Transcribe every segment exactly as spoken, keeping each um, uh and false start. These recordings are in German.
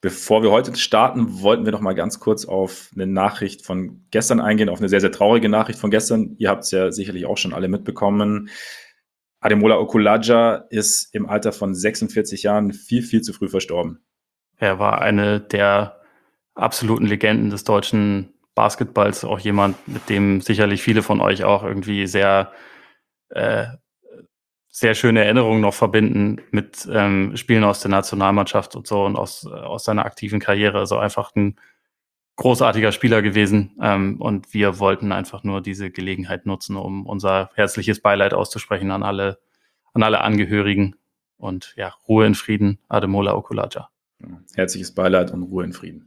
Bevor wir heute starten, wollten wir noch mal ganz kurz auf eine Nachricht von gestern eingehen, auf eine sehr, sehr traurige Nachricht von gestern. Ihr habt es ja sicherlich auch schon alle mitbekommen. Ademola Okulaja ist im Alter von sechsundvierzig Jahren viel, viel zu früh verstorben. Er war eine der absoluten Legenden des deutschen Basketballs, auch jemand, mit dem sicherlich viele von euch auch irgendwie sehr, äh, sehr schöne Erinnerungen noch verbinden mit ähm, Spielen aus der Nationalmannschaft und so und aus, äh, aus seiner aktiven Karriere. Also einfach ein großartiger Spieler gewesen. Ähm, und wir wollten einfach nur diese Gelegenheit nutzen, um unser herzliches Beileid auszusprechen an alle, an alle Angehörigen. Und ja, Ruhe in Frieden, Ademola Okulaja. Herzliches Beileid und Ruhe in Frieden.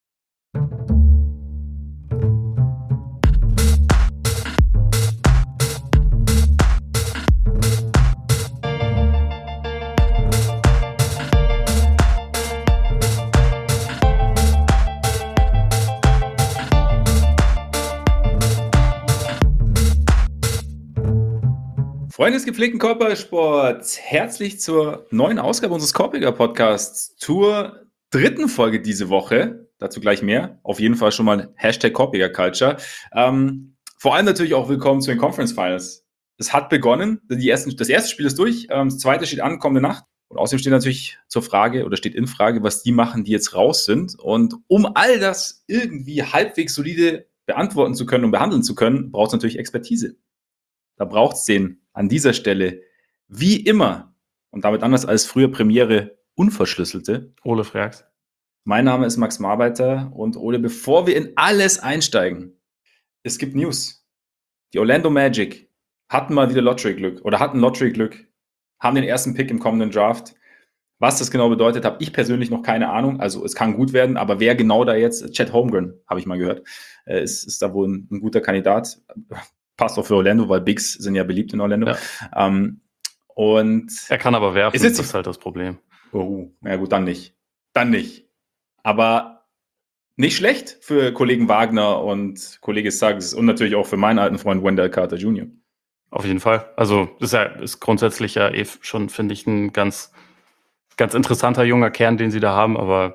Freunde des gepflegten Korbballsports, herzlich zur neuen Ausgabe unseres Korbiger Podcasts, zur dritten Folge diese Woche. Dazu gleich mehr. Auf jeden Fall schon mal Hashtag Korbiger Culture. Ähm, vor allem natürlich auch willkommen zu den Conference Finals. Es hat begonnen. Die ersten, das erste Spiel ist durch. Ähm, das zweite steht an, kommende Nacht. Und außerdem steht natürlich zur Frage oder steht in Frage, was die machen, die jetzt raus sind. Und um all das irgendwie halbwegs solide beantworten zu können und behandeln zu können, braucht es natürlich Expertise. Da braucht es den an dieser Stelle wie immer und damit anders als früher Premiere unverschlüsselte Ole Freaks. Mein Name ist Max Marbeiter und Ole, bevor wir in alles einsteigen, es gibt News. Die Orlando Magic hatten mal wieder Lottery-Glück oder hatten Lottery-Glück, haben den ersten Pick im kommenden Draft. Was das genau bedeutet, habe ich persönlich noch keine Ahnung. Also es kann gut werden, aber wer genau da jetzt, Chet Holmgren, habe ich mal gehört, ist, ist da wohl ein, ein guter Kandidat. Passt auch für Orlando, weil Bigs sind ja beliebt in Orlando. Ja. Ähm, und er kann aber werfen, ist das ist halt das Problem. Oh, na gut, dann nicht. Dann nicht. Aber nicht schlecht für Kollegen Wagner und Kollege Suggs und natürlich auch für meinen alten Freund Wendell Carter Junior Auf jeden Fall. Also ist ja ist grundsätzlich ja eh schon, finde ich, ein ganz, ganz interessanter junger Kern, den sie da haben, aber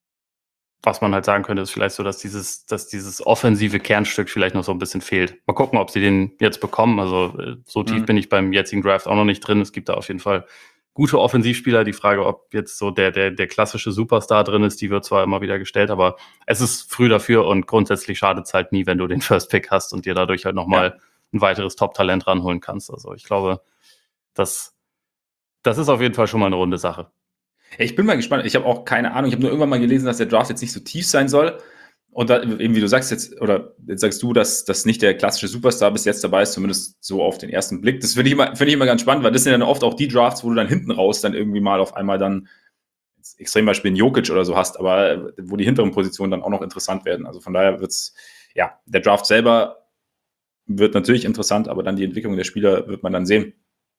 was man halt sagen könnte, ist vielleicht so, dass dieses, dass dieses offensive Kernstück vielleicht noch so ein bisschen fehlt. Mal gucken, ob sie den jetzt bekommen. Also so tief Mhm. bin ich beim jetzigen Draft auch noch nicht drin. Es gibt da auf jeden Fall gute Offensivspieler. Die Frage, ob jetzt so der, der, der klassische Superstar drin ist, die wird zwar immer wieder gestellt, aber es ist früh dafür und grundsätzlich schadet es halt nie, wenn du den First Pick hast und dir dadurch halt nochmal ja. ein weiteres Top-Talent ranholen kannst. Also ich glaube, das, das ist auf jeden Fall schon mal eine runde Sache. Ich bin mal gespannt. Ich habe auch keine Ahnung. Ich habe nur irgendwann mal gelesen, dass der Draft jetzt nicht so tief sein soll. Und da, eben wie du sagst jetzt, oder jetzt sagst du, dass das nicht der klassische Superstar bis jetzt dabei ist, zumindest so auf den ersten Blick. Das finde ich immer, finde ich immer ganz spannend, weil das sind dann oft auch die Drafts, wo du dann hinten raus dann irgendwie mal auf einmal dann Extrembeispiel in Jokic oder so hast, aber wo die hinteren Positionen dann auch noch interessant werden. Also von daher wird's, ja, der Draft selber wird natürlich interessant, aber dann die Entwicklung der Spieler wird man dann sehen.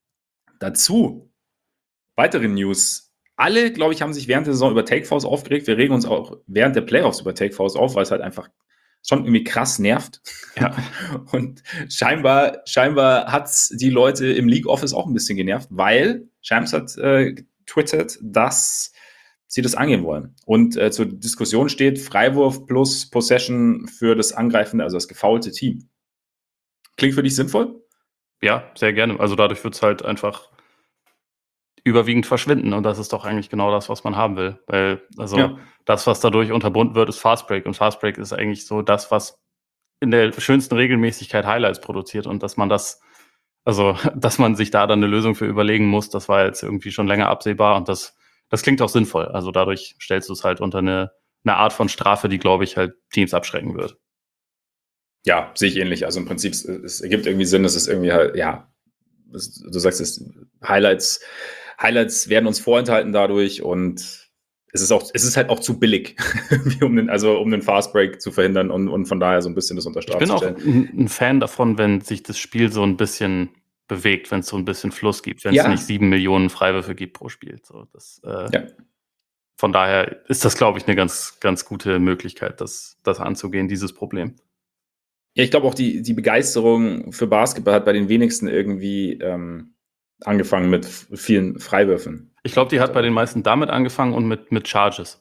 Dazu weitere News. Alle, glaube ich, haben sich während der Saison über Take-Fouls aufgeregt. Wir regen uns auch während der Playoffs über Take-Fouls auf, weil es halt einfach schon irgendwie krass nervt. Ja. Und scheinbar, scheinbar hat es die Leute im League Office auch ein bisschen genervt, weil Shams hat äh, getwittert, dass sie das angehen wollen. Und äh, zur Diskussion steht Freiwurf plus Possession für das angreifende, also das gefoulte Team. Klingt für dich sinnvoll? Ja, sehr gerne. Also dadurch wird es halt einfach überwiegend verschwinden und das ist doch eigentlich genau das, was man haben will. Weil, also ja. das, was dadurch unterbunden wird, ist Fastbreak und Fastbreak ist eigentlich so das, was in der schönsten Regelmäßigkeit Highlights produziert und dass man das, also dass man sich da dann eine Lösung für überlegen muss, das war jetzt irgendwie schon länger absehbar und das, das klingt auch sinnvoll. Also dadurch stellst du es halt unter eine, eine Art von Strafe, die, glaube ich, halt Teams abschrecken wird. Ja, sehe ich ähnlich. Also im Prinzip, es, es ergibt irgendwie Sinn, dass es irgendwie halt, ja, es, du sagst es, Highlights, Highlights werden uns vorenthalten dadurch und es ist auch, es ist halt auch zu billig, um den, also um den Fastbreak zu verhindern und, und von daher so ein bisschen das unter Strafe zu stellen. Ich bin auch ein, ein Fan davon, wenn sich das Spiel so ein bisschen bewegt, wenn es so ein bisschen Fluss gibt, wenn Ja. es nicht sieben Millionen Freiwürfe gibt pro Spiel. So, das, äh, ja. Von daher ist das, glaube ich, eine ganz, ganz gute Möglichkeit, das, das anzugehen, dieses Problem. Ja, ich glaube auch die, die Begeisterung für Basketball hat bei den wenigsten irgendwie ähm, angefangen mit vielen Freiwürfen. Ich glaube, die hat bei den meisten damit angefangen und mit, mit Charges.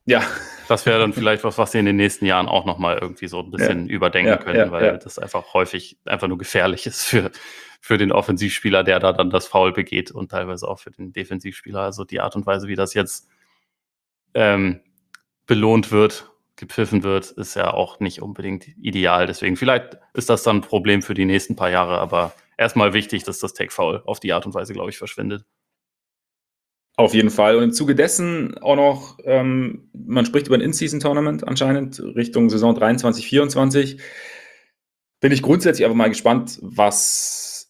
Ja. Das wäre dann vielleicht was, was sie in den nächsten Jahren auch nochmal irgendwie so ein bisschen Ja. überdenken Ja, könnten, ja, weil ja. das einfach häufig einfach nur gefährlich ist für, für den Offensivspieler, der da dann das Foul begeht und teilweise auch für den Defensivspieler. Also die Art und Weise, wie das jetzt ähm, belohnt wird, gepfiffen wird, ist ja auch nicht unbedingt ideal. Deswegen vielleicht ist das dann ein Problem für die nächsten paar Jahre, aber erstmal wichtig, dass das Take-Foul auf die Art und Weise, glaube ich, verschwindet. Auf jeden Fall. Und im Zuge dessen auch noch, ähm, man spricht über ein In-Season-Tournament anscheinend Richtung Saison dreiundzwanzig, vierundzwanzig. Bin ich grundsätzlich einfach mal gespannt, was,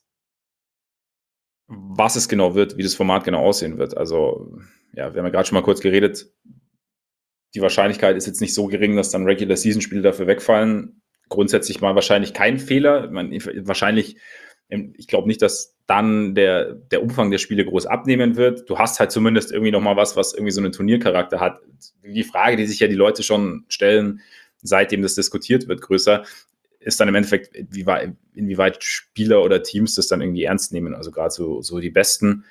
was es genau wird, wie das Format genau aussehen wird. Also, ja, wir haben ja gerade schon mal kurz geredet. Die Wahrscheinlichkeit ist jetzt nicht so gering, dass dann Regular-Season-Spiele dafür wegfallen. Grundsätzlich mal wahrscheinlich kein Fehler. Man, wahrscheinlich, ich glaube nicht, dass dann der, der Umfang der Spiele groß abnehmen wird. Du hast halt zumindest irgendwie nochmal was, was irgendwie so einen Turniercharakter hat. Die Frage, die sich ja die Leute schon stellen, seitdem das diskutiert wird, größer, ist dann im Endeffekt, inwieweit, inwieweit Spieler oder Teams das dann irgendwie ernst nehmen. Also gerade so, so die Besten.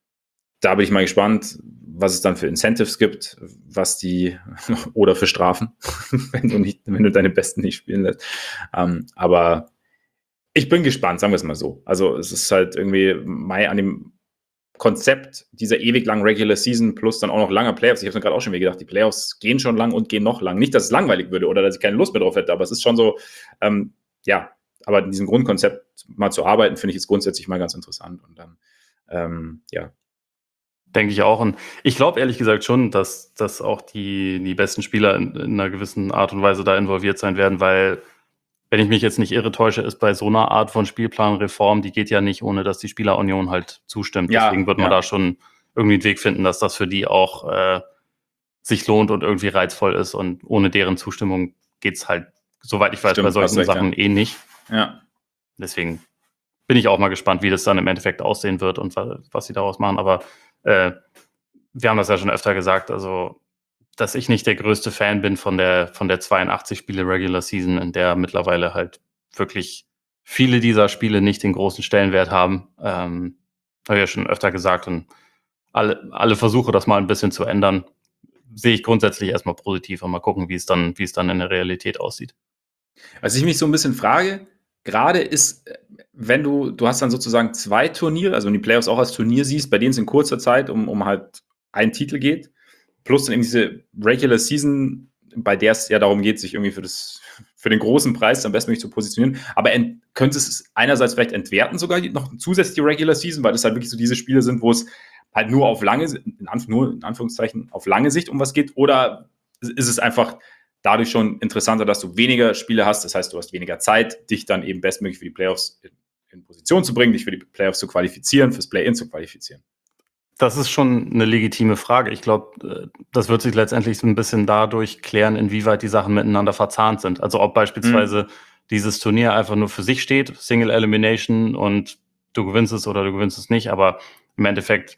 Da bin ich mal gespannt, was es dann für Incentives gibt, was die oder für Strafen, wenn du nicht, wenn du deine Besten nicht spielen lässt. Ähm, aber ich bin gespannt, sagen wir es mal so. Also es ist halt irgendwie Mai an dem Konzept dieser ewig langen Regular Season plus dann auch noch langer Playoffs. Ich habe mir gerade auch schon wieder gedacht, die Playoffs gehen schon lang und gehen noch lang. Nicht, dass es langweilig würde oder dass ich keine Lust mehr drauf hätte, aber es ist schon so, ähm, ja, aber in diesem Grundkonzept mal zu arbeiten, finde ich jetzt grundsätzlich mal ganz interessant. Und dann, ähm, ja, denke ich auch. Und ich glaube ehrlich gesagt schon, dass, dass auch die, die besten Spieler in, in einer gewissen Art und Weise da involviert sein werden, weil, wenn ich mich jetzt nicht irre täusche, ist bei so einer Art von Spielplanreform, die geht ja nicht, ohne dass die Spielerunion halt zustimmt. ja, Deswegen wird man ja. da schon irgendwie einen Weg finden, dass das für die auch äh, sich lohnt und irgendwie reizvoll ist. Und ohne deren Zustimmung geht's halt, soweit ich weiß, Stimmt, bei hast solchen recht, Sachen ja. eh nicht. Ja. Deswegen bin ich auch mal gespannt, wie das dann im Endeffekt aussehen wird und wa- was sie daraus machen. Aber äh, wir haben das ja schon öfter gesagt, also dass ich nicht der größte Fan bin von der von der zweiundachtzig Spiele Regular Season, in der mittlerweile halt wirklich viele dieser Spiele nicht den großen Stellenwert haben. Ähm, habe ich ja schon öfter gesagt und alle, alle Versuche, das mal ein bisschen zu ändern, sehe ich grundsätzlich erstmal positiv und mal gucken, wie es dann, wie es dann in der Realität aussieht. Was ich mich so ein bisschen frage, gerade ist, äh, wenn du, du hast dann sozusagen zwei Turniere, also wenn die Playoffs auch als Turnier siehst, bei denen es in kurzer Zeit um, um halt einen Titel geht, plus dann irgendwie diese Regular Season, bei der es ja darum geht, sich irgendwie für das, für den großen Preis am besten zu positionieren. Aber ent, könnte es einerseits vielleicht entwerten, sogar die, noch zusätzlich die Regular Season, weil das halt wirklich so diese Spiele sind, wo es halt nur auf lange, in, Anf nur in Anführungszeichen, auf lange Sicht um was geht, oder ist es einfach dadurch schon interessanter, dass du weniger Spiele hast. Das heißt, du hast weniger Zeit, dich dann eben bestmöglich für die Playoffs in, in Position zu bringen, dich für die Playoffs zu qualifizieren, fürs Play-In zu qualifizieren. Das ist schon eine legitime Frage. Ich glaube, das wird sich letztendlich so ein bisschen dadurch klären, inwieweit die Sachen miteinander verzahnt sind. Also ob beispielsweise mhm. dieses Turnier einfach nur für sich steht, Single Elimination und du gewinnst es oder du gewinnst es nicht, aber im Endeffekt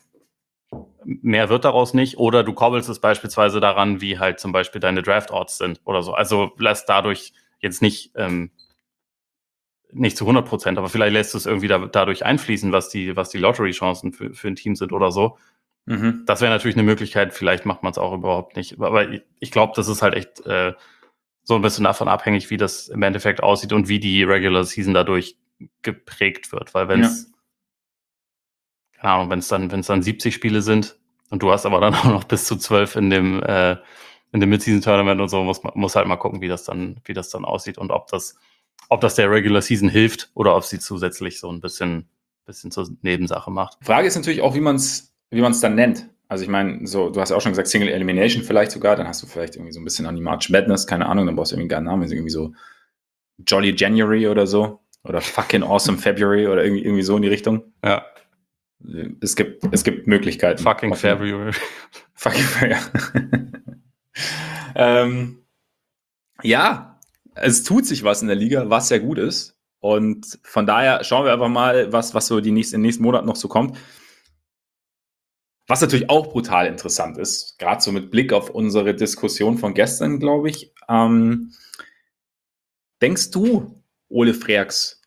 mehr wird daraus nicht. Oder du koppelst es beispielsweise daran, wie halt zum Beispiel deine Draft-Orts sind oder so. Also lässt dadurch jetzt nicht ähm, nicht zu hundert Prozent, aber vielleicht lässt es irgendwie da, dadurch einfließen, was die, was die Lottery-Chancen für, für ein Team sind oder so. Mhm. Das wäre natürlich eine Möglichkeit, vielleicht macht man es auch überhaupt nicht. Aber ich, ich glaube, das ist halt echt äh, so ein bisschen davon abhängig, wie das im Endeffekt aussieht und wie die Regular Season dadurch geprägt wird. Weil wenn es, ja. keine Ahnung, wenn es dann, wenn es dann siebzig Spiele sind und du hast aber dann auch noch bis zu zwölf in dem, äh, in dem Mid-Season-Tournament und so, muss man muss halt mal gucken, wie das dann, wie das dann aussieht und ob das ob das der Regular Season hilft oder ob sie zusätzlich so ein bisschen, bisschen zur Nebensache macht. Frage ist natürlich auch, wie man es wie man's dann nennt. Also ich meine, so, du hast ja auch schon gesagt, Single Elimination vielleicht sogar, dann hast du vielleicht irgendwie so ein bisschen an die March Madness, keine Ahnung, dann brauchst du irgendwie einen geilen Namen, irgendwie so Jolly January oder so oder Fucking Awesome February oder irgendwie, irgendwie so in die Richtung. Ja. Es gibt, es gibt Möglichkeiten. Fucking February. Fucking February. ähm, ja, es tut sich was in der Liga, was sehr gut ist. Und von daher schauen wir einfach mal, was, was so die nächsten, in den nächsten Monaten noch so kommt. Was natürlich auch brutal interessant ist, gerade so mit Blick auf unsere Diskussion von gestern, glaube ich. Ähm, denkst du, Ole Freaks,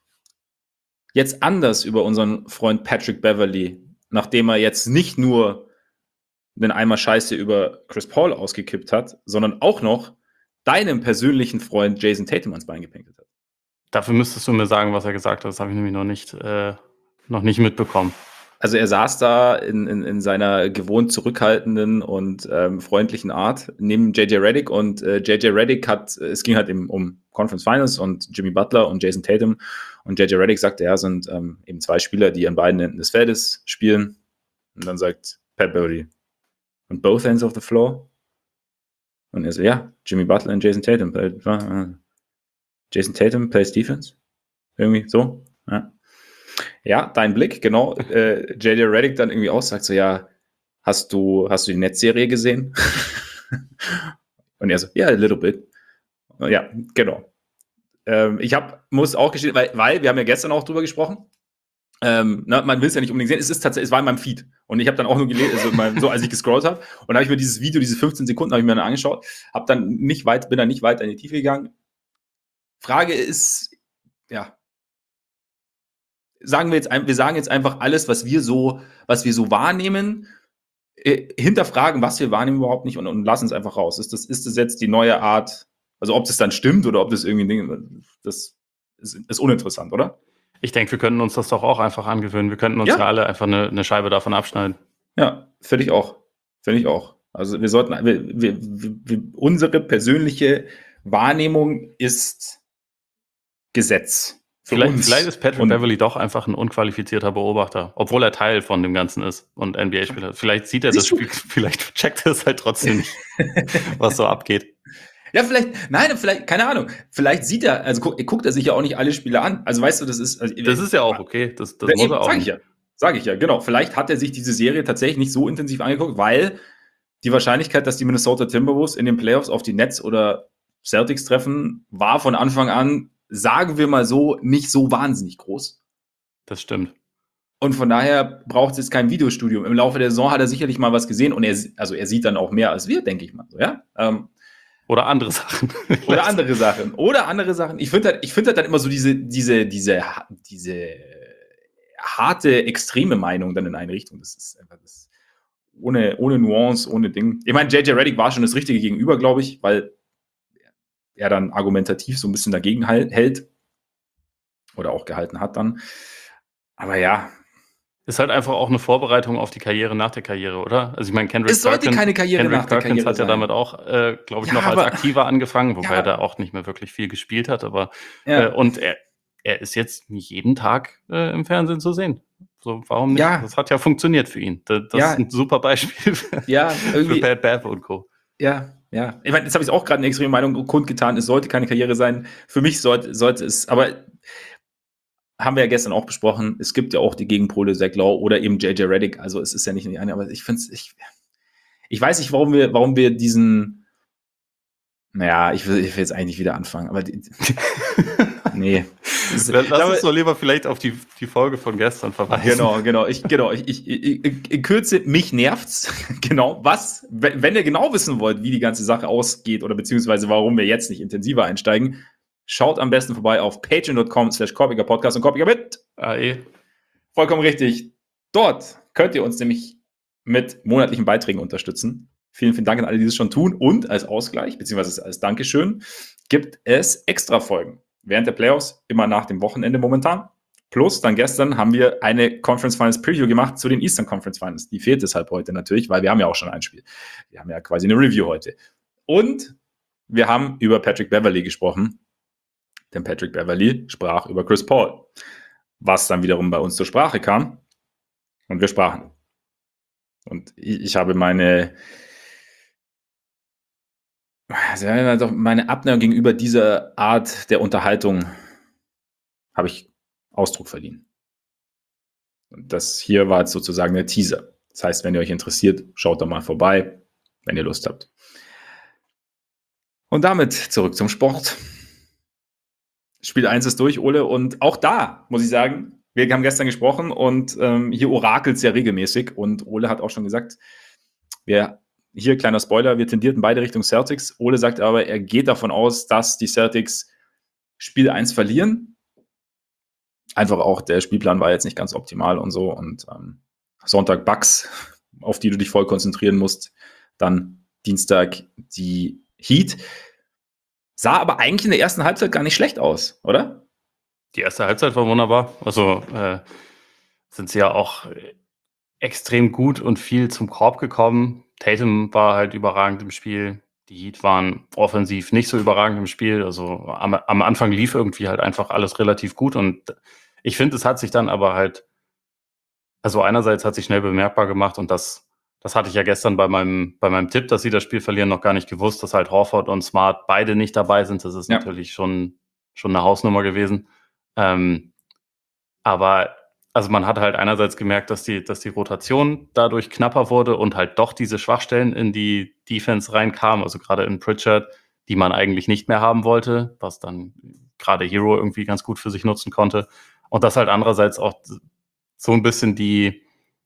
jetzt anders über unseren Freund Patrick Beverley, nachdem er jetzt nicht nur den Eimer Scheiße über Chris Paul ausgekippt hat, sondern auch noch deinem persönlichen Freund Jason Tatum ans Bein gepinkelt hat. Dafür müsstest du mir sagen, was er gesagt hat. Das habe ich nämlich noch nicht, äh, noch nicht mitbekommen. Also er saß da in, in, in seiner gewohnt zurückhaltenden und ähm, freundlichen Art neben J J Redick und äh, J J Redick hat, es ging halt eben um Conference Finals und Jimmy Butler und Jason Tatum und J J Redick sagte, ja, sind ähm, eben zwei Spieler, die an beiden Enden des Feldes spielen und dann sagt Pat Beverly, on both ends of the floor? Und er so, ja, Jimmy Butler und Jason Tatum. Play, uh, Jason Tatum plays defense? Irgendwie so, ja. Ja, dein Blick, genau. Äh, J J Redick dann irgendwie auch sagt so, ja, hast du, hast du die Netzserie gesehen? Und er so, ja, yeah, a little bit. Ja, genau. Ähm, ich hab, muss auch gestehen, weil, weil wir haben ja gestern auch drüber gesprochen, ähm, na, man will es ja nicht unbedingt sehen, es ist tatsächlich, es war in meinem Feed. Und ich habe dann auch nur gelesen, also meinem, so als ich gescrollt habe, und habe ich mir dieses Video, diese fünfzehn Sekunden, habe ich mir dann angeschaut, habe dann nicht weit, bin dann nicht weiter in die Tiefe gegangen. Frage ist, ja, sagen wir jetzt, wir sagen jetzt einfach alles, was wir so, was wir so wahrnehmen, äh, hinterfragen, was wir wahrnehmen überhaupt nicht und, und lassen es einfach raus. Ist das, ist das jetzt die neue Art, also ob das dann stimmt oder ob das irgendwie ein Ding, das ist, ist uninteressant, oder? Ich denke, wir könnten uns das doch auch einfach angewöhnen. Wir könnten uns ja, ja alle einfach eine, eine Scheibe davon abschneiden. Ja, finde ich auch. Finde ich auch. Also wir sollten, wir, wir, wir, unsere persönliche Wahrnehmung ist Gesetz. Vielleicht, vielleicht ist Patrick und Beverly doch einfach ein unqualifizierter Beobachter, obwohl er Teil von dem Ganzen ist und N B A-Spieler. Vielleicht sieht er das Spiel, vielleicht checkt er es halt trotzdem nicht, was so abgeht. Ja, vielleicht, nein, vielleicht, keine Ahnung. Vielleicht sieht er, also guckt, guckt er sich ja auch nicht alle Spiele an. Also weißt du, das ist. Also, das ist ja auch okay. Das, das ja, muss eben, er auch. Sag ich ja. Sag ich ja, genau. Vielleicht hat er sich diese Serie tatsächlich nicht so intensiv angeguckt, weil die Wahrscheinlichkeit, dass die Minnesota Timberwolves in den Playoffs auf die Nets oder Celtics treffen, war von Anfang an, sagen wir mal so, nicht so wahnsinnig groß. Das stimmt. Und von daher braucht es jetzt kein Videostudium. Im Laufe der Saison hat er sicherlich mal was gesehen und er, also er sieht dann auch mehr als wir, denke ich mal. So, ja? Ähm, Oder andere Sachen. Oder andere Sachen. Oder andere Sachen. Ich finde halt, ich finde halt dann immer so diese, diese, diese, diese harte, extreme Meinung dann in eine Richtung. Das ist einfach das. Ohne, ohne Nuance, ohne Ding. Ich meine, J J Redick war schon das Richtige gegenüber, glaube ich, weil er dann argumentativ so ein bisschen dagegen hält. Oder auch gehalten hat dann. Aber ja. Ist halt einfach auch eine Vorbereitung auf die Karriere nach der Karriere, oder? Also ich meine, Kendrick es sollte Perkins, keine Karriere Kendrick nach der Perkins Karriere hat ja sein. damit auch, äh, glaube ich, Ja, noch als aber, Aktiver angefangen, wobei ja, er da auch nicht mehr wirklich viel gespielt hat. Aber ja. äh, und er, er ist jetzt jeden Tag äh, im Fernsehen zu sehen. So, warum nicht? Ja. Das hat ja funktioniert für ihn. Das, das ja. ist ein super Beispiel für, ja, irgendwie, für Pat Bev und Co. Ja, ja. Ich meine, jetzt habe ich auch gerade eine extreme Meinung kundgetan. Es sollte keine Karriere sein. Für mich sollte, sollte es, aber haben wir ja gestern auch besprochen. Es gibt ja auch die Gegenpole, Zach Lowe oder eben J J Redick. Also es ist ja nicht nur die eine, aber ich finde es, ich, ich weiß nicht, warum wir, warum wir diesen, naja, ich will, ich will jetzt eigentlich wieder anfangen, aber die, nee. Ist, Lass glaube, uns doch lieber vielleicht auf die, die Folge von gestern verweisen. Genau, genau. Ich, genau. Ich, ich, ich, in Kürze, mich nervt's. Genau. Was, wenn ihr genau wissen wollt, wie die ganze Sache ausgeht oder beziehungsweise warum wir jetzt nicht intensiver einsteigen, schaut am besten vorbei auf patreon dot com slash Korpiger Podcast und Korpiger mit A E. Vollkommen richtig. Dort könnt ihr uns nämlich mit monatlichen Beiträgen unterstützen. Vielen, vielen Dank an alle, die das schon tun. Und als Ausgleich, beziehungsweise als Dankeschön, gibt es Extra-Folgen. Während der Playoffs, immer nach dem Wochenende momentan. Plus, dann gestern haben wir eine Conference Finals Preview gemacht zu den Eastern Conference Finals. Die fehlt deshalb heute natürlich, weil wir haben ja auch schon ein Spiel. Wir haben ja quasi eine Review heute. Und wir haben über Patrick Beverly gesprochen. Denn Patrick Beverly sprach über Chris Paul. Was dann wiederum bei uns zur Sprache kam. Und wir sprachen. Und ich, ich habe meine... Also meine Abneigung gegenüber dieser Art der Unterhaltung habe ich Ausdruck verliehen. Und das hier war jetzt sozusagen der Teaser. Das heißt, wenn ihr euch interessiert, schaut da mal vorbei, wenn ihr Lust habt. Und damit zurück zum Sport. Spiel eins ist durch, Ole. Und auch da, muss ich sagen, wir haben gestern gesprochen und ähm, hier orakelt es ja regelmäßig. Und Ole hat auch schon gesagt, wir... Hier, kleiner Spoiler, wir tendierten beide Richtung Celtics. Ole sagt aber, er geht davon aus, dass die Celtics Spiel eins verlieren. Einfach auch, der Spielplan war jetzt nicht ganz optimal und so. Und ähm, Sonntag Bucks, auf die du dich voll konzentrieren musst. Dann Dienstag die Heat. Sah aber eigentlich in der ersten Halbzeit gar nicht schlecht aus, oder? Die erste Halbzeit war wunderbar. Also äh, sind sie ja auch extrem gut und viel zum Korb gekommen. Tatum war halt überragend im Spiel. Die Heat waren offensiv nicht so überragend im Spiel. Also am, am Anfang lief irgendwie halt einfach alles relativ gut. Und ich finde, es hat sich dann aber halt, also einerseits hat sich schnell bemerkbar gemacht und das, das hatte ich ja gestern bei meinem, bei meinem Tipp, dass sie das Spiel verlieren, noch gar nicht gewusst, dass halt Horford und Smart beide nicht dabei sind. Das ist Ja. natürlich schon, schon eine Hausnummer gewesen. Ähm, aber also man hat halt einerseits gemerkt, dass die, dass die Rotation dadurch knapper wurde und halt doch diese Schwachstellen in die Defense reinkamen, also gerade in Pritchard, die man eigentlich nicht mehr haben wollte, was dann gerade Hero irgendwie ganz gut für sich nutzen konnte. Und das halt andererseits auch so ein bisschen die,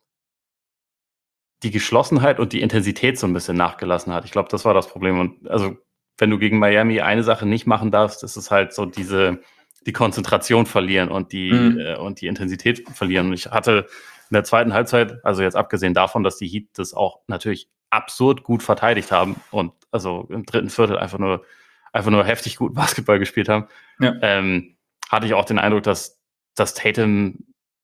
die Geschlossenheit und die Intensität so ein bisschen nachgelassen hat. Ich glaube, das war das Problem. Und also, wenn du gegen Miami eine Sache nicht machen darfst, ist es halt so diese, die Konzentration verlieren und die, Mhm. äh, und die Intensität verlieren. Und ich hatte in der zweiten Halbzeit, also jetzt abgesehen davon, dass die Heat das auch natürlich absurd gut verteidigt haben und also im dritten Viertel einfach nur, einfach nur heftig gut Basketball gespielt haben, Ja. ähm, hatte ich auch den Eindruck, dass, dass Tatum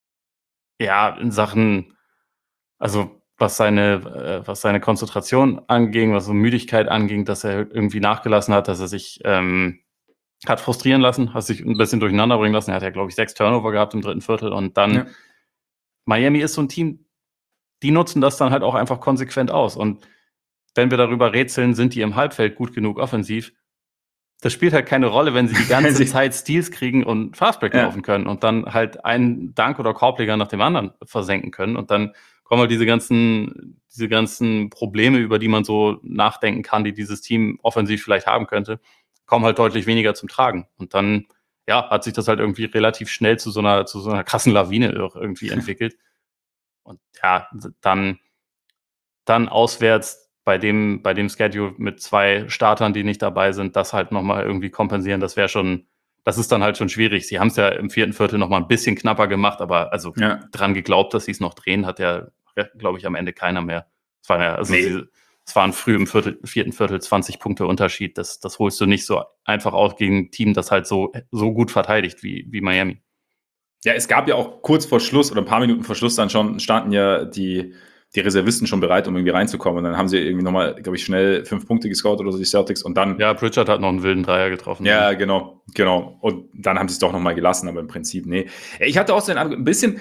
ja in Sachen, also was seine, äh, was seine Konzentration anging, was so Müdigkeit anging, dass er irgendwie nachgelassen hat, dass er sich ähm, hat frustrieren lassen, hat sich ein bisschen durcheinander bringen lassen. Er hat ja, glaube ich, sechs Turnover gehabt im dritten Viertel und dann Ja. Miami ist so ein Team, die nutzen das dann halt auch einfach konsequent aus. Und wenn wir darüber rätseln, sind die im Halbfeld gut genug offensiv, das spielt halt keine Rolle, wenn sie die ganze Sie- Zeit Steals kriegen und Fastbreak Ja. laufen können und dann halt einen Dank- oder Korbleger nach dem anderen versenken können. Und dann kommen halt diese ganzen, diese ganzen Probleme, über die man so nachdenken kann, die dieses Team offensiv vielleicht haben könnte, kommen halt deutlich weniger zum Tragen. Und dann, ja, hat sich das halt irgendwie relativ schnell zu so einer, zu so einer krassen Lawine auch irgendwie entwickelt. Und ja, dann, dann auswärts bei dem, bei dem Schedule mit zwei Startern, die nicht dabei sind, das halt nochmal irgendwie kompensieren, das wäre schon, das ist dann halt schon schwierig. Sie haben es ja im vierten Viertel nochmal ein bisschen knapper gemacht, aber also Ja. dran geglaubt, dass sie es noch drehen, hat ja, glaube ich, am Ende keiner mehr. Es war ja, also Nee. sie, es waren früh im Viertel, vierten Viertel zwanzig Punkte Unterschied. Das, das holst du nicht so einfach aus gegen ein Team, das halt so, so gut verteidigt wie, wie Miami. Ja, es gab ja auch kurz vor Schluss oder ein paar Minuten vor Schluss dann schon, standen ja die, die Reservisten schon bereit, um irgendwie reinzukommen. Und dann haben sie irgendwie nochmal, glaube ich, schnell fünf Punkte gescored oder so, die Celtics. Und dann, Ja, Pritchard hat noch einen wilden Dreier getroffen. ja, genau, genau. Und dann haben sie es doch nochmal gelassen, aber im Prinzip, nee. Ich hatte auch so den Eindruck, ein bisschen,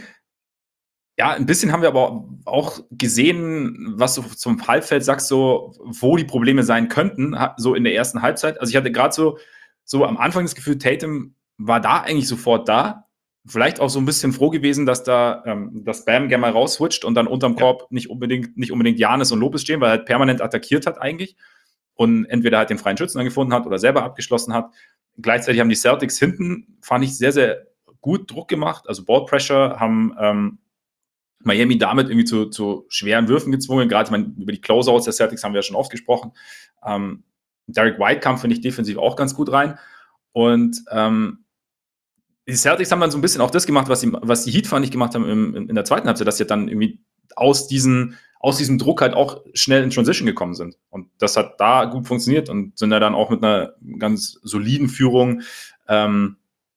ja, ein bisschen haben wir aber auch gesehen, was du zum Halbfeld sagst, so, wo die Probleme sein könnten, ha- so in der ersten Halbzeit. Also ich hatte gerade so, so am Anfang das Gefühl, Tatum war da eigentlich sofort da. Vielleicht auch so ein bisschen froh gewesen, dass da ähm, das Bam gerne mal rausswitcht und dann unterm Ja. Korb nicht unbedingt, nicht unbedingt Janis und Lopez stehen, weil er halt permanent attackiert hat eigentlich und entweder halt den freien Schützen dann gefunden hat oder selber abgeschlossen hat. Gleichzeitig haben die Celtics hinten, fand ich, sehr, sehr gut Druck gemacht. Also Ball Pressure haben ähm, Miami damit irgendwie zu, zu schweren Würfen gezwungen. Gerade, ich meine, über die Closeouts der Celtics haben wir ja schon oft gesprochen. Ähm, Derek White kam, finde ich, defensiv auch ganz gut rein. Und ähm, die Celtics haben dann so ein bisschen auch das gemacht, was die, was die Heat, fand ich, gemacht haben im, in der zweiten Halbzeit, dass sie dann irgendwie aus, diesen, aus diesem Druck halt auch schnell in Transition gekommen sind. Und das hat da gut funktioniert und sind ja dann auch mit einer ganz soliden Führung ähm,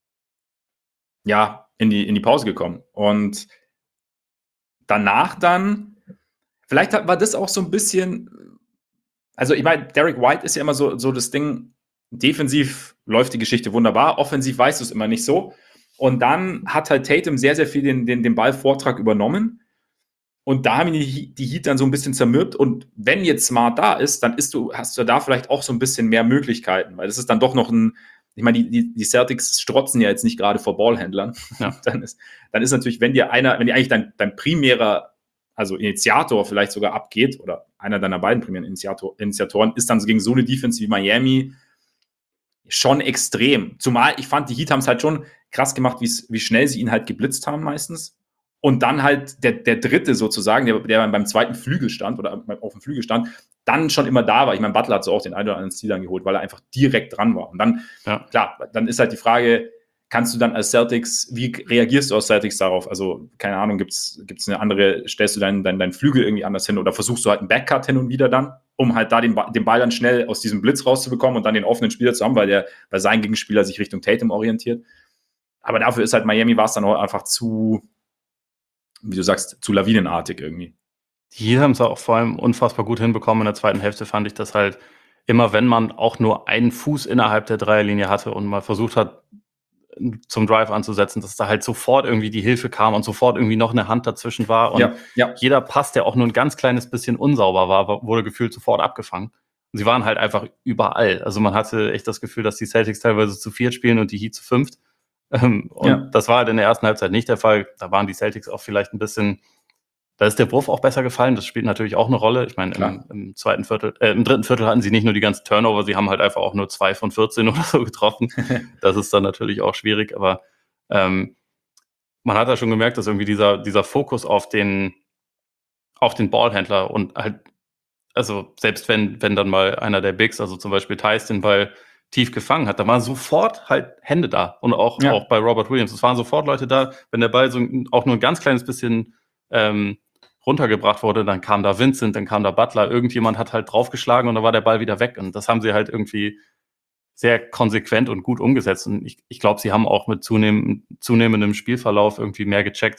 ja, in die, in die Pause gekommen. Und danach dann, vielleicht hat, war das auch so ein bisschen, also ich meine, Derek White ist ja immer so, so das Ding, defensiv läuft die Geschichte wunderbar, offensiv weißt du es immer nicht so. Und dann hat halt Tatum sehr, sehr viel den, den, den Ballvortrag übernommen. Und da haben ihn die, die Heat dann so ein bisschen zermürbt. Und wenn jetzt Smart da ist, dann ist du, hast du da vielleicht auch so ein bisschen mehr Möglichkeiten, weil das ist dann doch noch ein, ich meine, die, die, die Celtics strotzen ja jetzt nicht gerade vor Ballhändlern. Ja. dann, ist, dann ist natürlich, wenn dir einer, wenn dir eigentlich dein, dein primärer, also Initiator vielleicht sogar abgeht, oder einer deiner beiden primären Initiator, Initiatoren, ist dann so gegen so eine Defense wie Miami schon extrem. Zumal ich fand, die Heat haben es halt schon krass gemacht, wie schnell sie ihn halt geblitzt haben meistens. Und dann halt der, der Dritte sozusagen, der, der beim zweiten Flügel stand oder auf dem Flügel stand, dann schon immer da war. Ich meine, Butler hat so auch den einen oder anderen Stil dann geholt, weil er einfach direkt dran war. Und dann, Ja. klar, dann ist halt die Frage, kannst du dann als Celtics, wie reagierst du als Celtics darauf? Also, keine Ahnung, gibt es eine andere, stellst du deinen dein, dein Flügel irgendwie anders hin oder versuchst du halt einen Backcut hin und wieder dann, um halt da den, den Ball dann schnell aus diesem Blitz rauszubekommen und dann den offenen Spieler zu haben, weil der bei seinem Gegenspieler sich Richtung Tatum orientiert. Aber dafür ist halt Miami, war es dann auch einfach zu, wie du sagst, zu lawinenartig irgendwie. Die haben es auch vor allem unfassbar gut hinbekommen. In der zweiten Hälfte fand ich das halt immer, wenn man auch nur einen Fuß innerhalb der Dreierlinie hatte und mal versucht hat, zum Drive anzusetzen, dass da halt sofort irgendwie die Hilfe kam und sofort irgendwie noch eine Hand dazwischen war. Und ja, ja. jeder Pass, der auch nur ein ganz kleines bisschen unsauber war, wurde gefühlt sofort abgefangen. Und sie waren halt einfach überall. Also man hatte echt das Gefühl, dass die Celtics teilweise zu viert spielen und die Heat zu fünft. Und ja. Das war halt in der ersten Halbzeit nicht der Fall. Da waren die Celtics auch vielleicht ein bisschen, da ist der Wurf auch besser gefallen. Das spielt natürlich auch eine Rolle. Ich meine, im, im zweiten Viertel, äh, im dritten Viertel hatten sie nicht nur die ganzen Turnover, sie haben halt einfach auch nur zwei von vierzehn oder so getroffen. Das ist dann natürlich auch schwierig, aber ähm, man hat da schon gemerkt, dass irgendwie dieser, dieser Fokus auf den, auf den Ballhändler und halt, also selbst wenn, wenn dann mal einer der Bigs, also zum Beispiel Theis, den Ball tief gefangen hat, da waren sofort halt Hände da. Und auch, ja. auch bei Robert Williams. Es waren sofort Leute da, wenn der Ball so auch nur ein ganz kleines bisschen ähm, runtergebracht wurde, dann kam da Vincent, dann kam da Butler, irgendjemand hat halt draufgeschlagen und dann war der Ball wieder weg. Und das haben sie halt irgendwie sehr konsequent und gut umgesetzt. Und ich, ich glaube, sie haben auch mit zunehmend, zunehmendem Spielverlauf irgendwie mehr gecheckt.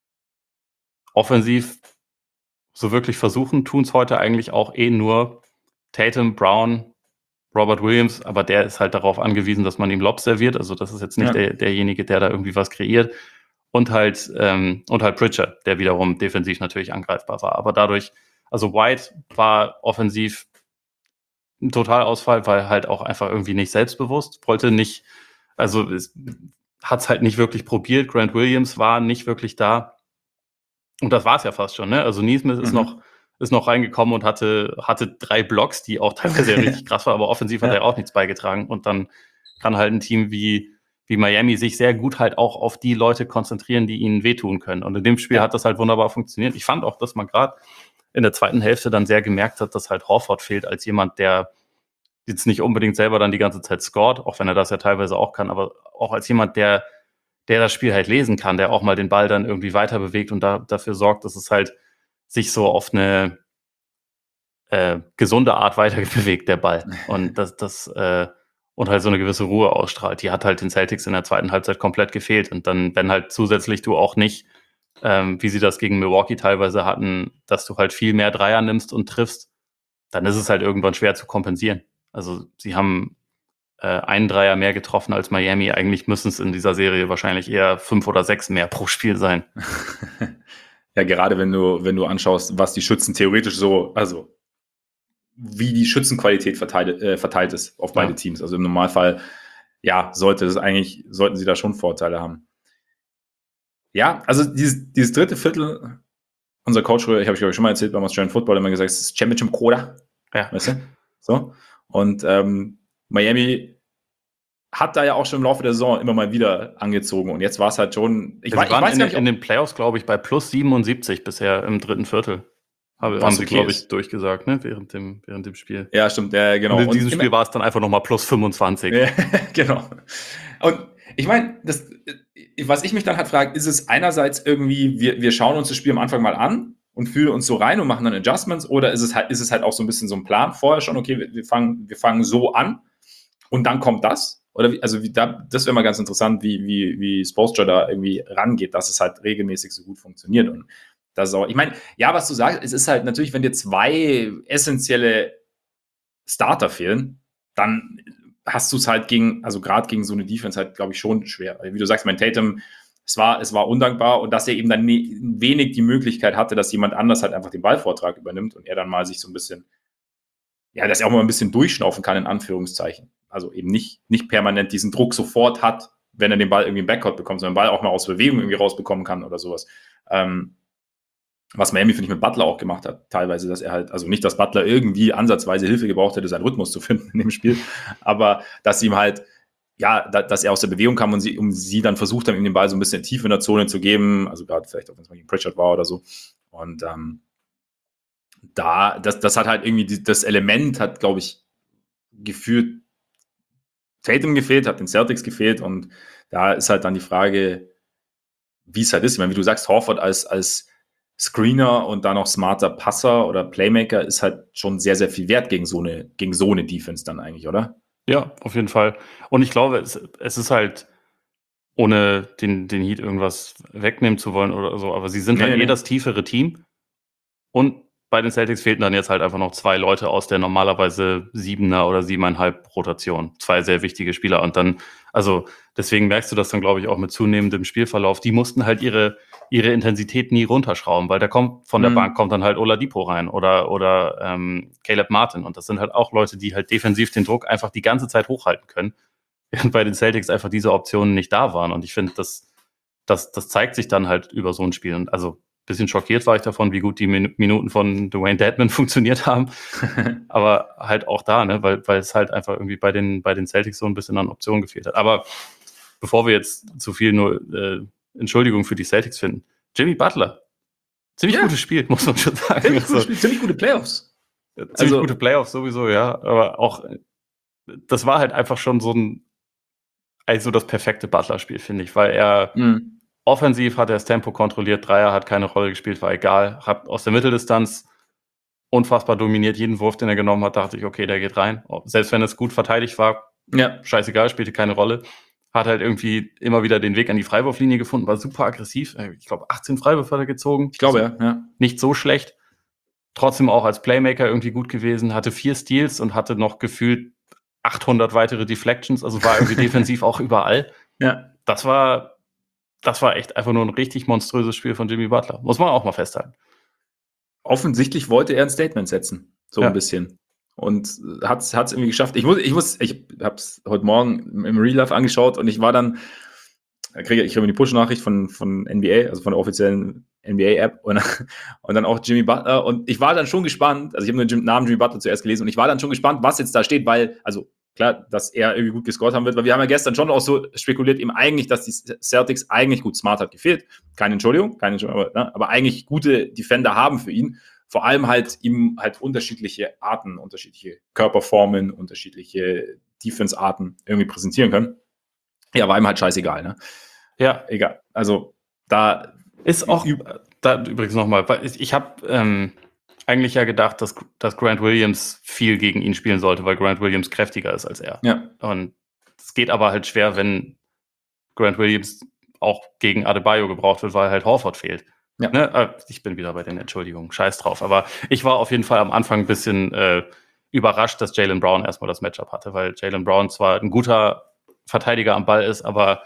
Offensiv so wirklich versuchen, tun es heute eigentlich auch eh nur Tatum, Brown, Robert Williams, aber der ist halt darauf angewiesen, dass man ihm Lobs serviert. Also das ist jetzt nicht ja. der, derjenige, der da irgendwie was kreiert. Und halt, ähm, und halt Pritchard, der wiederum defensiv natürlich angreifbar war. Aber dadurch, also White war offensiv ein Totalausfall, weil halt auch einfach irgendwie nicht selbstbewusst, wollte nicht, also hat es halt nicht wirklich probiert. Grant Williams war nicht wirklich da. Und das war es ja fast schon, ne? Also Nesmith mhm. ist noch ist noch reingekommen und hatte, hatte drei Blocks, die auch teilweise ja richtig krass waren, aber offensiv hat ja. er auch nichts beigetragen. Und dann kann halt ein Team wie, wie Miami sich sehr gut halt auch auf die Leute konzentrieren, die ihnen wehtun können. Und in dem Spiel ja. hat das halt wunderbar funktioniert. Ich fand auch, dass man gerade in der zweiten Hälfte dann sehr gemerkt hat, dass halt Horford fehlt als jemand, der jetzt nicht unbedingt selber dann die ganze Zeit scored, auch wenn er das ja teilweise auch kann, aber auch als jemand, der, der das Spiel halt lesen kann, der auch mal den Ball dann irgendwie weiter bewegt und da, dafür sorgt, dass es halt sich so auf eine äh, gesunde Art weiter bewegt, der Ball. Und das, das, äh, und halt so eine gewisse Ruhe ausstrahlt. Die hat halt den Celtics in der zweiten Halbzeit komplett gefehlt. Und dann, wenn halt zusätzlich du auch nicht, ähm, wie sie das gegen Milwaukee teilweise hatten, dass du halt viel mehr Dreier nimmst und triffst, dann ist es halt irgendwann schwer zu kompensieren. Also sie haben äh, einen Dreier mehr getroffen als Miami. Eigentlich müssen es in dieser Serie wahrscheinlich eher fünf oder sechs mehr pro Spiel sein. Ja, gerade wenn du, wenn du anschaust, was die Schützen theoretisch so, also wie die Schützenqualität verteilt, äh, verteilt ist auf beide ja. Teams. Also im Normalfall, ja, sollte es eigentlich, sollten sie da schon Vorteile haben. Ja, also dieses, dieses dritte Viertel, unser Coach, ich habe ich glaube ich schon mal erzählt, beim Australian Football immer gesagt, es ist Championship Coda. Ja. Weißt du? So. Und ähm, Miami hat da ja auch schon im Laufe der Saison immer mal wieder angezogen. Und jetzt war es halt schon. Ich, weiß, ich weiß in, gar nicht, in den Playoffs, glaube ich, bei plus siebenundsiebzig bisher im dritten Viertel. Habe, haben sie, glaube ich, durchgesagt, ne? Während dem, während dem Spiel. Ja, stimmt, ja, genau. Und in diesem und Spiel war es dann einfach nochmal plus fünfundzwanzig. Ja, genau. Und ich meine, das, was ich mich dann halt frage, ist es einerseits irgendwie, wir, wir schauen uns das Spiel am Anfang mal an und fühlen uns so rein und machen dann Adjustments, oder ist es halt, ist es halt auch so ein bisschen so ein Plan vorher schon, okay, wir, wir, fangen, wir fangen so an und dann kommt das? Oder wie, also wie da, das wäre mal ganz interessant, wie, wie, wie Spoelstra da irgendwie rangeht, dass es halt regelmäßig so gut funktioniert. Und das ist auch, ich meine, ja, was du sagst, es ist halt natürlich, wenn dir zwei essentielle Starter fehlen, dann hast du es halt gegen, also gerade gegen so eine Defense halt, glaube ich, schon schwer. Wie du sagst, mein Tatum, es war, es war undankbar, und dass er eben dann ne, wenig die Möglichkeit hatte, dass jemand anders halt einfach den Ballvortrag übernimmt und er dann mal sich so ein bisschen, ja, dass er auch mal ein bisschen durchschnaufen kann, in Anführungszeichen. Also eben nicht, nicht permanent diesen Druck sofort hat, wenn er den Ball irgendwie im Backcourt bekommt, sondern den Ball auch mal aus Bewegung irgendwie rausbekommen kann oder sowas. Ähm, was Miami, finde ich, mit Butler auch gemacht hat, teilweise, dass er halt, also nicht, dass Butler irgendwie ansatzweise Hilfe gebraucht hätte, seinen Rhythmus zu finden in dem Spiel, aber dass ihm halt, ja, da, dass er aus der Bewegung kam und sie, um sie dann versucht haben, ihm den Ball so ein bisschen tief in der Zone zu geben, also gerade vielleicht auch, wenn es mal gegen Pritchard war oder so. Und ähm, da, das, das hat halt irgendwie, die, das Element hat, glaube ich, gefühlt Tatum gefehlt, hat den Celtics gefehlt und da ist halt dann die Frage, wie es halt ist. Ich meine, wie du sagst, Horford als, als Screener und dann noch smarter Passer oder Playmaker ist halt schon sehr, sehr viel wert gegen so eine, gegen so eine Defense dann eigentlich, oder? Ja, auf jeden Fall. Und ich glaube, es, es ist halt, ohne den, den Heat irgendwas wegnehmen zu wollen oder so, aber sie sind Nee, halt nee, eh nee. das tiefere Team. Und bei den Celtics fehlten dann jetzt halt einfach noch zwei Leute aus der normalerweise siebener oder siebeneinhalb Rotation. Zwei sehr wichtige Spieler. Und dann, also deswegen merkst du das dann, glaube ich, auch mit zunehmendem Spielverlauf. Die mussten halt ihre, ihre Intensität nie runterschrauben, weil da kommt von der Mhm. Bank kommt dann halt Oladipo rein oder, oder ähm, Caleb Martin. Und das sind halt auch Leute, die halt defensiv den Druck einfach die ganze Zeit hochhalten können. Während bei den Celtics einfach diese Optionen nicht da waren. Und ich finde, das, das, das zeigt sich dann halt über so ein Spiel. Und also ein bisschen schockiert war ich davon, wie gut die Min- Minuten von Dwayne Dedman funktioniert haben. Aber halt auch da, ne, weil, weil es halt einfach irgendwie bei den, bei den Celtics so ein bisschen an Optionen gefehlt hat. Aber bevor wir jetzt zu viel nur äh, Entschuldigung für die Celtics finden, Jimmy Butler, ziemlich Ja. gutes Spiel, muss man schon sagen. Ziemlich, Also, gute Spiel, ziemlich gute Playoffs. ziemlich Also- gute Playoffs sowieso, ja. Aber auch, äh, das war halt einfach schon so ein, also das perfekte Butler-Spiel, finde ich, weil er Mhm. offensiv hat er das Tempo kontrolliert, Dreier hat keine Rolle gespielt, war egal. Hat aus der Mitteldistanz unfassbar dominiert, jeden Wurf, den er genommen hat, dachte ich, okay, der geht rein. Selbst wenn es gut verteidigt war, Ja. scheißegal, spielte keine Rolle. Hat halt irgendwie immer wieder den Weg an die Freiwurflinie gefunden, war super aggressiv. Ich glaube, achtzehn Freiwürfe hat er gezogen. Ich glaube, ja. ja. Nicht so schlecht. Trotzdem auch als Playmaker irgendwie gut gewesen. Hatte vier Steals und hatte noch gefühlt achthundert weitere Deflections. Also war irgendwie defensiv auch überall. Ja. Das war, das war echt einfach nur ein richtig monströses Spiel von Jimmy Butler. Muss man auch mal festhalten. Offensichtlich wollte er ein Statement setzen. So Ja. ein bisschen. Und hat es irgendwie geschafft. Ich muss, ich muss, ich habe es heute Morgen im Real Life angeschaut und ich war dann, kriege ich kriege die Push-Nachricht von, von N B A, also von der offiziellen N B A-App und, und dann auch Jimmy Butler. Und ich war dann schon gespannt, also ich habe nur den Namen Jimmy Butler zuerst gelesen und ich war dann schon gespannt, was jetzt da steht, weil, also klar, dass er irgendwie gut gescored haben wird, weil wir haben ja gestern schon auch so spekuliert, eben eigentlich, dass die Celtics eigentlich gut, Smart hat gefehlt. Keine Entschuldigung, keine Entschuldigung, aber, ne, aber eigentlich gute Defender haben für ihn. Vor allem halt ihm halt unterschiedliche Arten, unterschiedliche Körperformen, unterschiedliche Defense-Arten irgendwie präsentieren können. Ja, war ihm halt scheißegal, ne? Ja, Egal. Also da ist auch, da übrigens nochmal, weil ich, ich habe ähm, eigentlich ja gedacht, dass, dass Grant Williams viel gegen ihn spielen sollte, weil Grant Williams kräftiger ist als er. Ja. Und es geht aber halt schwer, wenn Grant Williams auch gegen Adebayo gebraucht wird, weil halt Horford fehlt. Ja. Ne? Äh, Ich bin wieder bei den Entschuldigungen, scheiß drauf. Aber ich war auf jeden Fall am Anfang ein bisschen äh, überrascht, dass Jaylen Brown erstmal das Matchup hatte, weil Jaylen Brown zwar ein guter Verteidiger am Ball ist, aber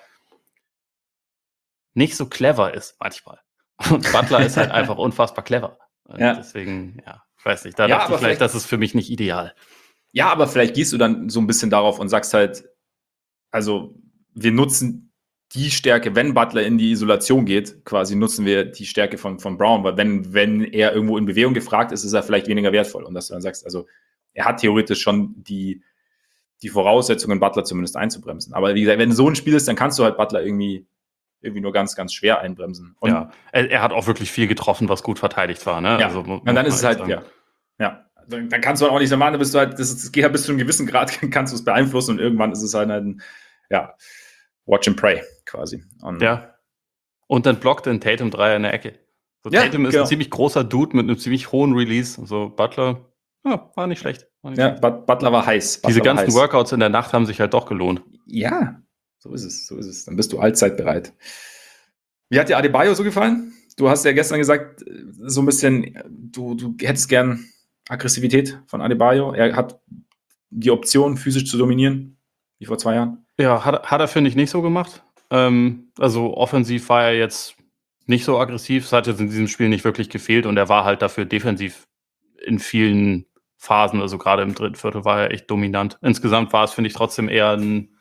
nicht so clever ist manchmal. Und Butler ist halt einfach unfassbar clever. Und Ja. deswegen, ja, ich weiß nicht, da Ja, dachte aber ich vielleicht, vielleicht- das ist für mich nicht ideal. Ja, aber vielleicht gehst du dann so ein bisschen darauf und sagst halt, also wir nutzen die Stärke, wenn Butler in die Isolation geht, quasi nutzen wir die Stärke von, von Brown, weil wenn, wenn er irgendwo in Bewegung gefragt ist, ist er vielleicht weniger wertvoll. Und dass du dann sagst, also er hat theoretisch schon die, die Voraussetzungen, Butler zumindest einzubremsen. Aber wie gesagt, wenn so ein Spiel ist, dann kannst du halt Butler irgendwie, irgendwie nur ganz, ganz schwer einbremsen. Und ja, er, er hat auch wirklich viel getroffen, was gut verteidigt war. Ne? Ja, Also, mu- und dann muss ist es man halt, echt ja. sagen. Ja. Dann dann kannst du auch nicht so machen, dann bist du halt, das, ist, das geht halt bis zu einem gewissen Grad, kannst du es beeinflussen und irgendwann ist es halt ein, ja, Watch and Pray quasi. Und Ja. Und dann blockt den Tatum Dreier in der Ecke. So, Ja, Tatum ist genau. ein ziemlich großer Dude mit einem ziemlich hohen Release. So Butler, ja, war nicht schlecht. War nicht Ja, schlecht. But- Butler war heiß. Diese Butler war ganzen heiß. Workouts in der Nacht haben sich halt doch gelohnt. Ja, so ist es, so ist es. Dann bist du allzeit bereit. Wie hat dir Adebayo so gefallen? Du hast ja gestern gesagt, so ein bisschen, du, du hättest gern Aggressivität von Adebayo. Er hat die Option, physisch zu dominieren, wie vor zwei Jahren. Ja, hat, hat er, finde ich, nicht so gemacht. Ähm, also offensiv war er jetzt nicht so aggressiv. Es hat jetzt in diesem Spiel nicht wirklich gefehlt und er war halt dafür defensiv in vielen Phasen, also gerade im dritten Viertel war er echt dominant. Insgesamt war es, finde ich, trotzdem eher ein,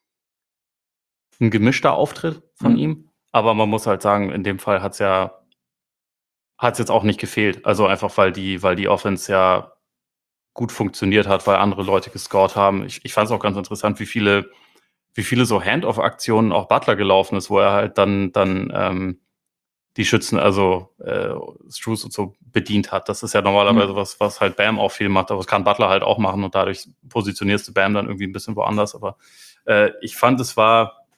ein gemischter Auftritt von Mhm. ihm. Aber man muss halt sagen, in dem Fall hat es ja hat's jetzt auch nicht gefehlt. Also einfach, weil die, weil die Offense ja gut funktioniert hat, weil andere Leute gescored haben. Ich, ich fand es auch ganz interessant, wie viele, wie viele so Hand-off-Aktionen auch Butler gelaufen ist, wo er halt dann, dann ähm, die Schützen, also äh, Strus und so bedient hat. Das ist ja normalerweise mhm. was, was halt Bam auch viel macht, aber das kann Butler halt auch machen und dadurch positionierst du Bam dann irgendwie ein bisschen woanders. Aber äh, ich fand, es war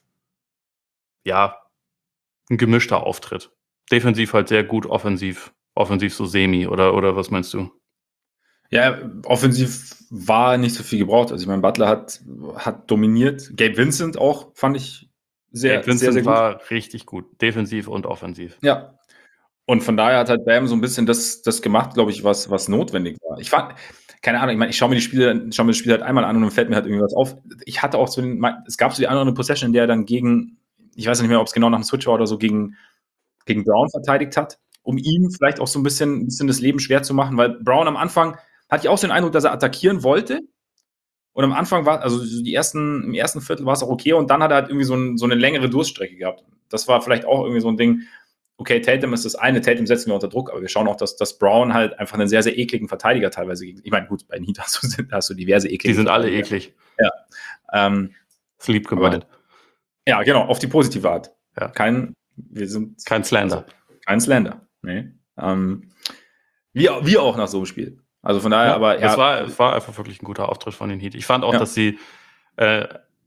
ja ein gemischter Auftritt. Defensiv halt sehr gut, offensiv, offensiv so semi, oder, oder was meinst du? Ja, offensiv war nicht so viel gebraucht. Also ich meine, Butler hat, hat dominiert. Gabe Vincent auch, fand ich sehr, Gabe Vincent sehr, sehr gut. war richtig gut, defensiv und offensiv. Ja. Und von daher hat halt Bam so ein bisschen das, das gemacht, glaube ich, was, was notwendig war. Ich fand, keine Ahnung, ich meine, ich schaue mir die Spiele, schaue mir das Spiel halt einmal an und dann fällt mir halt irgendwie was auf. Ich hatte auch so den, es gab so die andere Possession, in der er dann gegen, ich weiß nicht mehr, ob es genau nach dem Switch war oder so, gegen, gegen Brown verteidigt hat, um ihm vielleicht auch so ein bisschen, ein bisschen das Leben schwer zu machen, weil Brown am Anfang hatte ich auch so den Eindruck, dass er attackieren wollte. Und am Anfang war, also die ersten, im ersten Viertel war es auch okay und dann hat er halt irgendwie so, ein, so eine längere Durststrecke gehabt. Das war vielleicht auch irgendwie so ein Ding. Okay, Tatum ist das eine, Tatum setzen wir unter Druck, aber wir schauen auch, dass, dass Brown halt einfach einen sehr, sehr ekligen Verteidiger teilweise gegen. Ich meine, gut, bei den Heat hast du, hast du diverse eklige. Die sind alle eklig. Ja. Ähm, das ist lieb gemeint. Aber, ja, genau, auf die positive Art. Ja. Kein, wir sind. Kein Slander. Also, kein Slander. Nee. Ähm, wie, wie auch nach so einem Spiel. Also von daher, ja, aber ja. Es war, es war einfach wirklich ein guter Auftritt von den Heat. Ich fand auch, ja. dass sie, äh,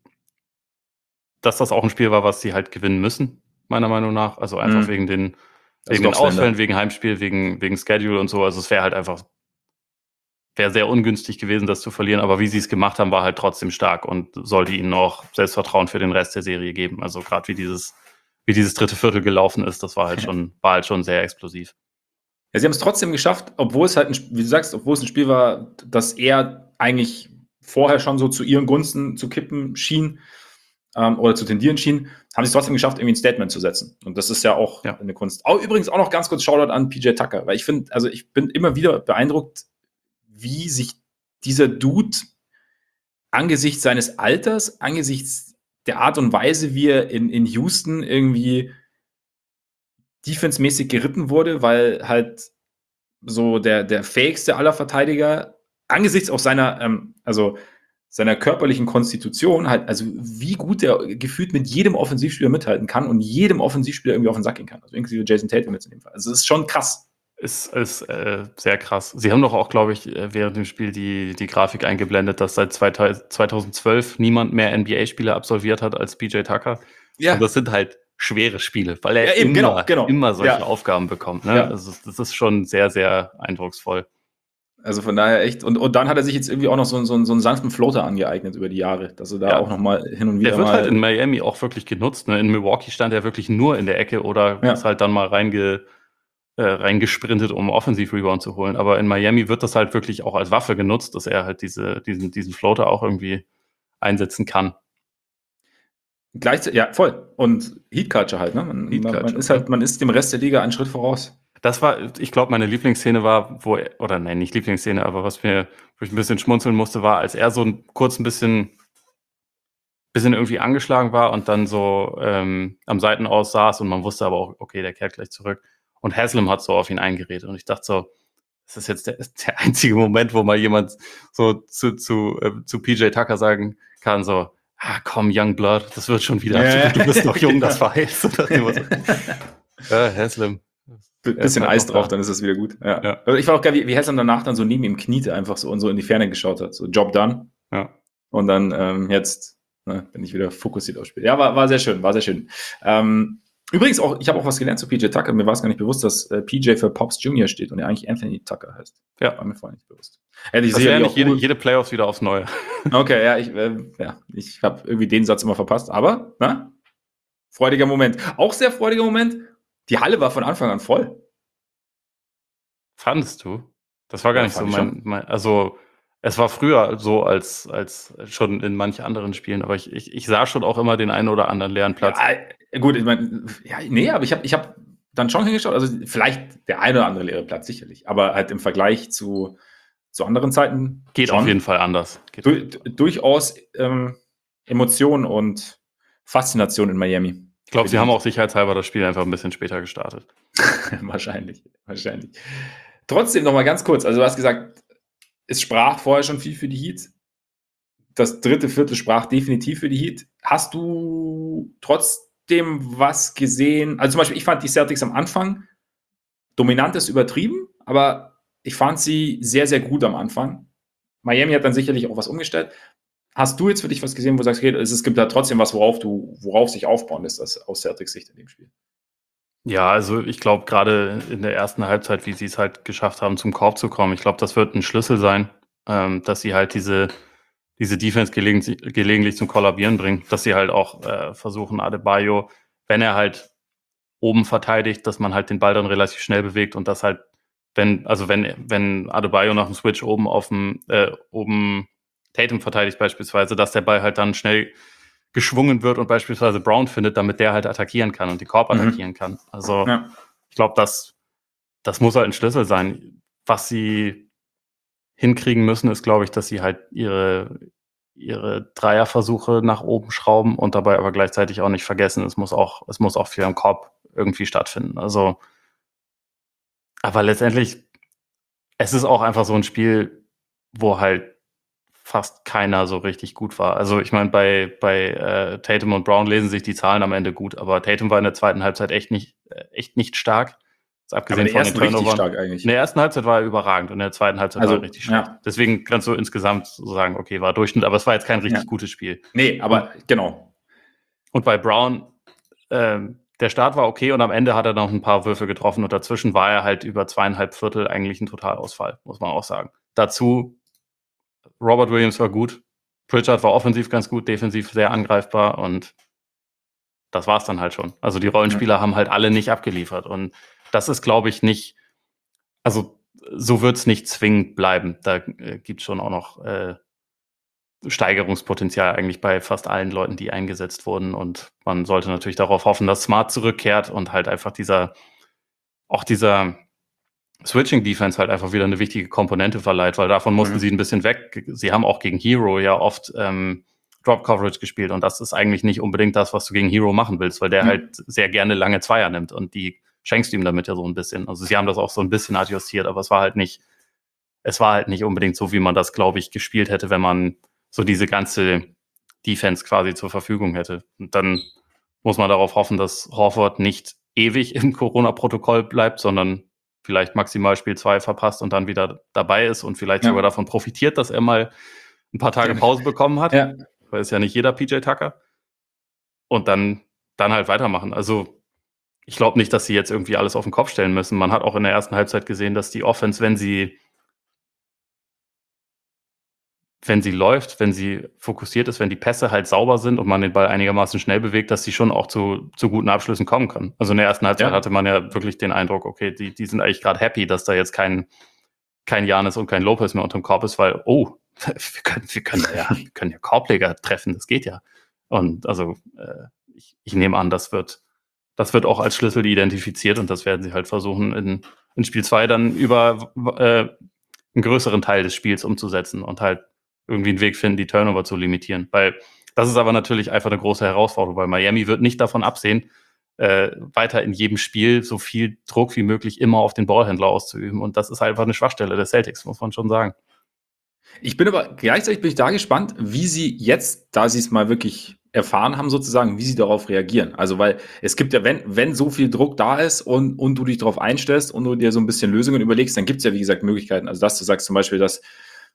dass das auch ein Spiel war, was sie halt gewinnen müssen, meiner Meinung nach. Also einfach mhm. wegen den, wegen also den Ausfällen, wegen Heimspiel, wegen, wegen Schedule und so. Also es wäre halt einfach, wäre sehr ungünstig gewesen, das zu verlieren. Aber wie sie es gemacht haben, war halt trotzdem stark und sollte ihnen auch Selbstvertrauen für den Rest der Serie geben. Also gerade wie dieses, wie dieses dritte Viertel gelaufen ist, das war halt schon, war halt schon sehr explosiv. Ja, sie haben es trotzdem geschafft, obwohl es halt, ein, wie du sagst, obwohl es ein Spiel war, das eher eigentlich vorher schon so zu ihren Gunsten zu kippen schien ähm, oder zu tendieren schien, haben sie es trotzdem geschafft, irgendwie ein Statement zu setzen. Und das ist ja auch ja. eine Kunst. Auch, übrigens auch noch ganz kurz Shoutout an P J Tucker, weil ich finde, also ich bin immer wieder beeindruckt, wie sich dieser Dude angesichts seines Alters, angesichts der Art und Weise, wie er in, in Houston irgendwie defensemäßig geritten wurde, weil halt so der, der fähigste aller Verteidiger angesichts auch seiner, ähm, also seiner körperlichen Konstitution halt, also wie gut er gefühlt mit jedem Offensivspieler mithalten kann und jedem Offensivspieler irgendwie auf den Sack gehen kann. Also inklusive Jason Tatum jetzt in dem Fall. Also es ist schon krass. Ist, ist äh, sehr krass. Sie haben doch auch, glaube ich, während dem Spiel die, die Grafik eingeblendet, dass seit zweitausendzwölf niemand mehr N B A-Spiele absolviert hat als P J Tucker. Ja. Und das sind halt schwere Spiele, weil er ja, eben, immer, genau, genau. immer solche ja. Aufgaben bekommt. Ne? Ja. Also das ist schon sehr, sehr eindrucksvoll. Also von daher echt. Und, und dann hat er sich jetzt irgendwie auch noch so, so, so einen sanften Floater angeeignet über die Jahre, dass er da ja. auch noch mal hin und wieder Der wird mal halt in Miami auch wirklich genutzt. Ne? In Milwaukee stand er wirklich nur in der Ecke oder ja. ist halt dann mal reinge, äh, reingesprintet, um Offensiv-Rebound zu holen. Aber in Miami wird das halt wirklich auch als Waffe genutzt, dass er halt diese, diesen, diesen Floater auch irgendwie einsetzen kann. Gleichzeitig, ja, voll. Und Heat Culture halt, ne? Man, Heat Culture, man ist halt, man ist dem Rest der Liga einen Schritt voraus. Das war, ich glaube, meine Lieblingsszene war, wo er, oder nein, nicht Lieblingsszene, aber was mir, wo ich ein bisschen schmunzeln musste, war, als er so ein, kurz ein bisschen, bisschen irgendwie angeschlagen war und dann so ähm, am Seitenaus saß und man wusste aber auch, okay, der kehrt gleich zurück. Und Haslam hat so auf ihn eingeredet und ich dachte so, das ist jetzt der, der einzige Moment, wo mal jemand so zu, zu, äh, zu P J Tucker sagen kann, so, ah, komm, Young Blood, das wird schon wieder. Yeah. Du bist noch jung, das verheißt. Ja, Haslam. B- bisschen Eis drauf, da. Dann ist das wieder gut. Ja. Ja. Ich war auch geil, wie, wie Haslam danach dann so neben ihm kniete, einfach so und so in die Ferne geschaut hat. So, Job done. Ja. Und dann ähm, jetzt ne, bin ich wieder fokussiert aufs Spiel. Ja, war, war sehr schön, war sehr schön. Ähm, übrigens auch, ich habe auch was gelernt zu P J Tucker. Mir war es gar nicht bewusst, dass äh, P J für Pops Junior steht und er eigentlich Anthony Tucker heißt. Ja. War mir vorher nicht bewusst. Hätte ich also ja nicht jede, jede Playoffs wieder aufs Neue. Okay, ja, ich, äh, ja, ich habe irgendwie den Satz immer verpasst. Aber, na, freudiger Moment. Auch sehr freudiger Moment. Die Halle war von Anfang an voll. Fandest du? Das war gar ja, nicht so mein, mein, also es war früher so als, als schon in manchen anderen Spielen, aber ich, ich, ich sah schon auch immer den einen oder anderen leeren Platz. Ja, gut, ich meine, ja, nee, aber ich habe ich hab dann schon hingeschaut, also vielleicht der eine oder andere leere Platz sicherlich, aber halt im Vergleich zu, zu anderen Zeiten geht schon auf jeden Fall anders. Geht du, durchaus ähm, Emotionen und Faszination in Miami. Ich glaube, sie haben auch sicherheitshalber das Spiel einfach ein bisschen später gestartet. wahrscheinlich, wahrscheinlich. Trotzdem noch mal ganz kurz, also du hast gesagt, es sprach vorher schon viel für die Heat. Das dritte Viertel sprach definitiv für die Heat. Hast du trotz trotzdem was gesehen. Also zum Beispiel, ich fand die Celtics am Anfang, dominant ist übertrieben, aber ich fand sie sehr, sehr gut am Anfang. Miami hat dann sicherlich auch was umgestellt. Hast du jetzt für dich was gesehen, wo du sagst, okay, es gibt da trotzdem was, worauf du, worauf sich aufbauen lässt, das aus Celtics Sicht in dem Spiel? Ja, also ich glaube, gerade in der ersten Halbzeit, wie sie es halt geschafft haben, zum Korb zu kommen, ich glaube, das wird ein Schlüssel sein, ähm, dass sie halt diese, diese Defense gelegentlich, gelegentlich zum Kollabieren bringen, dass sie halt auch äh, versuchen, Adebayo, wenn er halt oben verteidigt, dass man halt den Ball dann relativ schnell bewegt und das halt, wenn, also wenn, wenn Adebayo nach dem Switch oben auf dem, äh, oben Tatum verteidigt beispielsweise, dass der Ball halt dann schnell geschwungen wird und beispielsweise Brown findet, damit der halt attackieren kann und die Korb attackieren mhm. kann. Also ja. Ich glaube, das, das muss halt ein Schlüssel sein. Was sie hinkriegen müssen, ist, glaube ich, dass sie halt ihre, ihre Dreierversuche nach oben schrauben und dabei aber gleichzeitig auch nicht vergessen, es muss auch, es muss auch viel am Korb irgendwie stattfinden. Also, aber letztendlich, es ist auch einfach so ein Spiel, wo halt fast keiner so richtig gut war. Also ich meine, bei, bei äh, Tatum und Brown lesen sich die Zahlen am Ende gut, aber Tatum war in der zweiten Halbzeit echt nicht, äh, echt nicht stark. Das abgesehen von den Turnovern. Stark eigentlich. In der ersten Halbzeit war er überragend und in der zweiten Halbzeit also, war er richtig schlecht. Ja. Deswegen kannst du insgesamt so sagen, okay, war Durchschnitt, aber es war jetzt kein richtig ja. gutes Spiel. Nee, aber und, genau. Und bei Brown, ähm, der Start war okay und am Ende hat er noch ein paar Würfe getroffen und dazwischen war er halt über zweieinhalb Viertel eigentlich ein Totalausfall, muss man auch sagen. Dazu, Robert Williams war gut, Pritchard war offensiv ganz gut, defensiv sehr angreifbar und das war's dann halt schon. Also die Rollenspieler ja. haben halt alle nicht abgeliefert und das ist, glaube ich, nicht, also so wird's nicht zwingend bleiben. Da äh, gibt's schon auch noch äh, Steigerungspotenzial eigentlich bei fast allen Leuten, die eingesetzt wurden und man sollte natürlich darauf hoffen, dass Smart zurückkehrt und halt einfach dieser, auch dieser Switching-Defense halt einfach wieder eine wichtige Komponente verleiht, weil davon mussten mhm. sie ein bisschen weg. Sie haben auch gegen Hero ja oft ähm, Drop-Coverage gespielt und das ist eigentlich nicht unbedingt das, was du gegen Hero machen willst, weil der mhm. halt sehr gerne lange Zweier nimmt und die schenkst du ihm damit ja so ein bisschen. Also sie haben das auch so ein bisschen adjustiert, aber es war halt nicht, es war halt nicht unbedingt so, wie man das, glaube ich, gespielt hätte, wenn man so diese ganze Defense quasi zur Verfügung hätte. Und dann muss man darauf hoffen, dass Horford nicht ewig im Corona-Protokoll bleibt, sondern vielleicht maximal Spiel zwei verpasst und dann wieder dabei ist und vielleicht ja. sogar davon profitiert, dass er mal ein paar Tage Pause bekommen hat. Ja. Weil es ja nicht jeder P J Tucker. Und dann, dann halt weitermachen. Also ich glaube nicht, dass sie jetzt irgendwie alles auf den Kopf stellen müssen. Man hat auch in der ersten Halbzeit gesehen, dass die Offense, wenn sie wenn sie läuft, wenn sie fokussiert ist, wenn die Pässe halt sauber sind und man den Ball einigermaßen schnell bewegt, dass sie schon auch zu, zu guten Abschlüssen kommen kann. Also in der ersten Halbzeit ja. hatte man ja wirklich den Eindruck, okay, die, die sind eigentlich gerade happy, dass da jetzt kein, kein Giannis und kein Lopez mehr unterm Korb ist, weil, oh, wir können, wir können ja, wir können ja Korbleger treffen, das geht ja. Und also äh, ich, ich nehme an, das wird, das wird auch als Schlüssel identifiziert und das werden sie halt versuchen, in, in Spiel zwei dann über äh, einen größeren Teil des Spiels umzusetzen und halt irgendwie einen Weg finden, die Turnover zu limitieren. Weil das ist aber natürlich einfach eine große Herausforderung, weil Miami wird nicht davon absehen, äh, weiter in jedem Spiel so viel Druck wie möglich immer auf den Ballhändler auszuüben. Und das ist einfach eine Schwachstelle der Celtics, muss man schon sagen. Ich bin aber gleichzeitig bin ich da gespannt, wie sie jetzt, da sie es mal wirklich erfahren haben sozusagen, wie sie darauf reagieren. Also weil es gibt ja, wenn, wenn so viel Druck da ist und, und du dich darauf einstellst und du dir so ein bisschen Lösungen überlegst, dann gibt es ja, wie gesagt, Möglichkeiten. Also dass du sagst zum Beispiel, dass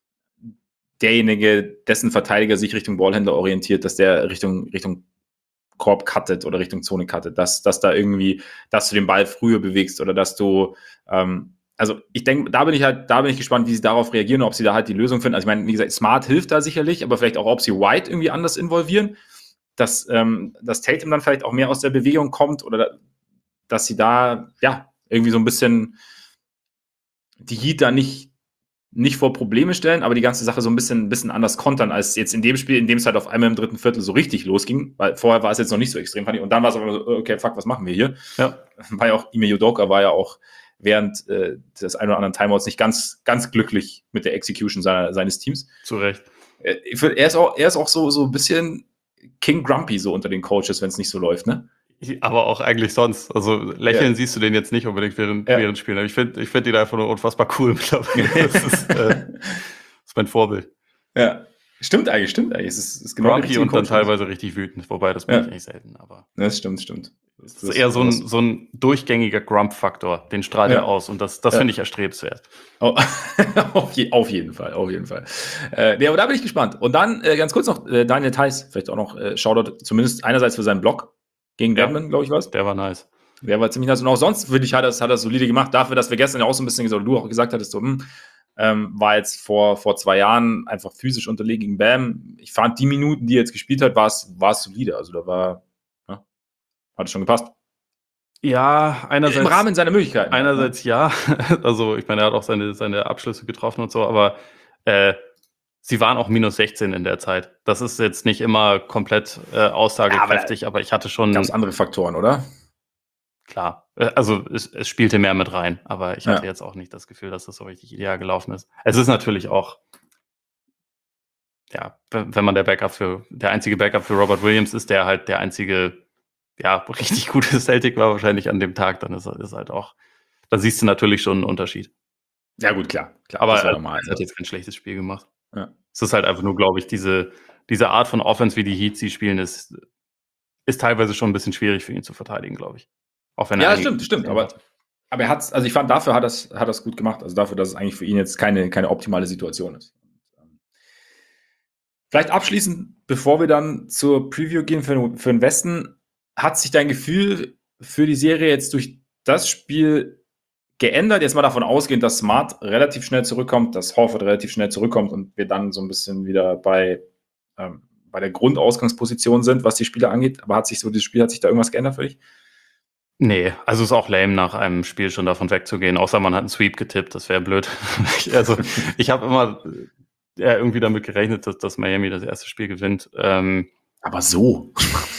derjenige, dessen Verteidiger sich Richtung Ballhändler orientiert, dass der Richtung, Richtung Korb cuttet oder Richtung Zone cuttet, dass, dass da irgendwie, dass du den Ball früher bewegst oder dass du, ähm, also ich denke, da bin ich halt, da bin ich gespannt, wie sie darauf reagieren, ob sie da halt die Lösung finden. Also ich meine, wie gesagt, Smart hilft da sicherlich, aber vielleicht auch, ob sie White irgendwie anders involvieren, dass, ähm, dass Tatum dann vielleicht auch mehr aus der Bewegung kommt oder dass sie da, ja, irgendwie so ein bisschen die Heat da nicht nicht vor Probleme stellen, aber die ganze Sache so ein bisschen, ein bisschen anders kontern, als jetzt in dem Spiel, in dem es halt auf einmal im dritten Viertel so richtig losging, weil vorher war es jetzt noch nicht so extrem, fand ich. Und dann war es aber so, okay, fuck, was machen wir hier? Ja. War ja auch, Ime Udoka war ja auch während äh, des ein oder anderen Timeouts nicht ganz, ganz glücklich mit der Execution seiner, seines Teams. Zu Recht. Äh, er ist auch, er ist auch so, so ein bisschen King Grumpy so unter den Coaches, wenn es nicht so läuft, ne? Aber auch eigentlich sonst. Also lächeln ja. siehst du den jetzt nicht unbedingt während, ja. während Spielen. Ich finde ich find ihn einfach nur unfassbar cool mittlerweile. Das ist, äh, das ist mein Vorbild. Ja. Stimmt eigentlich, stimmt eigentlich. Es ist, es ist genau die Grumpy richtige und dann Coaching. teilweise richtig wütend, wobei das bin Ja. ich eigentlich selten, aber Das stimmt, stimmt. es Das, ist das, eher so ein, das, so ein durchgängiger Grump-Faktor, den strahlt Ja. er aus und das, das Ja. finde ich erstrebenswert. Oh, auf, je, auf jeden Fall, auf jeden Fall. Äh, nee, aber da bin ich gespannt. Und dann äh, ganz kurz noch äh, Daniel Theiss, vielleicht auch noch äh, Shoutout, zumindest einerseits für seinen Blog gegen Ja. Deadman, glaube ich, was. Der war nice. Der war ziemlich nice. Und auch sonst, finde ich, hat er es hat er solide gemacht. Dafür, dass wir gestern ja auch so ein bisschen, oder du auch gesagt hattest, so, hm, ähm, war jetzt vor, vor zwei Jahren einfach physisch unterlegen gegen Bam. Ich fand die Minuten, die er jetzt gespielt hat, war es war es solide. Also da war, ja, hat es schon gepasst. Ja, einerseits. Im Rahmen seiner Möglichkeiten. Einerseits ja. Also ich meine, er hat auch seine, seine Abschlüsse getroffen und so, aber äh, sie waren auch minus sechzehn in der Zeit. Das ist jetzt nicht immer komplett äh, aussagekräftig, ja, aber, aber ich hatte schon. Gab es andere Faktoren, oder? Klar, also es, es spielte mehr mit rein, aber ich hatte Ja. jetzt auch nicht das Gefühl, dass das so richtig ideal gelaufen ist. Es ist natürlich auch, ja, wenn man der Backup für, der einzige Backup für Robert Williams ist, der halt der einzige, ja, richtig gute Celtic war wahrscheinlich an dem Tag, dann ist ist halt auch, da siehst du natürlich schon einen Unterschied. Ja gut, klar. klar Aber das war er normal. hat jetzt kein schlechtes Spiel gemacht. Ja. Es ist halt einfach nur, glaube ich, diese, diese Art von Offense, wie die Heat sie spielen, ist, ist teilweise schon ein bisschen schwierig für ihn zu verteidigen, glaube ich. Auch wenn er Ja, stimmt, stimmt. Aber, aber er hat's, also ich fand, dafür hat er es hat er's gut gemacht. Also dafür, dass es eigentlich für ihn jetzt keine, keine optimale Situation ist. Vielleicht abschließend, bevor wir dann zur Preview gehen für, für den Westen, hat sich dein Gefühl für die Serie jetzt durch das Spiel geändert? Jetzt mal davon ausgehend, dass Smart relativ schnell zurückkommt, dass Horford relativ schnell zurückkommt und wir dann so ein bisschen wieder bei, ähm, bei der Grundausgangsposition sind, was die Spieler angeht. Aber hat sich so, dieses Spiel, hat sich da irgendwas geändert für dich? Nee, also ist auch lame, nach einem Spiel schon davon wegzugehen, außer man hat einen Sweep getippt, das wäre blöd. Also ich habe immer ja, irgendwie damit gerechnet, dass, dass Miami das erste Spiel gewinnt. Ähm, Aber so.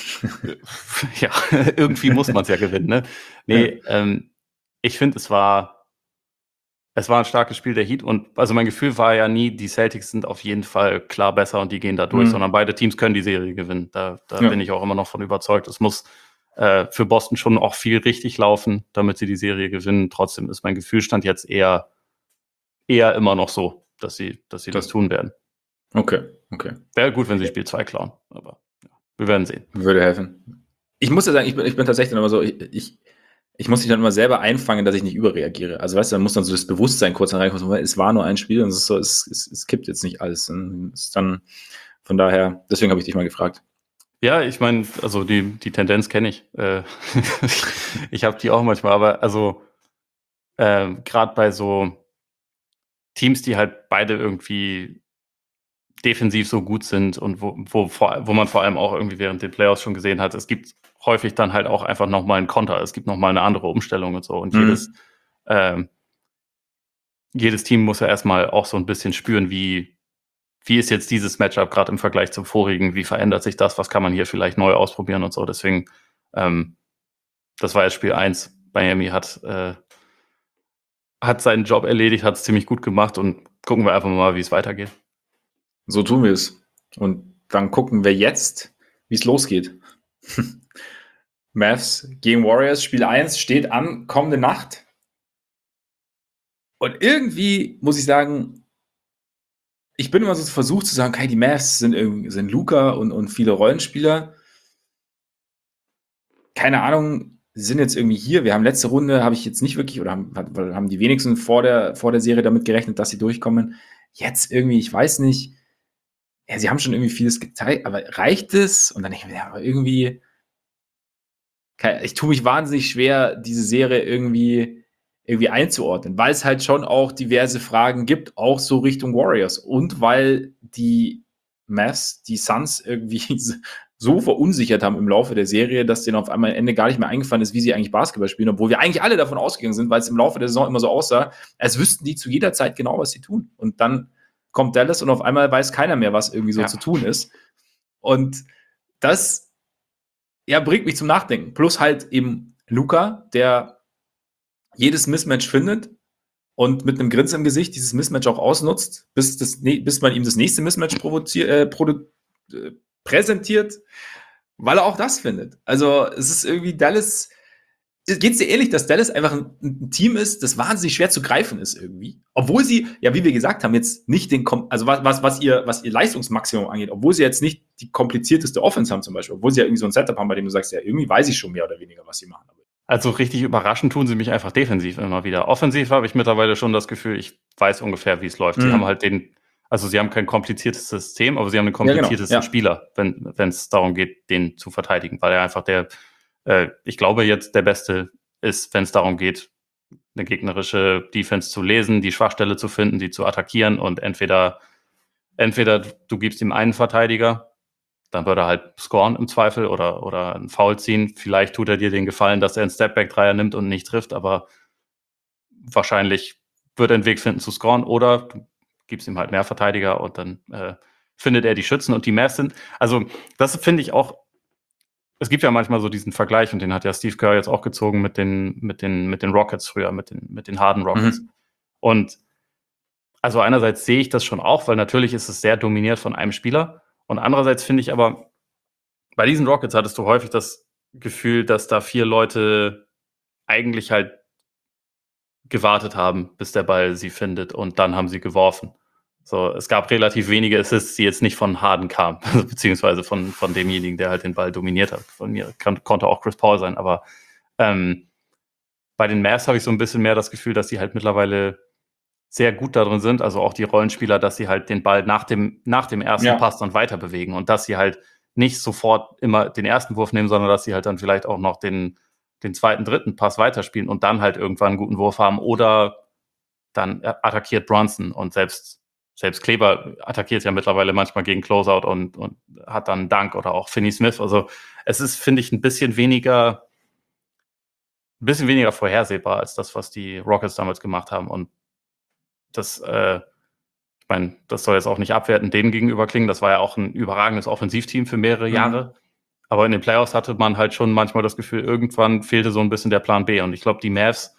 ja, irgendwie muss man es ja gewinnen, ne? Nee, ja. ähm, ich finde, es war es war ein starkes Spiel der Heat und also mein Gefühl war ja nie, die Celtics sind auf jeden Fall klar besser und die gehen da durch, mhm. sondern beide Teams können die Serie gewinnen. Da, da ja. bin ich auch immer noch von überzeugt. Es muss äh, für Boston schon auch viel richtig laufen, damit sie die Serie gewinnen. Trotzdem ist mein Gefühlstand jetzt eher, eher immer noch so, dass sie, dass sie das, das tun werden. Okay, okay. Wäre gut, wenn sie Spiel zwei klauen, aber ja, wir werden sehen. Würde helfen. Ich muss ja sagen, ich bin, ich bin tatsächlich immer so, ich, ich, ich muss mich dann immer selber einfangen, dass ich nicht überreagiere. Also weißt du, dann muss dann so das Bewusstsein kurz reinkommen, es war nur ein Spiel und es ist so, es, es, es kippt jetzt nicht alles. Und es ist dann, von daher, deswegen habe ich dich mal gefragt. Ja, ich meine, also die, die Tendenz kenne ich. Äh, ich habe die auch manchmal, aber also äh, gerade bei so Teams, die halt beide irgendwie defensiv so gut sind und wo, wo, wo man vor allem auch irgendwie während den Playoffs schon gesehen hat, es gibt häufig dann halt auch einfach nochmal einen Konter, es gibt nochmal eine andere Umstellung und so und mhm. jedes, äh, jedes Team muss ja erstmal auch so ein bisschen spüren, wie wie ist jetzt dieses Matchup gerade im Vergleich zum vorigen, wie verändert sich das, was kann man hier vielleicht neu ausprobieren und so, deswegen ähm, das war jetzt Spiel eins, Miami hat äh, hat seinen Job erledigt, hat es ziemlich gut gemacht und gucken wir einfach mal, wie es weitergeht. So tun wir es. Und dann gucken wir jetzt, wie es losgeht. Mavs gegen Warriors, Spiel eins steht an, kommende Nacht. Und irgendwie muss ich sagen, ich bin immer so versucht zu sagen, okay, die Mavs sind, irgendwie, sind Luka und, und viele Rollenspieler. Keine Ahnung, sind jetzt irgendwie hier. Wir haben letzte Runde, habe ich jetzt nicht wirklich, oder haben, haben die wenigsten vor der, vor der Serie damit gerechnet, dass sie durchkommen. Jetzt irgendwie, ich weiß nicht, ja, sie haben schon irgendwie vieles gezeigt, aber reicht es? Und dann denke ich mir, ja, aber irgendwie, ich tue mich wahnsinnig schwer, diese Serie irgendwie, irgendwie einzuordnen, weil es halt schon auch diverse Fragen gibt, auch so Richtung Warriors. Und weil die Mavs, die Suns irgendwie so verunsichert haben im Laufe der Serie, dass denen auf einmal am Ende gar nicht mehr eingefallen ist, wie sie eigentlich Basketball spielen, obwohl wir eigentlich alle davon ausgegangen sind, weil es im Laufe der Saison immer so aussah, als wüssten die zu jeder Zeit genau, was sie tun. Und dann kommt Dallas und auf einmal weiß keiner mehr, was irgendwie so ja. zu tun ist. Und das ja, bringt mich zum Nachdenken. Plus halt eben Luka, der jedes Mismatch findet und mit einem Grinsen im Gesicht dieses Mismatch auch ausnutzt, bis, das, bis man ihm das nächste Mismatch äh, produ- äh, präsentiert, weil er auch das findet. Also es ist irgendwie Dallas, geht es dir ähnlich, dass Dallas einfach ein, ein Team ist, das wahnsinnig schwer zu greifen ist irgendwie. Obwohl sie, ja, wie wir gesagt haben, jetzt nicht den, also was, was, was, ihr, was ihr Leistungsmaximum angeht, obwohl sie jetzt nicht die komplizierteste Offense haben zum Beispiel, obwohl sie ja irgendwie so ein Setup haben, bei dem du sagst, ja, irgendwie weiß ich schon mehr oder weniger, was sie machen. Also richtig überraschend tun sie mich einfach defensiv immer wieder. Offensiv habe ich mittlerweile schon das Gefühl, ich weiß ungefähr, wie es läuft. Mhm. Sie haben halt den, also sie haben kein kompliziertes System, aber sie haben den kompliziertesten ja, genau. ja. Spieler, wenn es darum geht, den zu verteidigen, weil er einfach der, äh, ich glaube jetzt der Beste ist, wenn es darum geht, eine gegnerische Defense zu lesen, die Schwachstelle zu finden, die zu attackieren und entweder, entweder du gibst ihm einen Verteidiger, dann würde er halt scoren im Zweifel oder, oder einen Foul ziehen. Vielleicht tut er dir den Gefallen, dass er einen Stepback-Dreier nimmt und nicht trifft, aber wahrscheinlich wird er einen Weg finden zu scoren oder du gibst ihm halt mehr Verteidiger und dann äh, findet er die Schützen und die Mavs sind, also das finde ich auch, es gibt ja manchmal so diesen Vergleich und den hat ja Steve Kerr jetzt auch gezogen mit den, mit den, mit den Rockets früher, mit den, mit den Harden Rockets. Mhm. Und also einerseits sehe ich das schon auch, weil natürlich ist es sehr dominiert von einem Spieler. Und andererseits finde ich aber, bei diesen Rockets hattest du häufig das Gefühl, dass da vier Leute eigentlich halt gewartet haben, bis der Ball sie findet und dann haben sie geworfen. So, es gab relativ wenige Assists, die jetzt nicht von Harden kamen, beziehungsweise von, von demjenigen, der halt den Ball dominiert hat. Von mir kann, konnte auch Chris Paul sein, aber ähm, bei den Mavs habe ich so ein bisschen mehr das Gefühl, dass die halt mittlerweile sehr gut darin sind, also auch die Rollenspieler, dass sie halt den Ball nach dem, nach dem ersten ja. Pass dann weiter bewegen und dass sie halt nicht sofort immer den ersten Wurf nehmen, sondern dass sie halt dann vielleicht auch noch den, den zweiten, dritten Pass weiterspielen und dann halt irgendwann einen guten Wurf haben oder dann attackiert Brunson und selbst, selbst Kleber attackiert ja mittlerweile manchmal gegen Closeout und, und hat dann einen Dunk oder auch Finney Smith. Also es ist, finde ich, ein bisschen weniger ein bisschen weniger vorhersehbar als das, was die Rockets damals gemacht haben und das, äh, ich meine, das soll jetzt auch nicht abwertend denen gegenüber klingen. Das war ja auch ein überragendes Offensivteam für mehrere mhm. Jahre. Aber in den Playoffs hatte man halt schon manchmal das Gefühl, irgendwann fehlte so ein bisschen der Plan B. Und ich glaube, die Mavs,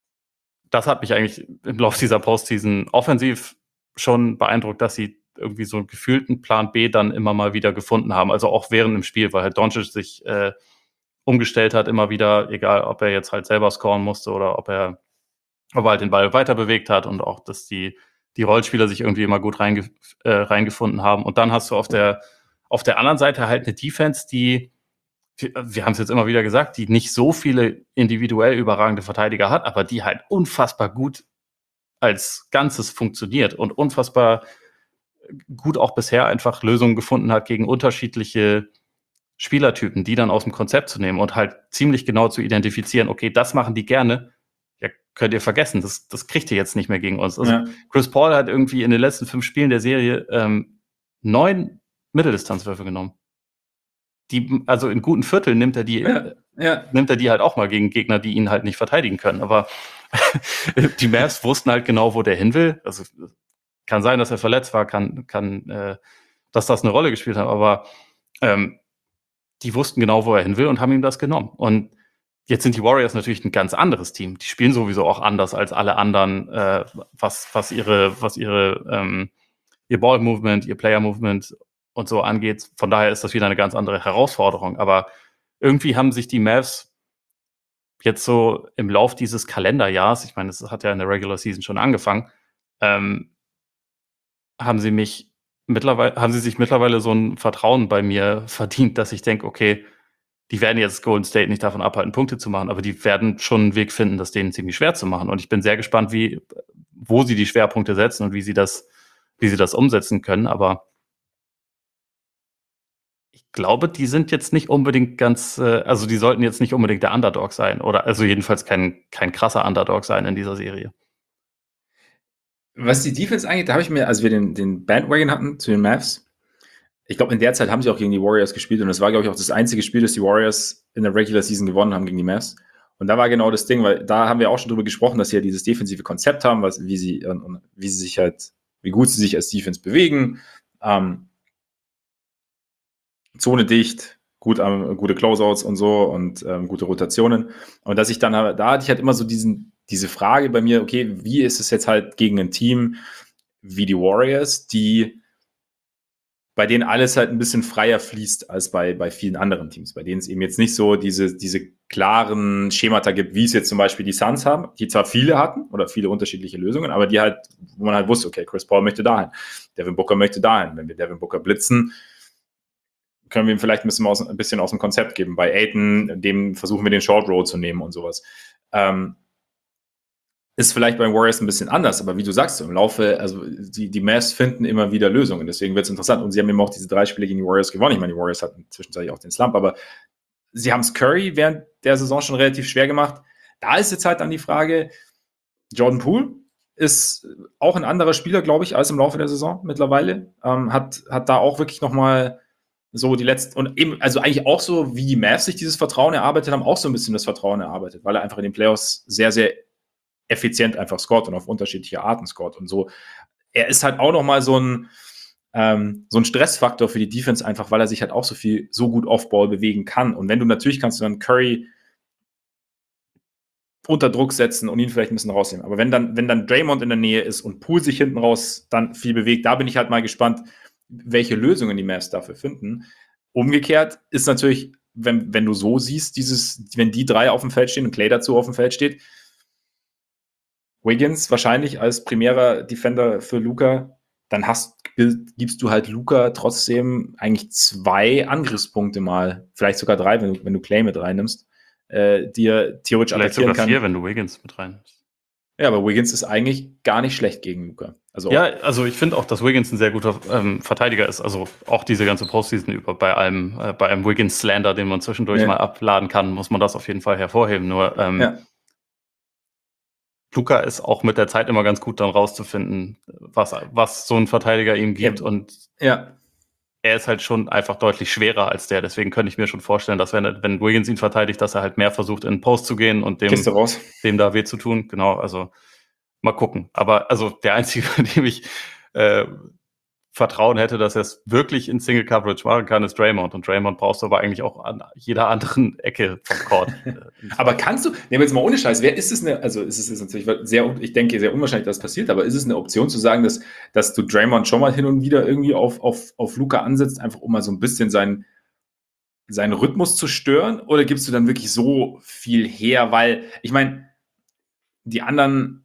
das hat mich eigentlich im Laufe dieser Postseason offensiv schon beeindruckt, dass sie irgendwie so einen gefühlten Plan B dann immer mal wieder gefunden haben. Also auch während dem Spiel, weil halt Doncic sich äh, umgestellt hat, immer wieder, egal ob er jetzt halt selber scoren musste oder ob er ob er halt den Ball weiter bewegt hat und auch, dass die, die Rollenspieler sich irgendwie immer gut reinge, äh, reingefunden haben. Und dann hast du auf der, auf der anderen Seite halt eine Defense, die, wir, wir haben es jetzt immer wieder gesagt, die nicht so viele individuell überragende Verteidiger hat, aber die halt unfassbar gut als Ganzes funktioniert und unfassbar gut auch bisher einfach Lösungen gefunden hat gegen unterschiedliche Spielertypen, die dann aus dem Konzept zu nehmen und halt ziemlich genau zu identifizieren, okay, das machen die gerne, ja, könnt ihr vergessen, das, das kriegt ihr jetzt nicht mehr gegen uns. Also ja. Chris Paul hat irgendwie in den letzten fünf Spielen der Serie ähm, neun Mitteldistanzwürfe genommen. Die, also in guten Vierteln nimmt er die, ja. Ja. nimmt er die halt auch mal gegen Gegner, die ihn halt nicht verteidigen können. Aber die Mavs wussten halt genau, wo der hin will. Also kann sein, dass er verletzt war, kann, kann, äh, dass das eine Rolle gespielt hat, aber ähm, die wussten genau, wo er hin will und haben ihm das genommen. Und jetzt sind die Warriors natürlich ein ganz anderes Team. Die spielen sowieso auch anders als alle anderen, äh, was, was ihre, was ihre, ähm, ihr Ball-Movement, ihr Player-Movement und so angeht. Von daher ist das wieder eine ganz andere Herausforderung. Aber irgendwie haben sich die Mavs jetzt so im Lauf dieses Kalenderjahrs, ich meine, es hat ja in der Regular Season schon angefangen, ähm, haben sie mich mittlerweile, haben sie sich mittlerweile so ein Vertrauen bei mir verdient, dass ich denke, okay, die werden jetzt Golden State nicht davon abhalten, Punkte zu machen, aber die werden schon einen Weg finden, das denen ziemlich schwer zu machen. Und ich bin sehr gespannt, wie, wo sie die Schwerpunkte setzen und wie sie das, wie sie das umsetzen können. Aber ich glaube, die sind jetzt nicht unbedingt ganz, also die sollten jetzt nicht unbedingt der Underdog sein oder also jedenfalls kein, kein krasser Underdog sein in dieser Serie. Was die Defense angeht, da habe ich mir, als wir den, den Bandwagon hatten zu den Mavs, ich glaube, in der Zeit haben sie auch gegen die Warriors gespielt und das war, glaube ich, auch das einzige Spiel, das die Warriors in der Regular Season gewonnen haben gegen die Mavs. Und da war genau das Ding, weil da haben wir auch schon drüber gesprochen, dass sie ja dieses defensive Konzept haben, was, wie sie, und, wie sie sich halt, wie gut sie sich als Defense bewegen, ähm, Zone dicht, gut, ähm, gute Closeouts und so und ähm, gute Rotationen. Und dass ich dann, da hatte ich halt immer so diesen, diese Frage bei mir, okay, wie ist es jetzt halt gegen ein Team wie die Warriors, die bei denen alles halt ein bisschen freier fließt als bei, bei vielen anderen Teams, bei denen es eben jetzt nicht so diese, diese klaren Schemata gibt, wie es jetzt zum Beispiel die Suns haben, die zwar viele hatten oder viele unterschiedliche Lösungen, aber die halt, wo man halt wusste, okay, Chris Paul möchte dahin, Devin Booker möchte dahin. Wenn wir Devin Booker blitzen, können wir ihm vielleicht ein bisschen aus, ein bisschen aus dem Konzept geben. Bei Ayton, dem versuchen wir den Short Roll zu nehmen und sowas. Ähm, Ist vielleicht bei den Warriors ein bisschen anders, aber wie du sagst, im Laufe, also die, die Mavs finden immer wieder Lösungen, deswegen wird es interessant. Und sie haben eben auch diese drei Spiele gegen die Warriors gewonnen. Ich meine, die Warriors hatten zwischenzeitlich auch den Slump, aber sie haben es Curry während der Saison schon relativ schwer gemacht. Da ist jetzt halt dann die Frage, Jordan Poole ist auch ein anderer Spieler, glaube ich, als im Laufe der Saison mittlerweile. Ähm, hat, hat da auch wirklich nochmal so die letzten, und eben, also eigentlich auch so, wie die Mavs sich dieses Vertrauen erarbeitet haben, auch so ein bisschen das Vertrauen erarbeitet, weil er einfach in den Playoffs sehr, sehr effizient einfach scored und auf unterschiedliche Arten scored und so. Er ist halt auch nochmal so ein, ähm, so ein Stressfaktor für die Defense einfach, weil er sich halt auch so viel, so gut Off-Ball bewegen kann. Und wenn du natürlich kannst du dann Curry unter Druck setzen und ihn vielleicht ein bisschen rausnehmen. Aber wenn dann, wenn dann Draymond in der Nähe ist und Poole sich hinten raus dann viel bewegt, da bin ich halt mal gespannt, welche Lösungen die Mavs dafür finden. Umgekehrt ist natürlich, wenn, wenn du so siehst, dieses, wenn die drei auf dem Feld stehen und Clay dazu auf dem Feld steht, Wiggins wahrscheinlich als primärer Defender für Luka, dann hast, gibst du halt Luka trotzdem eigentlich zwei Angriffspunkte mal, vielleicht sogar drei, wenn du, wenn du Clay mit reinnimmst, äh, die er theoretisch Vielleicht attackieren sogar kann. vier, wenn du Wiggins mit reinnimmst. Ja, aber Wiggins ist eigentlich gar nicht schlecht gegen Luka. Also ja, also ich finde auch, dass Wiggins ein sehr guter ähm, Verteidiger ist. Also auch diese ganze Postseason über bei einem, äh, bei einem Wiggins-Slander, den man zwischendurch ja. mal abladen kann, muss man das auf jeden Fall hervorheben. Nur ähm, ja. Luka ist auch mit der Zeit immer ganz gut dann rauszufinden, was, was so ein Verteidiger ihm gibt. Ja. Und ja. er ist halt schon einfach deutlich schwerer als der. Deswegen könnte ich mir schon vorstellen, dass wenn, wenn Wiggins ihn verteidigt, dass er halt mehr versucht, in den Post zu gehen und dem, dem da weh zu tun. Genau, also mal gucken. Aber also der Einzige, dem ich äh, Vertrauen hätte, dass er es wirklich in Single Coverage machen kann, ist Draymond. Und Draymond brauchst du aber eigentlich auch an jeder anderen Ecke vom Court. Aber kannst du, nehmen wir jetzt mal ohne Scheiß, wer ist es eine, also ist es ist natürlich sehr, ich denke, sehr unwahrscheinlich, dass das passiert, aber ist es eine Option zu sagen, dass, dass du Draymond schon mal hin und wieder irgendwie auf, auf, auf Luka ansetzt, einfach um mal so ein bisschen seinen, seinen Rhythmus zu stören? Oder gibst du dann wirklich so viel her? Weil, ich meine, die anderen,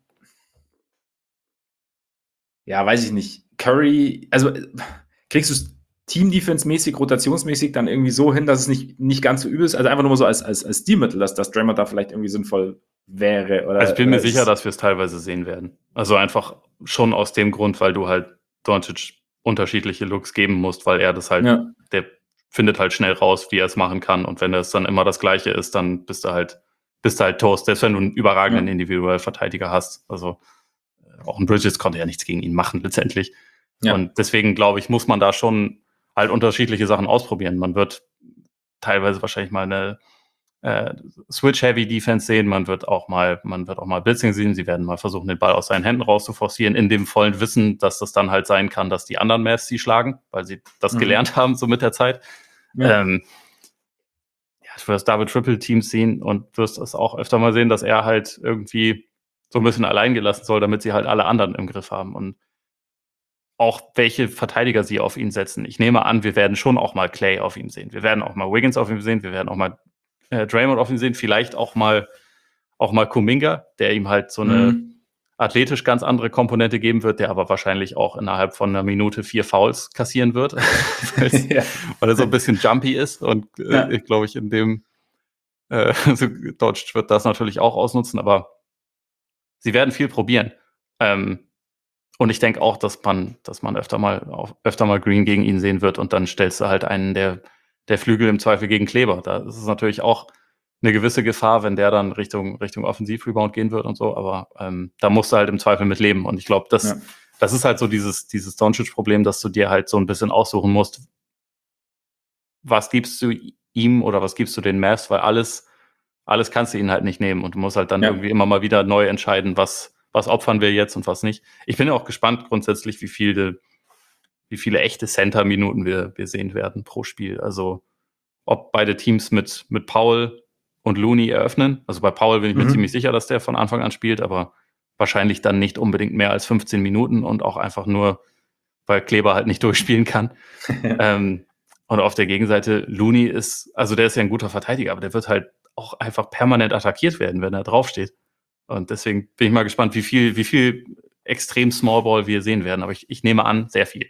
ja, weiß ich nicht, Curry, also kriegst du es Team-Defense-mäßig, rotationsmäßig dann irgendwie so hin, dass es nicht, nicht ganz so übel ist, also einfach nur mal so als, als, als Stilmittel, dass, dass Draymond da vielleicht irgendwie sinnvoll wäre. Oder, also ich bin mir oder sicher, dass wir es teilweise sehen werden. Also einfach schon aus dem Grund, weil du halt Doncic unterschiedliche Looks geben musst, weil er das halt, ja. der findet halt schnell raus, wie er es machen kann. Und wenn es dann immer das Gleiche ist, dann bist du halt, bist du halt Toast, selbst wenn du einen überragenden ja. individuellen Verteidiger hast. Also auch ein Bridges konnte ja nichts gegen ihn machen letztendlich. Ja. Und deswegen, glaube ich, muss man da schon halt unterschiedliche Sachen ausprobieren. Man wird teilweise wahrscheinlich mal eine äh, Switch-Heavy-Defense sehen, man wird auch mal, man wird auch mal Blitzing sehen, sie werden mal versuchen, den Ball aus seinen Händen rauszuforcieren, in dem vollen Wissen, dass das dann halt sein kann, dass die anderen Mavs sie schlagen, weil sie das mhm. gelernt haben, so mit der Zeit. Ja. Ähm, ja, du wirst Double-Triple-Teams sehen und wirst es auch öfter mal sehen, dass er halt irgendwie so ein bisschen allein gelassen soll, damit sie halt alle anderen im Griff haben. Und auch welche Verteidiger sie auf ihn setzen. Ich nehme an, wir werden schon auch mal Clay auf ihm sehen. Wir werden auch mal Wiggins auf ihm sehen. Wir werden auch mal äh, Draymond auf ihm sehen. Vielleicht auch mal auch mal Kuminga, der ihm halt so eine mhm. athletisch ganz andere Komponente geben wird, der aber wahrscheinlich auch innerhalb von einer Minute vier Fouls kassieren wird, ja. weil er so ein bisschen jumpy ist. Und äh, ja. ich glaube, ich in dem äh, so, Doncic wird das natürlich auch ausnutzen, aber sie werden viel probieren. Ähm, Und ich denke auch, dass man, dass man öfter mal, auf, öfter mal Green gegen ihn sehen wird und dann stellst du halt einen der, der Flügel im Zweifel gegen Kleber. Da ist es natürlich auch eine gewisse Gefahr, wenn der dann Richtung, Richtung Offensiv-Rebound gehen wird und so, aber ähm, da musst du halt im Zweifel mit leben. Und ich glaube, das, ja. das ist halt so dieses, dieses Doncic-Problem, dass du dir halt so ein bisschen aussuchen musst, was gibst du ihm oder was gibst du den Mavs, weil alles, alles kannst du ihnen halt nicht nehmen und du musst halt dann ja. irgendwie immer mal wieder neu entscheiden, was was opfern wir jetzt und was nicht. Ich bin ja auch gespannt grundsätzlich, wie viele, wie viele echte Center-Minuten wir, wir sehen werden pro Spiel. Also ob beide Teams mit, mit Powell und Looney eröffnen. Also bei Powell bin ich mir mhm. ziemlich sicher, dass der von Anfang an spielt, aber wahrscheinlich dann nicht unbedingt mehr als fünfzehn Minuten und auch einfach nur weil Kleber halt nicht durchspielen kann. ähm, und auf der Gegenseite, Looney ist, also der ist ja ein guter Verteidiger, aber der wird halt auch einfach permanent attackiert werden, wenn er draufsteht. Und deswegen bin ich mal gespannt, wie viel, wie viel extrem Smallball wir sehen werden. Aber ich, ich nehme an, sehr viel.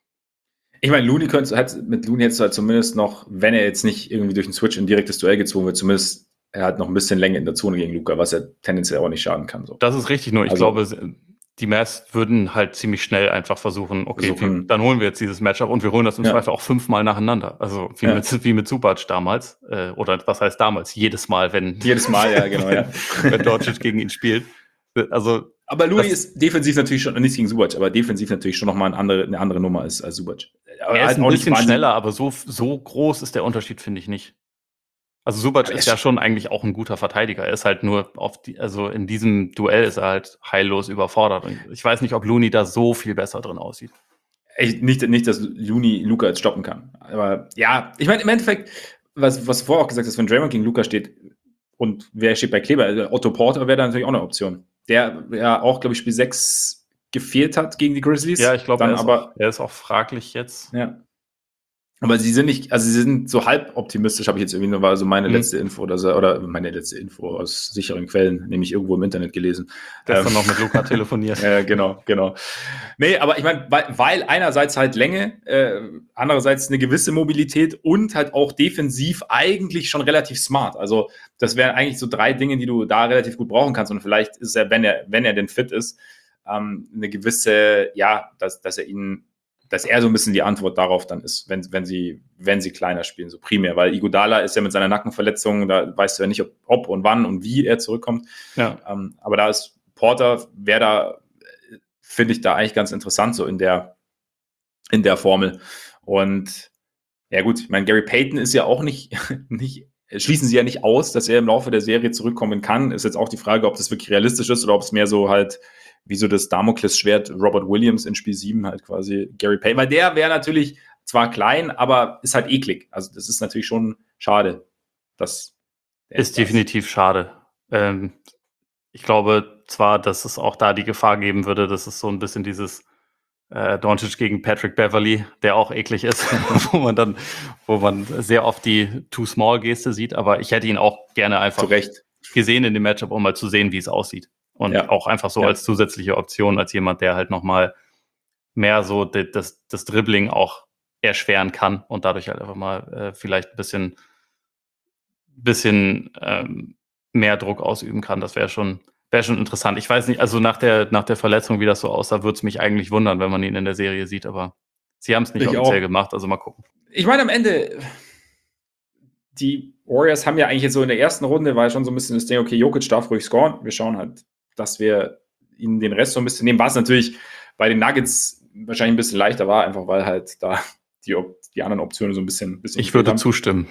Ich meine, Looney könnte halt, mit Looney hättest du halt zumindest noch, wenn er jetzt nicht irgendwie durch einen Switch in direktes Duell gezwungen wird, zumindest er hat noch ein bisschen Länge in der Zone gegen Luka, was er tendenziell auch nicht schaden kann. So. Das ist richtig, nur ich Also- glaube, die Mavs würden halt ziemlich schnell einfach versuchen, okay, Versuchen- wir, dann holen wir jetzt dieses Matchup und wir holen das im Ja. Zweifel auch fünfmal nacheinander. Also wie, Ja. mit, wie mit Subac damals. Äh, oder was heißt damals? Jedes Mal, wenn, Jedes Mal, ja, genau, ja. wenn Doncic gegen ihn spielt. Also Aber Looney Das- ist defensiv natürlich schon, nicht gegen Subac, aber defensiv natürlich schon nochmal eine andere, eine andere Nummer als, als Subac. Aber er ist halt ein auch nicht bisschen wahnsinnig- schneller, aber so, so groß ist der Unterschied, finde ich nicht. Also Subac Aber er ist ist ja schon- schon eigentlich auch ein guter Verteidiger. Er ist halt nur auf die, also in diesem Duell ist er halt heillos überfordert. Und ich weiß nicht, ob Looney da so viel besser drin aussieht. Echt nicht, nicht, dass Looney Luka jetzt stoppen kann. Aber ja, ich meine, im Endeffekt, was, was du vorher auch gesagt hast, wenn Draymond gegen Luka steht und wer steht bei Kleber, also Otto Porter wäre da natürlich auch eine Option. Der ja auch, glaube ich, Spiel sechs gefehlt hat gegen die Grizzlies. Ja, ich glaube, Dann er, ist aber, auch- er ist auch fraglich jetzt. ja. Aber sie sind nicht, also sie sind so halb optimistisch, habe ich jetzt irgendwie nur, war so meine Mhm. letzte Info oder so, oder meine letzte Info aus sicheren Quellen, nämlich irgendwo im Internet gelesen. Gestern Ähm, noch mit Luca telefoniert. Ja, genau, genau. Nee, aber ich meine, weil, weil einerseits halt Länge, äh, andererseits eine gewisse Mobilität und halt auch defensiv eigentlich schon relativ smart. Also das wären eigentlich so drei Dinge, die du da relativ gut brauchen kannst. Und vielleicht ist er, wenn er, wenn er denn fit ist, ähm, eine gewisse, ja, dass, dass er ihnen, dass er so ein bisschen die Antwort darauf dann ist, wenn, wenn sie, wenn sie kleiner spielen, so primär. Weil Iguodala ist ja mit seiner Nackenverletzung, da weißt du ja nicht, ob, ob und wann und wie er zurückkommt. Ja. Ähm, aber da ist Porter, wäre da, finde ich da eigentlich ganz interessant, so in der, in der Formel. Und ja gut, ich meine, Gary Payton ist ja auch nicht, nicht, schließen sie ja nicht aus, dass er im Laufe der Serie zurückkommen kann. Ist jetzt auch die Frage, ob das wirklich realistisch ist oder ob es mehr so halt, wie so das Damoklesschwert Robert Williams in Spiel sieben halt quasi Gary Payton, weil der wäre natürlich zwar klein, aber ist halt eklig. Also das ist natürlich schon schade, dass der Ist definitiv schade. Ähm, ich glaube zwar, dass es auch da die Gefahr geben würde, dass es so ein bisschen dieses äh, Doncic gegen Patrick Beverley, der auch eklig ist, wo man dann, wo man sehr oft die Too-Small-Geste sieht, aber ich hätte ihn auch gerne einfach zu Recht. gesehen in dem Matchup, um mal zu sehen, wie es aussieht. Und Ja. auch einfach so Ja. als zusätzliche Option, als jemand, der halt nochmal mehr so de, das, das Dribbling auch erschweren kann und dadurch halt einfach mal äh, vielleicht ein bisschen, bisschen ähm, mehr Druck ausüben kann. Das wäre schon, wäre schon interessant. Ich weiß nicht, also nach der, nach der Verletzung, wie das so aussah, würde es mich eigentlich wundern, wenn man ihn in der Serie sieht, aber sie haben es nicht Ich offiziell auch. gemacht, also mal gucken. Ich meine, am Ende, die Warriors haben ja eigentlich jetzt so in der ersten Runde, war ja schon so ein bisschen das Ding, okay, Jokic darf ruhig scoren. Wir schauen halt, dass wir ihnen den Rest so ein bisschen nehmen. Was natürlich bei den Nuggets wahrscheinlich ein bisschen leichter war, einfach weil halt da die, Op- die anderen Optionen so ein bisschen. bisschen Ich würde haben. zustimmen.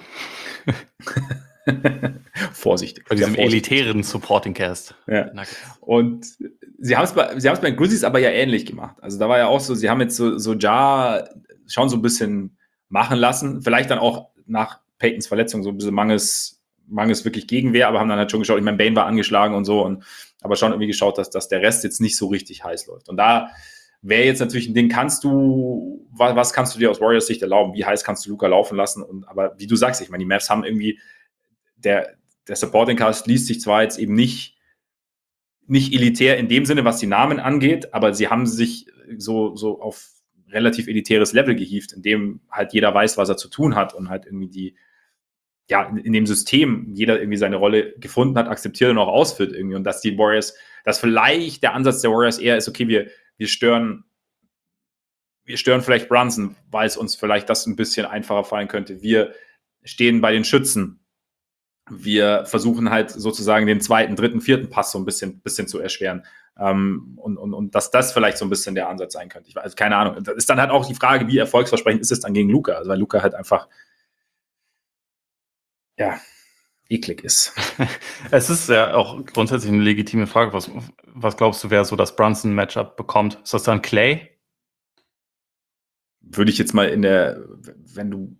Vorsichtig. Bei diesem sehr vorsichtig. elitären Supporting Cast. Ja. Nuggets. Und sie haben es bei, sie haben es bei den Grizzlies aber ja ähnlich gemacht. Also da war ja auch so, sie haben jetzt so, so Ja schon so ein bisschen machen lassen. Vielleicht dann auch nach Peytons Verletzung so ein bisschen mangels, mangels wirklich Gegenwehr, aber haben dann halt schon geschaut, ich meine, Bane war angeschlagen und so, und aber schon irgendwie geschaut, dass, dass der Rest jetzt nicht so richtig heiß läuft. Und da wäre jetzt natürlich ein Ding, kannst du, was, was kannst du dir aus Warriors Sicht erlauben? Wie heiß kannst du Luka laufen lassen? Und aber wie du sagst, ich meine, die Mavs haben irgendwie, der, der Supporting Cast liest sich zwar jetzt eben nicht, nicht elitär in dem Sinne, was die Namen angeht, aber sie haben sich so, so auf relativ elitäres Level gehievt, in dem halt jeder weiß, was er zu tun hat und halt irgendwie die, ja, in, in dem System jeder irgendwie seine Rolle gefunden hat, akzeptiert und auch ausführt irgendwie. Und dass die Warriors, dass vielleicht der Ansatz der Warriors eher ist, okay, wir, wir stören, wir stören vielleicht Brunson, weil es uns vielleicht das ein bisschen einfacher fallen könnte. Wir stehen bei den Schützen. Wir versuchen halt sozusagen den zweiten, dritten, vierten Pass so ein bisschen, bisschen zu erschweren. Ähm, und, und, und dass das vielleicht so ein bisschen der Ansatz sein könnte. Ich weiß, keine Ahnung. Das ist dann halt auch die Frage, wie erfolgsversprechend ist es dann gegen Luka? Also weil Luka halt einfach ja, eklig ist. Es ist ja auch grundsätzlich eine legitime Frage. Was, was glaubst du, wer so das Brunson-Matchup bekommt? Ist das dann Clay? Würde ich jetzt mal in der, wenn du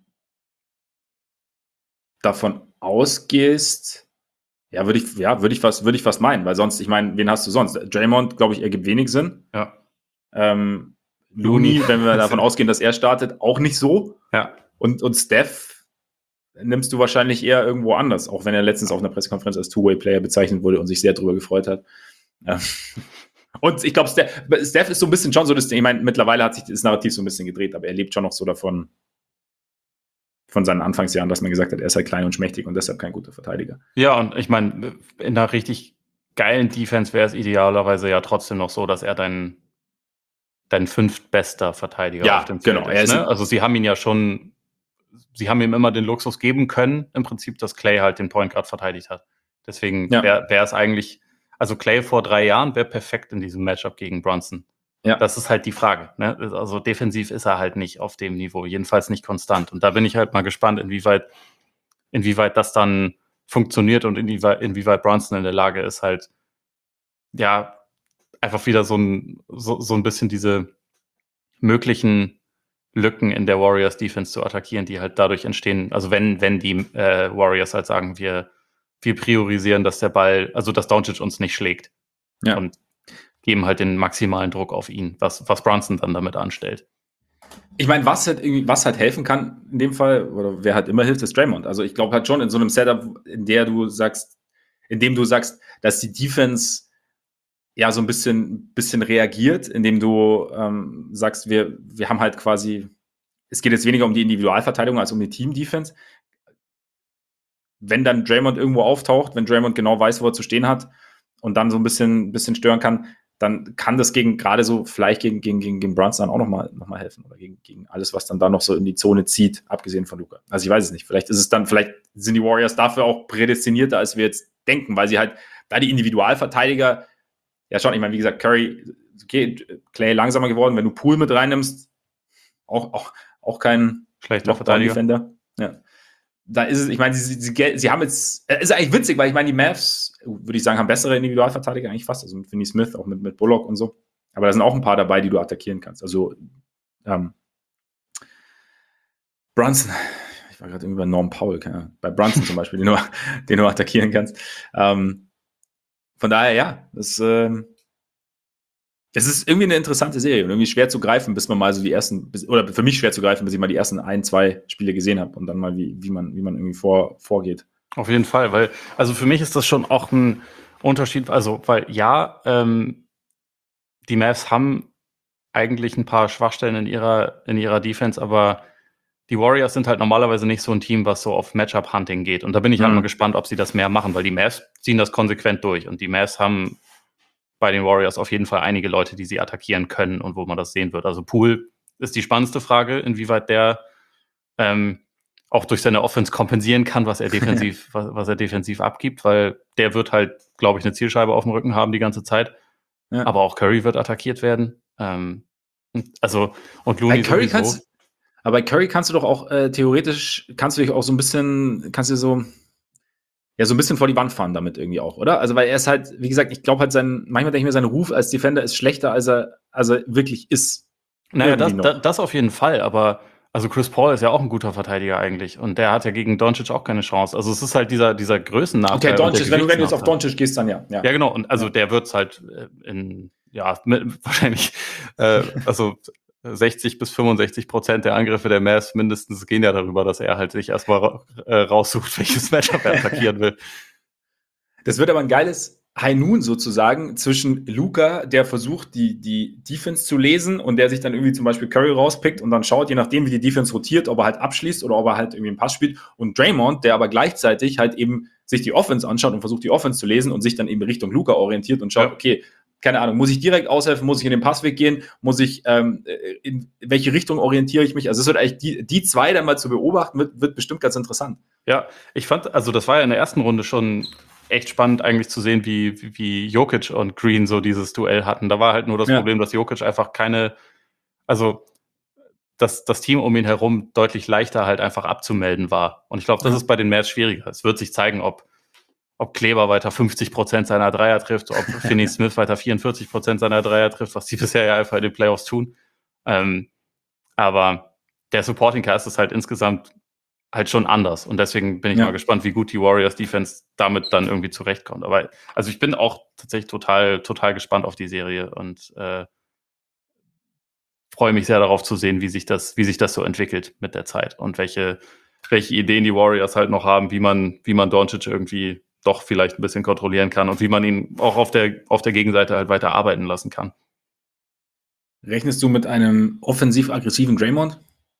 davon ausgehst, ja, würde ich, ja, würde ich was, würde ich was meinen, weil sonst, ich meine, wen hast du sonst? Draymond, glaube ich, ergibt wenig Sinn. Ja. Ähm, Looney, wenn wir davon ausgehen, dass er startet, auch nicht so. Ja. Und, und Steph nimmst du wahrscheinlich eher irgendwo anders, auch wenn er letztens auf einer Pressekonferenz als Two-Way-Player bezeichnet wurde und sich sehr darüber gefreut hat. Ja. Und ich glaube, Steph, Steph ist so ein bisschen schon so das Ding. Ich meine, mittlerweile hat sich das Narrativ so ein bisschen gedreht, aber er lebt schon noch so davon, von seinen Anfangsjahren, dass man gesagt hat, er ist halt klein und schmächtig und deshalb kein guter Verteidiger. Ja, und ich meine, in einer richtig geilen Defense wäre es idealerweise ja trotzdem noch so, dass er dein, dein fünftbester Verteidiger Ja, auf dem Feld genau. Er ist. ist Ne? Also sie haben ihn ja schon, sie haben ihm immer den Luxus geben können, im Prinzip, dass Clay halt den Point Guard verteidigt hat. Deswegen Ja. wäre es eigentlich, also Clay vor drei Jahren wäre perfekt in diesem Matchup gegen Brunson. Ja. Das ist halt die Frage. Ne? Also defensiv ist er halt nicht auf dem Niveau, jedenfalls nicht konstant. Und da bin ich halt mal gespannt, inwieweit, inwieweit das dann funktioniert und inwieweit, inwieweit Brunson in der Lage ist, halt, ja, einfach wieder so ein, so, so ein bisschen diese möglichen Lücken in der Warriors Defense zu attackieren, die halt dadurch entstehen. Also wenn, wenn die äh, Warriors halt sagen, wir, wir priorisieren, dass der Ball, also dass Doncic uns nicht schlägt. Ja. Und geben halt den maximalen Druck auf ihn, was, was Brunson dann damit anstellt. Ich meine, was halt irgendwie, was halt helfen kann in dem Fall, oder wer halt immer hilft, ist Draymond. Also ich glaube halt schon in so einem Setup, in der du sagst, in dem du sagst, dass die Defense ja so ein bisschen, bisschen reagiert, indem du ähm, sagst, wir, wir haben halt quasi, es geht jetzt weniger um die Individualverteidigung als um die Team-Defense. Wenn dann Draymond irgendwo auftaucht, wenn Draymond genau weiß, wo er zu stehen hat und dann so ein bisschen, bisschen stören kann, dann kann das gegen, gerade so vielleicht gegen, gegen, gegen, gegen Brunson dann auch nochmal noch mal helfen oder gegen, gegen alles, was dann da noch so in die Zone zieht, abgesehen von Luka. Also ich weiß es nicht. Vielleicht ist es dann, vielleicht sind die Warriors dafür auch prädestinierter, als wir jetzt denken, weil sie halt, da die Individualverteidiger, ja schon, ich meine, wie gesagt, Curry, okay, Clay langsamer geworden, wenn du Poole mit reinnimmst, auch, auch, auch kein schlechter Verteidiger. Defender. Ja. Da ist es, ich meine, sie, sie, sie haben jetzt, es ist eigentlich witzig, weil ich meine, die Mavs, würde ich sagen, haben bessere Individualverteidiger eigentlich fast, also mit Finney Smith, auch mit, mit Bullock und so. Aber da sind auch ein paar dabei, die du attackieren kannst. Also, ähm, Brunson, ich war gerade irgendwie bei Norm Powell, keine, bei Brunson zum Beispiel, den du, den du attackieren kannst. Ähm, von daher, ja, das, ähm, das ist irgendwie eine interessante Serie und irgendwie schwer zu greifen, bis man mal so die ersten, bis, oder für mich schwer zu greifen, bis ich mal die ersten ein, zwei Spiele gesehen habe und dann mal, wie, wie, man, wie man irgendwie vor, vorgeht. Auf jeden Fall, weil, also für mich ist das schon auch ein Unterschied, also, weil ja, ähm, die Mavs haben eigentlich ein paar Schwachstellen in ihrer, in ihrer Defense, aber die Warriors sind halt normalerweise nicht so ein Team, was so auf Matchup-Hunting geht. Und da bin ich mhm. halt mal gespannt, ob sie das mehr machen, weil die Mavs ziehen das konsequent durch und die Mavs haben bei den Warriors auf jeden Fall einige Leute, die sie attackieren können und wo man das sehen wird. Also Poole ist die spannendste Frage, inwieweit der ähm, auch durch seine Offense kompensieren kann, was er defensiv, was, was er defensiv abgibt, weil der wird halt, glaube ich, eine Zielscheibe auf dem Rücken haben die ganze Zeit. Ja. Aber auch Curry wird attackiert werden. Ähm, also, und Looney bei Curry sowieso. Kannst, aber bei Curry kannst du doch auch äh, theoretisch, kannst du dich auch so ein bisschen, kannst du so ja, so ein bisschen vor die Wand fahren damit irgendwie auch, oder? Also, weil er ist halt, wie gesagt, ich glaube halt, sein, manchmal denke ich mir, sein Ruf als Defender ist schlechter, als er, als er wirklich ist. Naja, das, das, das auf jeden Fall, aber also Chris Paul ist ja auch ein guter Verteidiger eigentlich und der hat ja gegen Doncic auch keine Chance. Also es ist halt dieser, dieser Größennachteil. Okay, Doncic, wenn du, wenn du jetzt auf Doncic gehst, dann ja. Ja, ja genau, und also ja. der wird's halt in, ja, mit, wahrscheinlich, äh, also sechzig bis fünfundsechzig Prozent der Angriffe der Mavs mindestens gehen ja darüber, dass er halt sich erstmal ra- äh, raussucht, welches Matchup er attackieren will. Das wird aber ein geiles High Noon sozusagen zwischen Luka, der versucht, die, die Defense zu lesen und der sich dann irgendwie zum Beispiel Curry rauspickt und dann schaut, je nachdem, wie die Defense rotiert, ob er halt abschließt oder ob er halt irgendwie einen Pass spielt. Und Draymond, der aber gleichzeitig halt eben sich die Offense anschaut und versucht, die Offense zu lesen und sich dann eben Richtung Luka orientiert und schaut, ja. okay, keine Ahnung, muss ich direkt aushelfen, muss ich in den Passweg gehen, muss ich, ähm, in welche Richtung orientiere ich mich? Also es wird eigentlich, die, die zwei dann mal zu beobachten, wird, wird bestimmt ganz interessant. Ja, ich fand, also das war ja in der ersten Runde schon echt spannend eigentlich zu sehen, wie, wie, wie Jokic und Green so dieses Duell hatten. Da war halt nur das ja. Problem, dass Jokic einfach keine, also dass das Team um ihn herum deutlich leichter halt einfach abzumelden war. Und ich glaube, das ja. ist bei den Mavs schwieriger. Es wird sich zeigen, ob ob Kleber weiter fünfzig Prozent seiner Dreier trifft, ob Finney Smith weiter vierundvierzig Prozent seiner Dreier trifft, was die bisher ja einfach in den Playoffs tun. Ähm, aber der Supporting Cast ist halt insgesamt halt schon anders. Und deswegen bin ich ja. mal gespannt, wie gut die Warriors Defense damit dann irgendwie zurechtkommt. Aber also ich bin auch tatsächlich total, total gespannt auf die Serie und äh, freue mich sehr darauf zu sehen, wie sich das, wie sich das so entwickelt mit der Zeit und welche, welche Ideen die Warriors halt noch haben, wie man, wie man Doncic irgendwie doch vielleicht ein bisschen kontrollieren kann und wie man ihn auch auf der, auf der Gegenseite halt weiter arbeiten lassen kann. Rechnest du mit einem offensiv-aggressiven Draymond?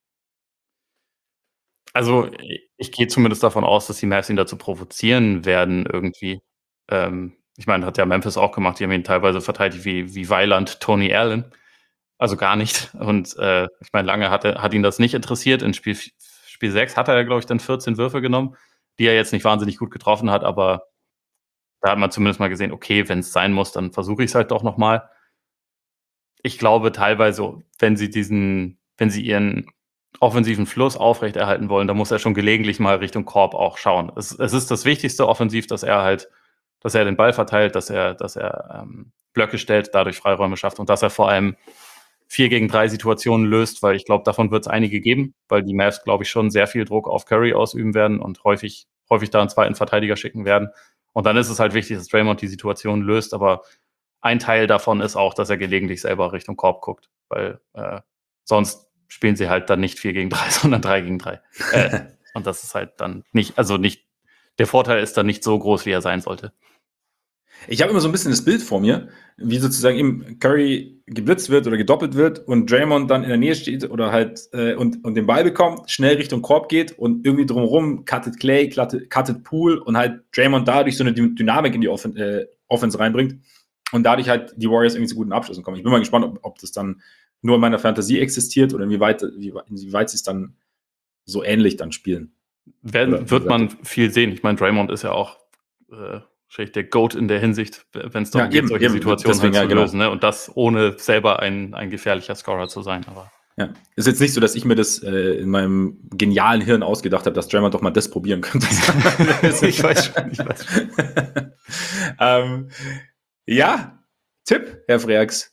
Also ich gehe zumindest davon aus, dass die Mavs ihn dazu provozieren werden irgendwie. Ähm, ich meine, hat ja Memphis auch gemacht. Die haben ihn teilweise verteidigt wie, wie Weiland Tony Allen. Also gar nicht. Und äh, ich meine, lange hat, er, hat ihn das nicht interessiert. In Spiel, Spiel sechs hat er, glaube ich, dann vierzehn Würfe genommen, die er jetzt nicht wahnsinnig gut getroffen hat. Aber da hat man zumindest mal gesehen, okay, wenn es sein muss, dann versuche ich es halt doch nochmal. Ich glaube teilweise, wenn sie diesen, wenn sie ihren offensiven Fluss aufrechterhalten wollen, dann muss er schon gelegentlich mal Richtung Korb auch schauen. Es, es ist das Wichtigste offensiv, dass er halt, dass er den Ball verteilt, dass er, dass er ähm, Blöcke stellt, dadurch Freiräume schafft und dass er vor allem vier gegen drei Situationen löst, weil ich glaube, davon wird es einige geben, weil die Mavs, glaube ich, schon sehr viel Druck auf Curry ausüben werden und häufig, häufig da einen zweiten Verteidiger schicken werden. Und dann ist es halt wichtig, dass Draymond die Situation löst, aber ein Teil davon ist auch, dass er gelegentlich selber Richtung Korb guckt, weil äh, sonst spielen sie halt dann nicht vier gegen drei, sondern drei gegen drei. Äh, und das ist halt dann nicht, also nicht, der Vorteil ist dann nicht so groß, wie er sein sollte. Ich habe immer so ein bisschen das Bild vor mir, wie sozusagen eben Curry geblitzt wird oder gedoppelt wird und Draymond dann in der Nähe steht oder halt äh, und, und den Ball bekommt, schnell Richtung Korb geht und irgendwie drumherum cuttet Clay, cuttet, cuttet Poole und halt Draymond dadurch so eine Dynamik in die Offen, äh, Offense reinbringt und dadurch halt die Warriors irgendwie zu guten Abschlüssen kommen. Ich bin mal gespannt, ob, ob das dann nur in meiner Fantasie existiert oder inwieweit, wie, inwieweit sie es dann so ähnlich dann spielen. Werden, Oder, wird man viel sehen. Ich meine, Draymond ist ja auch äh, der Goat in der Hinsicht, wenn es darum Ja, geht, eben, solche eben. Situationen Deswegen, halt ja, zu genau. lösen. Ne? Und das ohne selber ein, ein gefährlicher Scorer zu sein. Aber Ja, ist jetzt nicht so, dass ich mir das äh, in meinem genialen Hirn ausgedacht habe, dass Draymond doch mal das probieren könnte. ich weiß schon, ich weiß schon. ähm, ja, Tipp, Herr Freaks.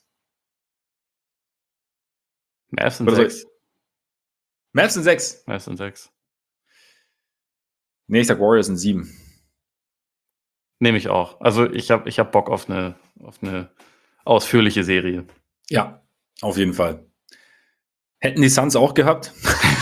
Mavs sind Oder soll sechs. Mavs sind sechs. Mavs sind sechs. Nee, ich sag Warriors sind sieben. Nehme ich auch. Also ich habe ich hab Bock auf eine, auf eine ausführliche Serie. Ja, auf jeden Fall. Hätten die Suns auch gehabt?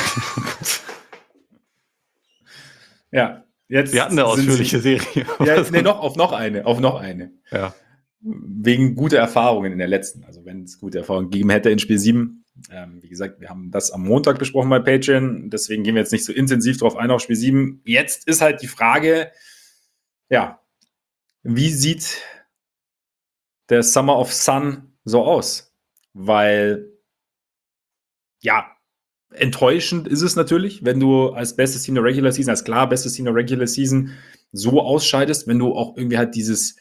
Ja, jetzt Wir hatten eine sind ausführliche sie, Serie. Ja, nee, noch auf noch eine, auf noch eine. Ja. Wegen guter Erfahrungen in der letzten. Also wenn es gute Erfahrungen gegeben hätte in Spiel sieben. Ähm, wie gesagt, wir haben das am Montag besprochen bei Patreon. Deswegen gehen wir jetzt nicht so intensiv drauf ein auf Spiel sieben. Jetzt ist halt die Frage, ja, wie sieht der Summer of Sun so aus? Weil, ja, enttäuschend ist es natürlich, wenn du als bestes Team der Regular Season, als klar bestes Team der Regular Season so ausscheidest, wenn du auch irgendwie halt dieses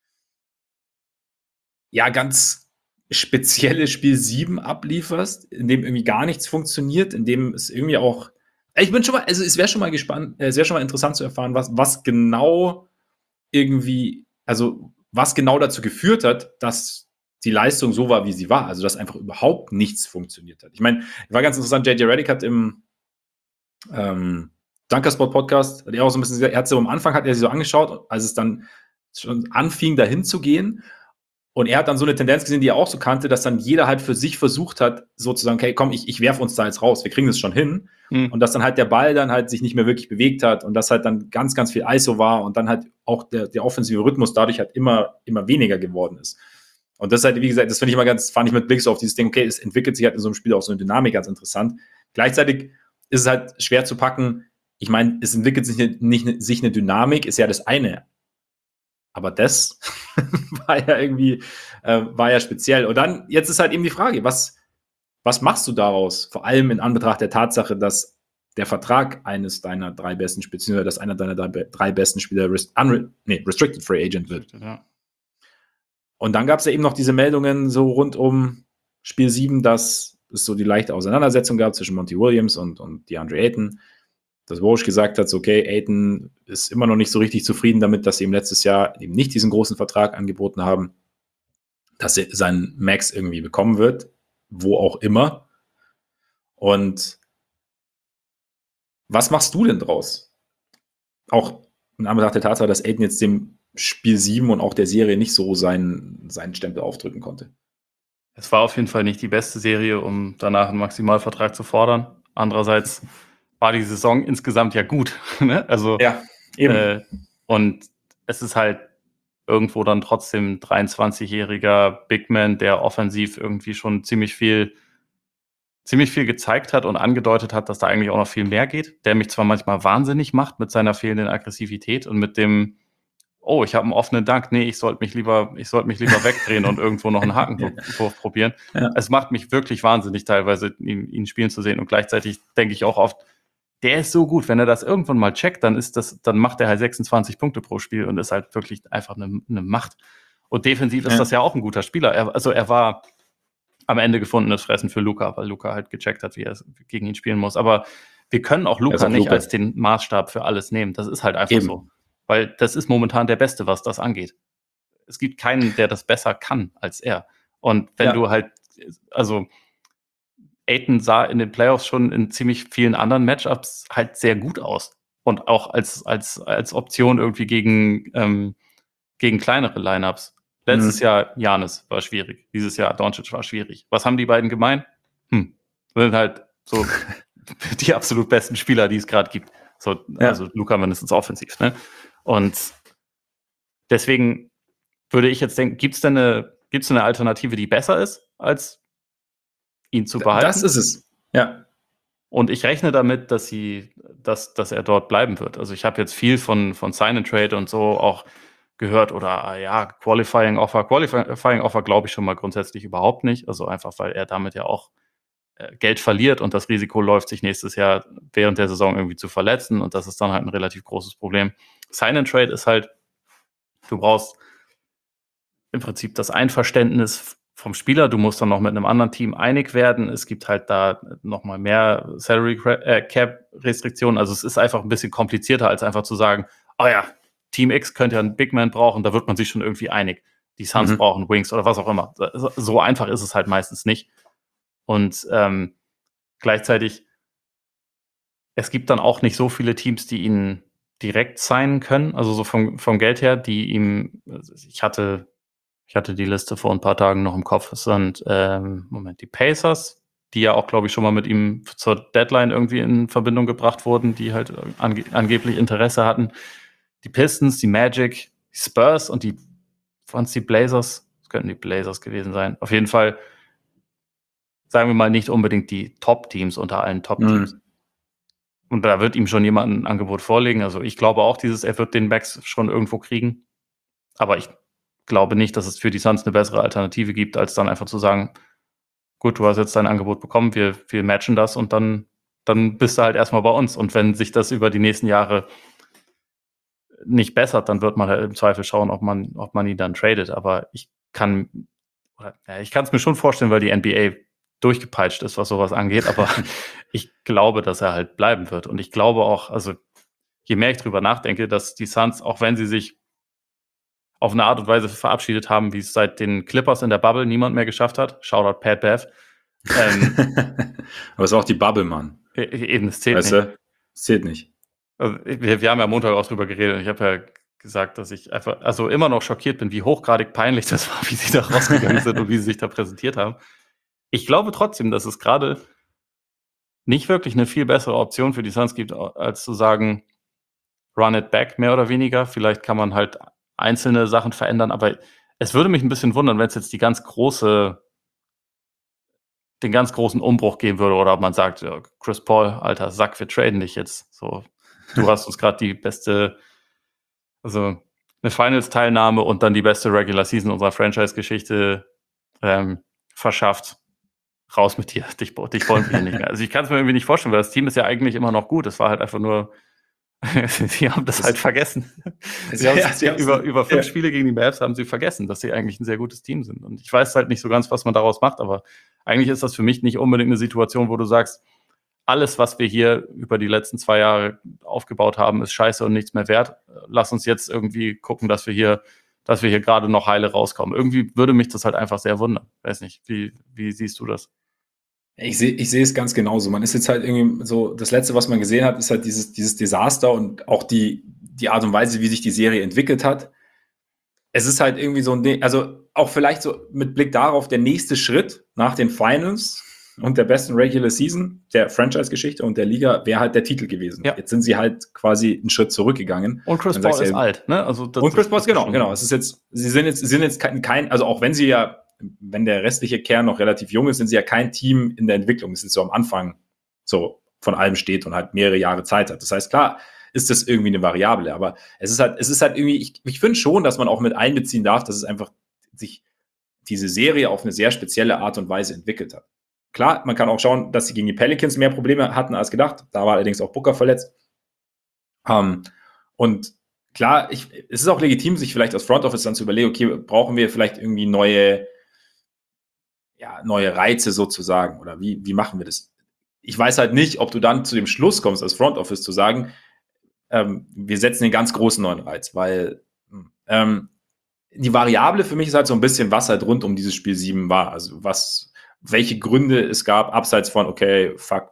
ja ganz spezielle Spiel sieben ablieferst, in dem irgendwie gar nichts funktioniert, in dem es irgendwie auch ich bin schon mal, also es wäre schon mal gespannt, äh, es wäre schon mal interessant zu erfahren, was, was genau irgendwie, also was genau dazu geführt hat, dass die Leistung so war, wie sie war. Also dass einfach überhaupt nichts funktioniert hat. Ich meine, war ganz interessant, J J Redick hat im ähm, Dunkerspot Podcast, hat er auch so ein bisschen, er hat so am Anfang hat er sich so angeschaut, als es dann schon anfing, dahin zu gehen. Und er hat dann so eine Tendenz gesehen, die er auch so kannte, dass dann jeder halt für sich versucht hat, sozusagen, okay, komm, ich, ich werfe uns da jetzt raus, wir kriegen das schon hin. Mhm. Und dass dann halt der Ball dann halt sich nicht mehr wirklich bewegt hat und dass halt dann ganz, ganz viel I S O war und dann halt auch der, der offensive Rhythmus dadurch halt immer, immer weniger geworden ist. Und das halt, wie gesagt, das finde ich mal ganz, fand ich mit Blick so auf dieses Ding, okay, es entwickelt sich halt in so einem Spiel auch so eine Dynamik, ganz interessant. Gleichzeitig ist es halt schwer zu packen. Ich meine, es entwickelt sich nicht, nicht sich eine Dynamik, ist ja das eine. Aber das war ja irgendwie, äh, war ja speziell. Und dann, jetzt ist halt eben die Frage, was, was machst du daraus? Vor allem in Anbetracht der Tatsache, dass der Vertrag eines deiner drei besten Spieler, dass einer deiner drei, drei besten Spieler rest, unre, nee, Restricted Free Agent wird. Ja. Und dann gab es ja eben noch diese Meldungen so rund um Spiel sieben, dass es so die leichte Auseinandersetzung gab zwischen Monty Williams und, und DeAndre Ayton. Dass Woj gesagt hat, so, okay, Ayton ist immer noch nicht so richtig zufrieden damit, dass sie ihm letztes Jahr eben nicht diesen großen Vertrag angeboten haben, dass er seinen Max irgendwie bekommen wird, wo auch immer. Und was machst du denn draus? Auch in Anbetracht der Tatsache, dass Ayton jetzt dem Spiel sieben und auch der Serie nicht so seinen, seinen Stempel aufdrücken konnte. Es war auf jeden Fall nicht die beste Serie, um danach einen Maximalvertrag zu fordern. Andererseits war die Saison insgesamt ja gut. Ne? Also, Ja, eben. äh, und es ist halt irgendwo dann trotzdem ein dreiundzwanzigjähriger Big Man, der offensiv irgendwie schon ziemlich viel, ziemlich viel gezeigt hat und angedeutet hat, dass da eigentlich auch noch viel mehr geht, der mich zwar manchmal wahnsinnig macht mit seiner fehlenden Aggressivität und mit dem, oh, ich habe einen offenen Dank, nee, ich sollte mich lieber, ich sollte mich lieber wegdrehen und irgendwo noch einen Hakenwurf probieren. Ja. Es macht mich wirklich wahnsinnig, teilweise ihn, ihn spielen zu sehen. Und gleichzeitig denke ich auch oft, der ist so gut, wenn er das irgendwann mal checkt, dann ist das, dann macht er halt sechsundzwanzig Punkte pro Spiel und ist halt wirklich einfach eine, eine Macht. Und defensiv ist Ja. das ja auch ein guter Spieler. Er, also er war am Ende gefundenes Fressen für Luka, weil Luka halt gecheckt hat, wie er gegen ihn spielen muss. Aber wir können auch Er ist Luka auch nicht Luka. als den Maßstab für alles nehmen. Das ist halt einfach Eben. so. Weil das ist momentan der Beste, was das angeht. Es gibt keinen, der das besser kann als er. Und wenn Ja. du halt, also Ayton sah in den Playoffs schon in ziemlich vielen anderen Matchups halt sehr gut aus. Und auch als, als, als Option irgendwie gegen, ähm, gegen kleinere Lineups. Letztes Mhm. Jahr Giannis war schwierig. Dieses Jahr Doncic war schwierig. Was haben die beiden gemein? Hm. Sind halt so die absolut besten Spieler, die es gerade gibt. So, Ja. also Luka mindestens offensiv. Ne? Und deswegen würde ich jetzt denken, gibt es denn eine, gibt's eine Alternative, die besser ist, als ihn zu behalten? Das ist es. Ja. Und ich rechne damit, dass sie, dass, dass er dort bleiben wird. Also ich habe jetzt viel von, von Sign and Trade und so auch gehört oder ah, ja, Qualifying Offer. Qualifying Offer glaube ich schon mal grundsätzlich überhaupt nicht. Also einfach, weil er damit ja auch äh, Geld verliert und das Risiko läuft, sich nächstes Jahr während der Saison irgendwie zu verletzen und das ist dann halt ein relativ großes Problem. Sign and Trade ist halt, du brauchst im Prinzip das Einverständnis vom Spieler. Du musst dann noch mit einem anderen Team einig werden. Es gibt halt da nochmal mehr Salary Cap Restriktionen. Also es ist einfach ein bisschen komplizierter, als einfach zu sagen, oh ja, Team X könnte ja einen Big Man brauchen, da wird man sich schon irgendwie einig. Die Suns Mhm. brauchen Wings oder was auch immer. So einfach ist es halt meistens nicht. Und ähm, gleichzeitig, es gibt dann auch nicht so viele Teams, die ihn direkt signen können, also so vom, vom Geld her, die ihm, ich hatte Ich hatte die Liste vor ein paar Tagen noch im Kopf. Es sind, ähm, Moment, die Pacers, die ja auch, glaube ich, schon mal mit ihm zur Deadline irgendwie in Verbindung gebracht wurden, die halt ange angeblich Interesse hatten. Die Pistons, die Magic, die Spurs und die, waren es die Blazers? Das könnten die Blazers gewesen sein. Auf jeden Fall, sagen wir mal, nicht unbedingt die Top-Teams unter allen Top-Teams. Mhm. Und da wird ihm schon jemand ein Angebot vorlegen. Also ich glaube auch, dieses, er wird den Max schon irgendwo kriegen. Aber ich glaube nicht, dass es für die Suns eine bessere Alternative gibt, als dann einfach zu sagen, gut, du hast jetzt dein Angebot bekommen, wir, wir matchen das und dann, dann bist du halt erstmal bei uns. Und wenn sich das über die nächsten Jahre nicht bessert, dann wird man halt im Zweifel schauen, ob man, ob man ihn dann tradet. Aber ich kann, oder, ja, ich kann es mir schon vorstellen, weil die N B A durchgepeitscht ist, was sowas angeht, aber ich glaube, dass er halt bleiben wird. Und ich glaube auch, also je mehr ich drüber nachdenke, dass die Suns, auch wenn sie sich auf eine Art und Weise verabschiedet haben, wie es seit den Clippers in der Bubble niemand mehr geschafft hat. Shoutout Pat Bev. Ähm, Aber es ist auch die Bubble, Mann. eben, es zählt Weißt nicht. du? Es zählt nicht. Also, wir, wir haben ja am Montag auch drüber geredet und ich habe ja gesagt, dass ich einfach, also immer noch schockiert bin, wie hochgradig peinlich das war, wie sie da rausgegangen sind und wie sie sich da präsentiert haben. Ich glaube trotzdem, dass es gerade nicht wirklich eine viel bessere Option für die Suns gibt, als zu sagen, run it back, mehr oder weniger. Vielleicht kann man halt einzelne Sachen verändern, aber es würde mich ein bisschen wundern, wenn es jetzt die ganz große, den ganz großen Umbruch geben würde oder ob man sagt, ja, Chris Paul, alter Sack, wir traden dich jetzt. So, du hast uns gerade die beste, also eine Finals-Teilnahme und dann die beste Regular Season unserer Franchise-Geschichte ähm, verschafft. Raus mit dir, dich, dich wollen wir hier nicht mehr. Also ich kann es mir irgendwie nicht vorstellen, weil das Team ist ja eigentlich immer noch gut. Es war halt einfach nur, sie haben das, das halt vergessen. Sie haben, ja, sie haben über, über fünf ja. Spiele gegen die Mavs haben sie vergessen, dass sie eigentlich ein sehr gutes Team sind. Und ich weiß halt nicht so ganz, was man daraus macht, aber eigentlich ist das für mich nicht unbedingt eine Situation, wo du sagst, alles, was wir hier über die letzten zwei Jahre aufgebaut haben, ist scheiße und nichts mehr wert. Lass uns jetzt irgendwie gucken, dass wir hier, dass wir hier gerade noch heile rauskommen. Irgendwie würde mich das halt einfach sehr wundern. Weiß nicht, wie, wie siehst du das? Ich sehe ich sehe es ganz genauso. Man ist jetzt halt irgendwie so, das Letzte, was man gesehen hat, ist halt dieses, dieses Desaster und auch die, die Art und Weise, wie sich die Serie entwickelt hat. Es ist halt irgendwie so ein Ding, also auch vielleicht so mit Blick darauf, der nächste Schritt nach den Finals und der besten Regular Season der Franchise-Geschichte und der Liga wäre halt der Titel gewesen. Ja. Jetzt sind sie halt quasi einen Schritt zurückgegangen. Und Chris Dann Paul sagst du ist ja- alt, ne? Also das, Und Chris das- Paul, das genau, schon- genau. Es ist jetzt, sie sind jetzt, sie sind jetzt kein, kein, also auch wenn sie ja, wenn der restliche Kern noch relativ jung ist, sind sie ja kein Team in der Entwicklung. Es ist so am Anfang so von allem steht und halt mehrere Jahre Zeit hat. Das heißt, klar, ist das irgendwie eine Variable, aber es ist halt, es ist halt irgendwie, ich, ich finde schon, dass man auch mit einbeziehen darf, dass es einfach sich diese Serie auf eine sehr spezielle Art und Weise entwickelt hat. Klar, man kann auch schauen, dass sie gegen die Pelicans mehr Probleme hatten als gedacht. Da war allerdings auch Booker verletzt. Ähm, und klar, ich, es ist auch legitim, sich vielleicht als Front Office dann zu überlegen, okay, brauchen wir vielleicht irgendwie neue, ja, neue Reize sozusagen oder wie, wie machen wir das? Ich weiß halt nicht, ob du dann zu dem Schluss kommst, als Front Office zu sagen, ähm, wir setzen den ganz großen neuen Reiz, weil ähm, die Variable für mich ist halt so ein bisschen, was halt rund um dieses Spiel sieben war. Also was, welche Gründe es gab, abseits von, okay, fuck,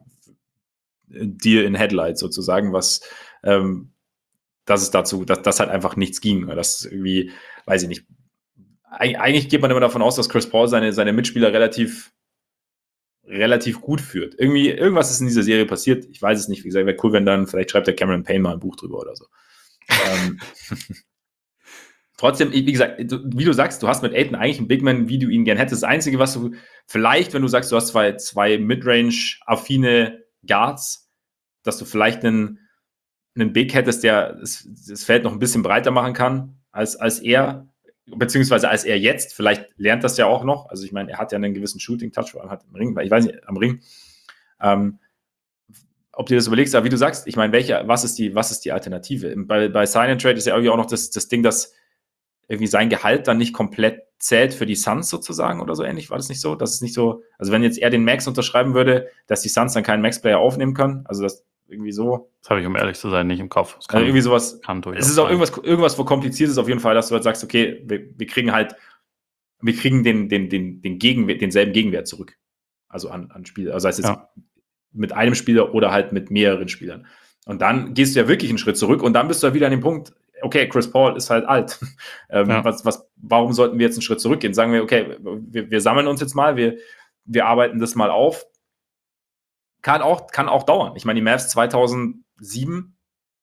Deer in Headlights sozusagen, was, ähm, dass es dazu, dass das halt einfach nichts ging. Das irgendwie, weiß ich nicht. Eig eigentlich geht man immer davon aus, dass Chris Paul seine, seine Mitspieler relativ, relativ gut führt. Irgendwie, irgendwas ist in dieser Serie passiert. Ich weiß es nicht. Wie gesagt, wäre cool, wenn dann, vielleicht schreibt der Cameron Payne mal ein Buch drüber oder so. ähm, Trotzdem, wie gesagt, wie du sagst, du hast mit Ayton eigentlich einen Big Man, wie du ihn gern hättest. Das Einzige, was du vielleicht, wenn du sagst, du hast zwei, zwei Midrange-affine Guards, dass du vielleicht einen, einen Big hättest, der das, das Feld noch ein bisschen breiter machen kann als, als er, beziehungsweise als er jetzt. Vielleicht lernt das ja auch noch. Also ich meine, er hat ja einen gewissen Shooting-Touch, vor allem hat im Ring, ich weiß nicht, am Ring. Ähm, ob du das überlegst, aber wie du sagst, ich meine, welche, was ist die, was ist die Alternative? Bei, bei Sign and Trade ist ja irgendwie auch noch das, das Ding, dass irgendwie sein Gehalt dann nicht komplett zählt für die Suns sozusagen oder so ähnlich. War das nicht so? Das ist nicht so, also wenn jetzt er den Max unterschreiben würde, dass die Suns dann keinen Max-Player aufnehmen können, also das irgendwie so. Das habe ich, um ehrlich zu sein, nicht im Kopf. Das kann, Also irgendwie sowas. kann durchaus Es ist auch sein. irgendwas, irgendwas, wo kompliziert ist auf jeden Fall, dass du halt sagst, okay, wir, wir kriegen halt, wir kriegen den, den, den, den Gegenwert, denselben Gegenwert zurück. Also an, an Spieler. Also heißt jetzt Ja. mit einem Spieler oder halt mit mehreren Spielern. Und dann gehst du ja wirklich einen Schritt zurück und dann bist du ja wieder an dem Punkt, okay, Chris Paul ist halt alt. ähm, Ja. was, was, warum sollten wir jetzt einen Schritt zurückgehen? Sagen wir, okay, wir, wir sammeln uns jetzt mal, wir, wir arbeiten das mal auf. Kann auch, kann auch dauern. Ich meine, die Mavs zweitausendsieben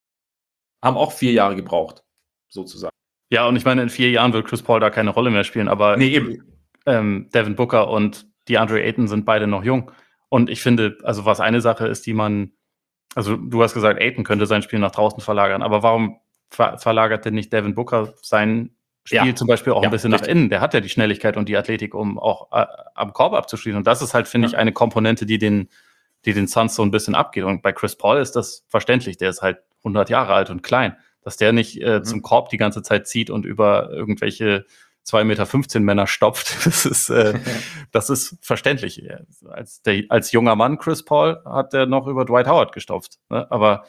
haben auch vier Jahre gebraucht, sozusagen. Ja, und ich meine, in vier Jahren wird Chris Paul da keine Rolle mehr spielen, aber Nee, eben. ähm, Devin Booker und DeAndre Ayton sind beide noch jung. Und ich finde, also was eine Sache ist, die man, also du hast gesagt, Ayton könnte sein Spiel nach draußen verlagern, aber warum ver verlagert denn nicht Devin Booker sein Spiel Ja. zum Beispiel auch Ja, ein bisschen richtig. nach innen? Der hat ja die Schnelligkeit und die Athletik, um auch äh, am Korb abzuschließen. Und das ist halt, finde Ja. ich, eine Komponente, die den, die den Suns so ein bisschen abgeht. Und bei Chris Paul ist das verständlich. Der ist halt hundert Jahre alt und klein. Dass der nicht äh, Mhm. zum Korb die ganze Zeit zieht und über irgendwelche zwei Meter fünfzehn Männer stopft, das ist, äh, das ist verständlich. Als, der, als junger Mann, Chris Paul, hat der noch über Dwight Howard gestopft. Ne? Aber,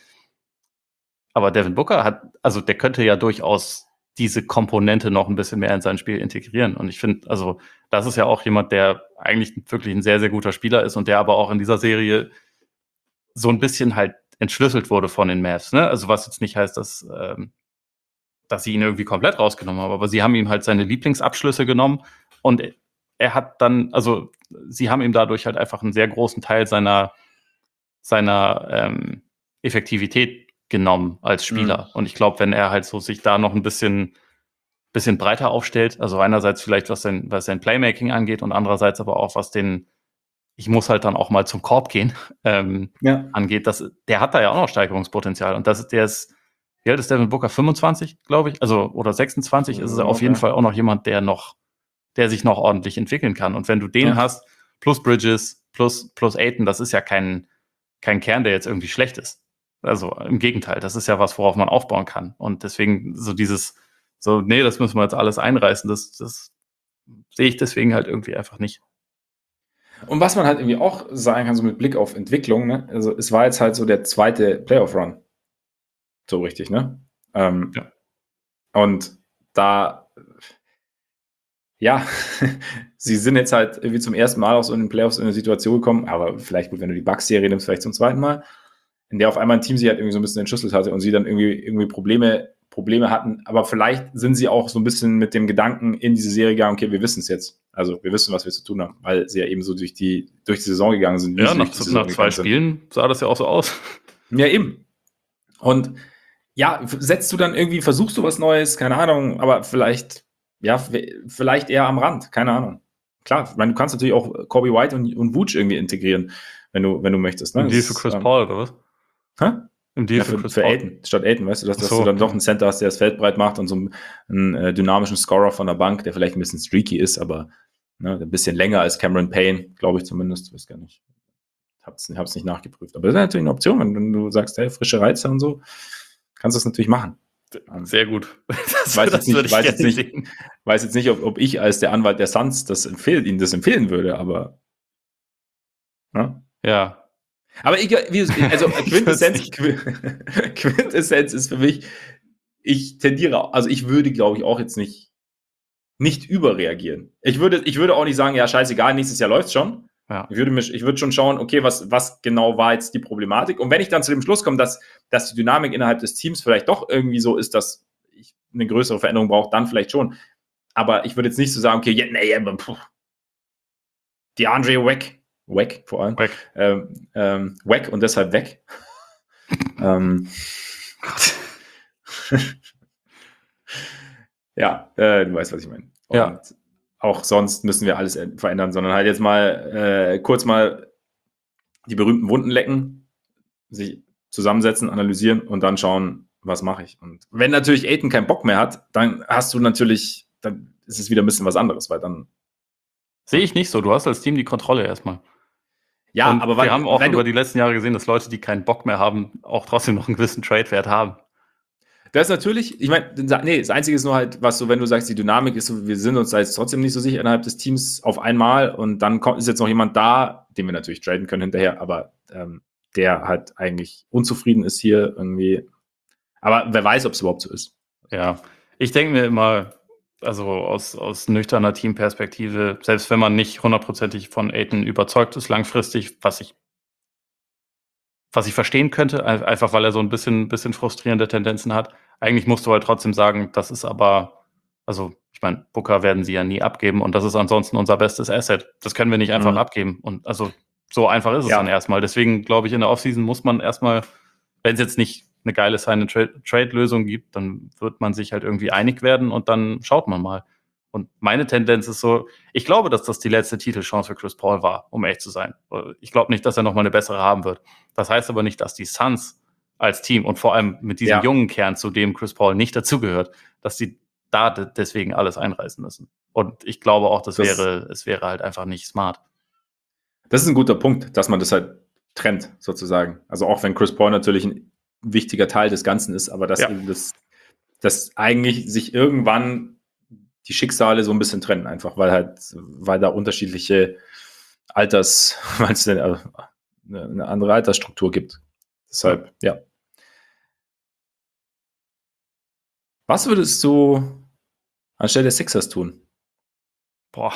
aber Devin Booker hat, also der könnte ja durchaus diese Komponente noch ein bisschen mehr in sein Spiel integrieren. Und ich finde, also das ist ja auch jemand, der eigentlich wirklich ein sehr, sehr guter Spieler ist und der aber auch in dieser Serie so ein bisschen halt entschlüsselt wurde von den Mavs. Ne? Also was jetzt nicht heißt, dass, ähm, dass sie ihn irgendwie komplett rausgenommen haben, aber sie haben ihm halt seine Lieblingsabschlüsse genommen und er hat dann, also sie haben ihm dadurch halt einfach einen sehr großen Teil seiner, seiner ähm, Effektivität genommen als Spieler. Mhm. Und ich glaube, wenn er halt so sich da noch ein bisschen, bisschen breiter aufstellt, also einerseits vielleicht was sein, was sein Playmaking angeht und andererseits aber auch was den, ich muss halt dann auch mal zum Korb gehen, ähm, Ja. angeht, das, der hat da ja auch noch Steigerungspotenzial. Und das, der ist, wie alt ist Devin Booker? fünfundzwanzig, glaube ich, also oder sechsundzwanzig, ist es Ja, auf jeden ja. Fall auch noch jemand, der noch, der sich noch ordentlich entwickeln kann. Und wenn du den Ja. hast, plus Bridges, plus, plus Ayton, das ist ja kein, kein Kern, der jetzt irgendwie schlecht ist. Also im Gegenteil, das ist ja was, worauf man aufbauen kann. Und deswegen so dieses, so, nee, das müssen wir jetzt alles einreißen, das, das sehe ich deswegen halt irgendwie einfach nicht. Und was man halt irgendwie auch sagen kann, so mit Blick auf Entwicklung, ne? Also es war jetzt halt so der zweite Playoff-Run. So richtig, ne? Ähm, Ja. Und da, ja, sie sind jetzt halt irgendwie zum ersten Mal auch so in den Playoffs in eine Situation gekommen, aber vielleicht gut, wenn du die Bucks-Serie nimmst, vielleicht zum zweiten Mal, in der auf einmal ein Team sie halt irgendwie so ein bisschen entschlüsselt hatte und sie dann irgendwie, irgendwie Probleme Probleme hatten, aber vielleicht sind sie auch so ein bisschen mit dem Gedanken in diese Serie gegangen, okay, wir wissen es jetzt. Also wir wissen, was wir zu tun haben, weil sie ja eben so durch die, durch die Saison gegangen sind. wie Ja, sie nach, durch die Saison nach zwei gegangen sind. Spielen sah das ja auch so aus. Ja, eben. Und ja, setzt du dann irgendwie, versuchst du was Neues, keine Ahnung, aber vielleicht, ja, vielleicht eher am Rand, keine Ahnung. Klar, ich meine, du kannst natürlich auch Kobe White und, und Vooch irgendwie integrieren, wenn du, wenn du möchtest. Ne? Im Deal Das für ist, Chris ähm, Paul, oder was? Hä? Im Deal Ja, für für, Chris für Paul. Ayton, statt Ayton, weißt du, dass, Ach dass so, du dann doch ja. einen Center hast, der das Feld breit macht und so einen, einen äh, dynamischen Scorer von der Bank, der vielleicht ein bisschen streaky ist, aber ne, ein bisschen länger als Cameron Payne, glaube ich zumindest, ich weiß gar nicht. Hab's, hab's nicht nachgeprüft. Aber das ist natürlich eine Option, wenn, wenn du sagst, hey, frische Reize und so, kannst du das natürlich machen. Sehr gut. Das, weiß, jetzt nicht, weiß, jetzt nicht, weiß jetzt nicht, ob, ob ich als der Anwalt der Suns das empfehle, ihnen das empfehlen würde, aber ne? Ja. Aber egal, also Quintessenz, Quintessenz ist für mich, ich tendiere, also ich würde, glaube ich, auch jetzt nicht, nicht überreagieren. Ich würde, ich würde auch nicht sagen, ja, scheißegal, nächstes Jahr läuft's schon. Ja. Ich würde mich, ich würde schon schauen, okay, was, was genau war jetzt die Problematik? Und wenn ich dann zu dem Schluss komme, dass, dass die Dynamik innerhalb des Teams vielleicht doch irgendwie so ist, dass ich eine größere Veränderung brauche, dann vielleicht schon. Aber ich würde jetzt nicht so sagen, okay, ja, nee, puh. DeAndre weg. Weg vor allem. Weg. Ähm, ähm, weg und deshalb weg. ähm. ja, äh, du weißt, was ich meine. Und ja. auch sonst müssen wir alles verändern, sondern halt jetzt mal äh, kurz mal die berühmten Wunden lecken, sich zusammensetzen, analysieren und dann schauen, was mache ich. Und wenn natürlich Ayton keinen Bock mehr hat, dann hast du natürlich, dann ist es wieder ein bisschen was anderes, weil dann sehe ich nicht so. Du hast als Team die Kontrolle erstmal. Ja, und aber wir weil, haben auch über du, die letzten Jahre gesehen, dass Leute, die keinen Bock mehr haben, auch trotzdem noch einen gewissen Trade-Wert haben. Das ist natürlich, ich meine, nee, das Einzige ist nur halt, was so, wenn du sagst, die Dynamik ist so, wir sind uns da jetzt trotzdem nicht so sicher innerhalb des Teams auf einmal und dann kommt, ist jetzt noch jemand da, den wir natürlich traden können hinterher, aber ähm, der halt eigentlich unzufrieden ist hier irgendwie. Aber wer weiß, ob es überhaupt so ist. Ja, ich denke mir immer, also aus, aus nüchterner Teamperspektive, selbst wenn man nicht hundertprozentig von Ayton überzeugt ist langfristig, was ich was ich verstehen könnte, einfach weil er so ein bisschen, bisschen frustrierende Tendenzen hat. Eigentlich musst du halt trotzdem sagen, das ist aber, also ich meine, Booker werden sie ja nie abgeben und das ist ansonsten unser bestes Asset. Das können wir nicht einfach Mhm. abgeben. Und also so einfach ist es Ja. dann erstmal. Deswegen glaube ich, in der Offseason muss man erstmal, wenn es jetzt nicht eine geile Sign-and-Trade-Lösung gibt, dann wird man sich halt irgendwie einig werden und dann schaut man mal. Und meine Tendenz ist so, ich glaube, dass das die letzte Titelchance für Chris Paul war, um echt zu sein. Ich glaube nicht, dass er nochmal eine bessere haben wird. Das heißt aber nicht, dass die Suns als Team und vor allem mit diesem Ja. jungen Kern, zu dem Chris Paul nicht dazugehört, dass die da de- deswegen alles einreißen müssen. Und ich glaube auch, das, Das- wäre, es wäre halt einfach nicht smart. Das ist ein guter Punkt, dass man das halt trennt, sozusagen. Also auch wenn Chris Paul natürlich ein wichtiger Teil des Ganzen ist, aber dass Ja. eben das, dass eigentlich sich irgendwann die Schicksale so ein bisschen trennen, einfach, weil halt, weil da unterschiedliche Alters, meinst du, äh, eine andere Altersstruktur gibt. Deshalb, ja. Was würdest du anstelle der Sixers tun? Boah.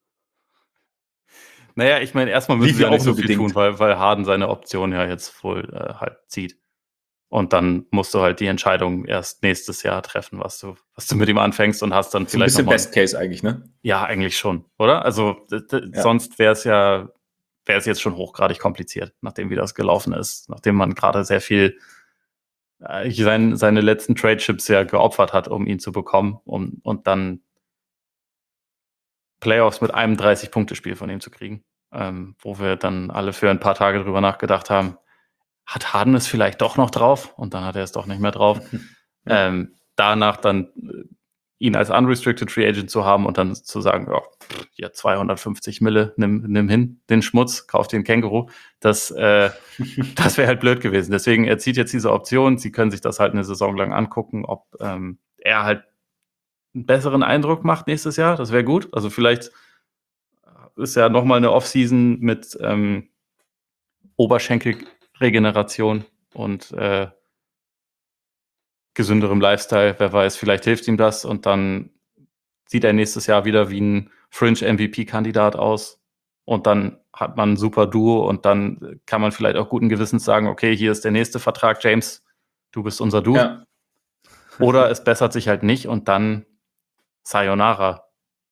Naja, ich meine, erstmal Lief müssen sie ja ja nicht auch so nur viel bedingt. tun, weil, weil Harden seine Option ja jetzt wohl äh, halt zieht. Und dann musst du halt die Entscheidung erst nächstes Jahr treffen, was du, was du mit ihm anfängst und hast dann So ein vielleicht bisschen noch mal, Best Case eigentlich, ne? ja, eigentlich schon, oder? Also d- d- Ja. sonst wäre es ja, wäre es jetzt schon hochgradig kompliziert, nachdem wie das gelaufen ist, nachdem man gerade sehr viel äh, sein, seine letzten Trade-Chips ja geopfert hat, um ihn zu bekommen, um, und dann Playoffs mit einem dreißig-Punkte-Spiel von ihm zu kriegen, ähm, wo wir dann alle für ein paar Tage drüber nachgedacht haben, hat Harden es vielleicht doch noch drauf? Und dann hat er es doch nicht mehr drauf. Ja. Ähm, danach dann äh, ihn als Unrestricted Free Agent zu haben und dann zu sagen, ja, pff, hier zweihundertfünfzig Mille, nimm, nimm hin, den Schmutz, kauf den Känguru, das, äh, das wäre halt blöd gewesen. Deswegen, er zieht jetzt diese Option, sie können sich das halt eine Saison lang angucken, ob ähm, er halt einen besseren Eindruck macht nächstes Jahr, das wäre gut. Also vielleicht ist ja nochmal eine Offseason mit ähm, Oberschenkelregeneration und äh, gesünderem Lifestyle, wer weiß, vielleicht hilft ihm das und dann sieht er nächstes Jahr wieder wie ein Fringe-M V P-Kandidat aus und dann hat man ein super Duo und dann kann man vielleicht auch guten Gewissens sagen, okay, hier ist der nächste Vertrag, James, du bist unser Dude. Ja. Oder es bessert sich halt nicht und dann Sayonara.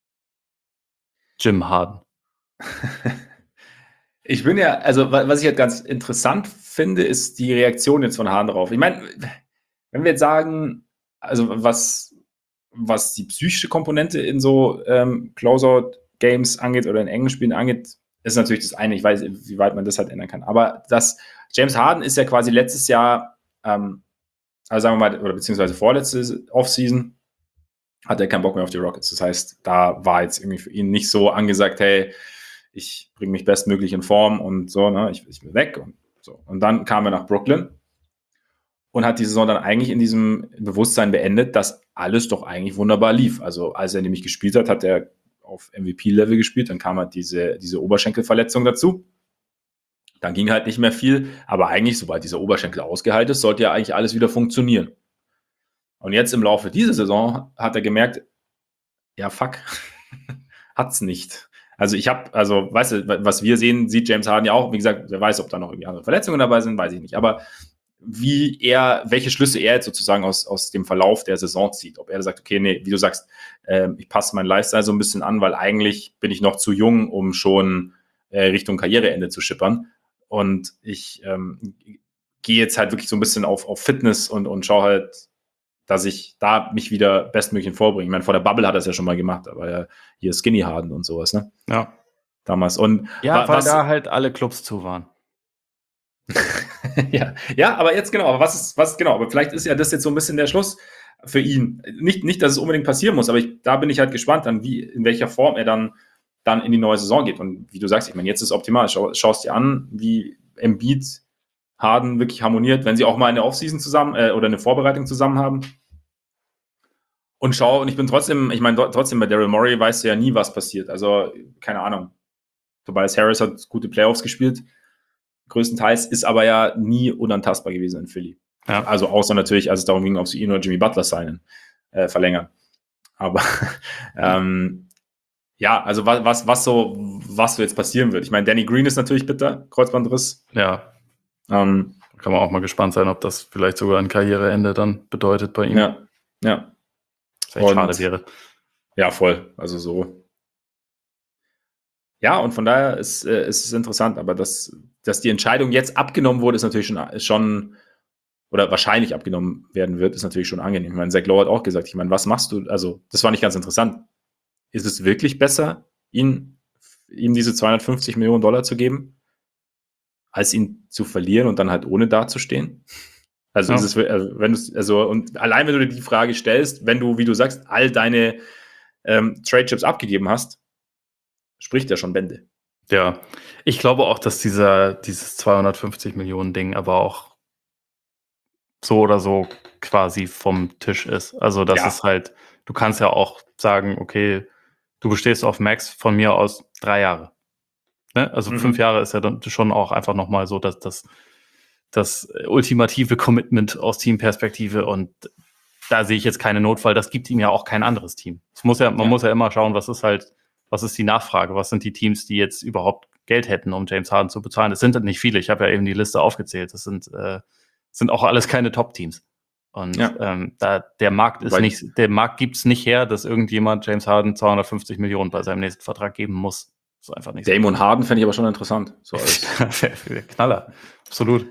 Jim Harden. Ich bin ja, also was ich halt ganz interessant finde, ist die Reaktion jetzt von Harden drauf. Ich meine, wenn wir jetzt sagen, also was, was die psychische Komponente in so ähm, Closeout-Games angeht oder in engen Spielen angeht, ist natürlich das eine. Ich weiß, wie weit man das halt ändern kann. Aber das James Harden ist ja quasi letztes Jahr, ähm, also sagen wir mal, oder beziehungsweise vorletzte Offseason, hat er keinen Bock mehr auf die Rockets. Das heißt, da war jetzt irgendwie für ihn nicht so angesagt, hey, ich bringe mich bestmöglich in Form und so, ne, ich, ich will weg und so. Und dann kam er nach Brooklyn und hat die Saison dann eigentlich in diesem Bewusstsein beendet, dass alles doch eigentlich wunderbar lief. Also als er nämlich gespielt hat, hat er auf M V P-Level gespielt, dann kam halt diese, diese Oberschenkelverletzung dazu. Dann ging halt nicht mehr viel, aber eigentlich, sobald dieser Oberschenkel ausgeheilt ist, sollte ja eigentlich alles wieder funktionieren. Und jetzt im Laufe dieser Saison hat er gemerkt, ja, fuck, hat's nicht. Also ich habe, also weißt du, was wir sehen, sieht James Harden ja auch. Wie gesagt, wer weiß, ob da noch irgendwie andere Verletzungen dabei sind, weiß ich nicht. Aber wie er, welche Schlüsse er jetzt sozusagen aus, aus dem Verlauf der Saison zieht. Ob er sagt, okay, nee, wie du sagst, äh, ich passe meinen Lifestyle so ein bisschen an, weil eigentlich bin ich noch zu jung, um schon äh, Richtung Karriereende zu schippern. Und ich ähm, gehe jetzt halt wirklich so ein bisschen auf, auf Fitness und, und schaue halt, dass ich da mich wieder bestmöglich vorbringe. Ich meine, vor der Bubble hat er es ja schon mal gemacht, aber ja, hier Skinny Harden und sowas, ne? Ja. Damals. Und Ja, wa- weil was, da halt alle Clubs zu waren. ja, ja, aber jetzt genau, aber was ist, was genau, aber vielleicht ist ja das jetzt so ein bisschen der Schluss für ihn. Nicht, nicht, dass es unbedingt passieren muss, aber ich, da bin ich halt gespannt, dann wie, in welcher Form er dann, dann in die neue Saison geht. Und wie du sagst, ich meine, jetzt ist optimal. Schau, schaust dir an, wie Embiid Harden wirklich harmoniert, wenn sie auch mal eine Offseason zusammen äh, oder eine Vorbereitung zusammen haben. Und schau, und ich bin trotzdem, ich meine, trotzdem bei Daryl Morey weißt du ja nie, was passiert. Also, keine Ahnung. Tobias Harris hat gute Playoffs gespielt, größtenteils, ist aber ja nie unantastbar gewesen in Philly. Ja. Also, außer natürlich, als es darum ging, ob sie ihn oder Jimmy Butler signen, äh, verlängern. Aber, ähm, ja, also, was, was, was so, was so jetzt passieren wird. Ich meine, Danny Green ist natürlich bitter, Kreuzbandriss. Ja. Ähm, Kann man auch mal gespannt sein, ob das vielleicht sogar ein Karriereende dann bedeutet bei ihm. ja, ja. Was echt Und, schade wäre. Ja, voll. Also so. Ja, und von daher ist, äh, ist es interessant, aber dass, dass die Entscheidung jetzt abgenommen wurde, ist natürlich schon, ist schon, oder wahrscheinlich abgenommen werden wird, ist natürlich schon angenehm. Ich meine, Zach Lowe hat auch gesagt, ich meine, was machst du? Also, das war nicht ganz interessant. Ist es wirklich besser, ihn, ihm diese zweihundertfünfzig Millionen Dollar zu geben, als ihn zu verlieren und dann halt ohne dazustehen? Also, Ja. ist es, also, wenn du, also, und allein wenn du dir die Frage stellst, wenn du, wie du sagst, all deine ähm, Trade-Chips abgegeben hast, spricht ja schon Bände. Ja, ich glaube auch, dass dieser, dieses zweihundertfünfzig Millionen Ding aber auch so oder so quasi vom Tisch ist. Also das Ja. ist halt, du kannst ja auch sagen, okay, du bestehst auf Max von mir aus drei Jahre. Ne? Also Mhm. fünf Jahre ist ja dann schon auch einfach nochmal so, dass das, das ultimative Commitment aus Teamperspektive und da sehe ich jetzt keine Notfall, das gibt ihm ja auch kein anderes Team. Es muss ja, man Ja. muss ja immer schauen, was ist halt, was ist die Nachfrage, was sind die Teams, die jetzt überhaupt Geld hätten, um James Harden zu bezahlen. Es sind nicht viele, ich habe ja eben die Liste aufgezählt, das sind, äh, sind auch alles keine Top-Teams. Und Ja. ähm, da der Markt ist Wobei- nicht, der Markt gibt es nicht her, dass irgendjemand James Harden zweihundertfünfzig Millionen bei seinem nächsten Vertrag geben muss. Das ist einfach nicht Damon Harden fände ich aber schon interessant. So als, so. Knaller, absolut.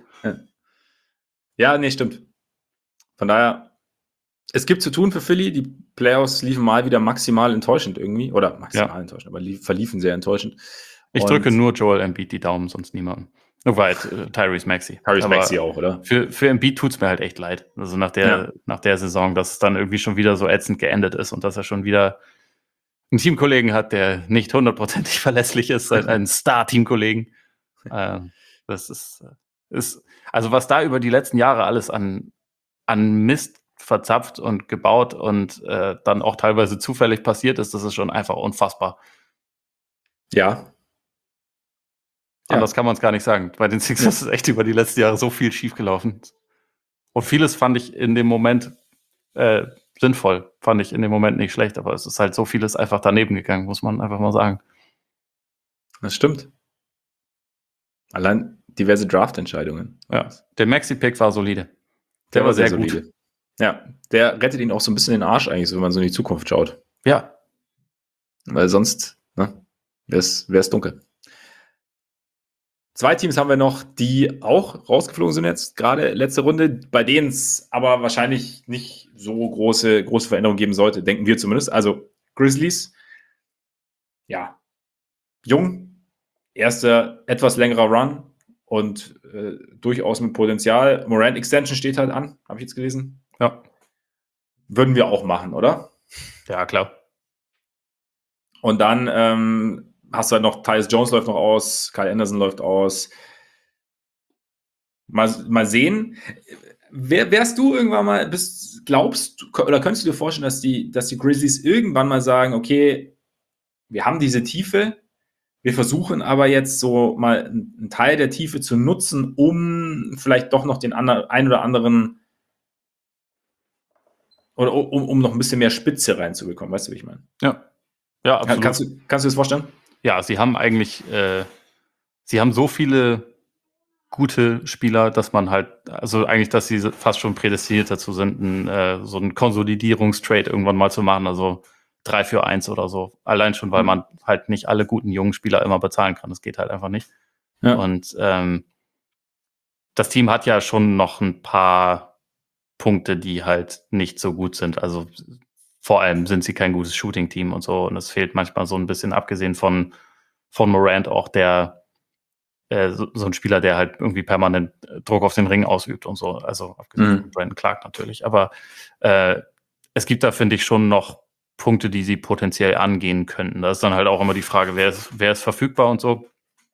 ja, nee, stimmt. Von daher, es gibt zu tun für Philly. Die Playoffs liefen mal wieder maximal enttäuschend irgendwie. Oder maximal Ja. enttäuschend, aber lief, verliefen sehr enttäuschend. Ich Und drücke nur Joel Embiid die Daumen, sonst niemanden. Nur weit, äh, Tyrese Maxey. Tyrese Aber Maxey auch, oder? Für, für Embiid tut's mir halt echt leid. Also nach der, Ja. nach der Saison, dass es dann irgendwie schon wieder so ätzend geendet ist und dass er schon wieder einen Teamkollegen hat, der nicht hundertprozentig verlässlich ist, einen, einen Star-Teamkollegen. ähm, das ist, ist, also was da über die letzten Jahre alles an, an Mist verzapft und gebaut und äh, dann auch teilweise zufällig passiert ist, das ist schon einfach unfassbar. Ja. Anders Ja. kann man es gar nicht sagen. Bei den Sixers ist echt über die letzten Jahre so viel schiefgelaufen. Und vieles fand ich in dem Moment äh, sinnvoll. Fand ich in dem Moment nicht schlecht, aber es ist halt so vieles einfach daneben gegangen, muss man einfach mal sagen. Das stimmt. Allein diverse Draft-Entscheidungen. Ja. Der Maxi-Pick war solide. Der, Der war war sehr, sehr gut. solide. Ja, der rettet ihn auch so ein bisschen den Arsch eigentlich, so, wenn man so in die Zukunft schaut. Ja. Weil sonst, ne, wäre es dunkel. Zwei Teams haben wir noch, die auch rausgeflogen sind jetzt, gerade letzte Runde, bei denen es aber wahrscheinlich nicht so große, große Veränderungen geben sollte, denken wir zumindest. Also Grizzlies, ja, jung, erster etwas längerer Run und äh, durchaus mit Potenzial. Morant Extension steht halt an, habe ich jetzt gelesen. Ja. Würden wir auch machen, oder? Ja, klar. Und dann ähm, hast du halt noch, Tyus Jones läuft noch aus, Kyle Anderson läuft aus. Mal, mal sehen. Wär, wärst du irgendwann mal, bist, glaubst du, oder könntest du dir vorstellen, dass die, dass die Grizzlies irgendwann mal sagen, okay, wir haben diese Tiefe, wir versuchen aber jetzt so mal einen Teil der Tiefe zu nutzen, um vielleicht doch noch den anderen, ein oder anderen oder um, um noch ein bisschen mehr Spitze reinzubekommen, weißt du, wie ich meine? Ja. Ja, absolut. Kannst du, kannst du das vorstellen? Ja, sie haben eigentlich, äh, sie haben so viele gute Spieler, dass man halt, also eigentlich, dass sie fast schon prädestiniert dazu sind, ein, äh, so einen Konsolidierungstrade irgendwann mal zu machen, also drei für eins oder so. Allein schon, weil Mhm. man halt nicht alle guten jungen Spieler immer bezahlen kann. Das geht halt einfach nicht. Ja. Und ähm, das Team hat ja schon noch ein paar Punkte, die halt nicht so gut sind. Also vor allem sind sie kein gutes Shooting-Team und so. Und es fehlt manchmal so ein bisschen, abgesehen von, von Morant, auch der äh, so, so ein Spieler, der halt irgendwie permanent Druck auf den Ring ausübt und so. Also abgesehen Mhm. von Brandon Clark natürlich. Aber äh, es gibt da, finde ich, schon noch Punkte, die sie potenziell angehen könnten. Da ist dann halt auch immer die Frage, wer ist, wer ist verfügbar und so.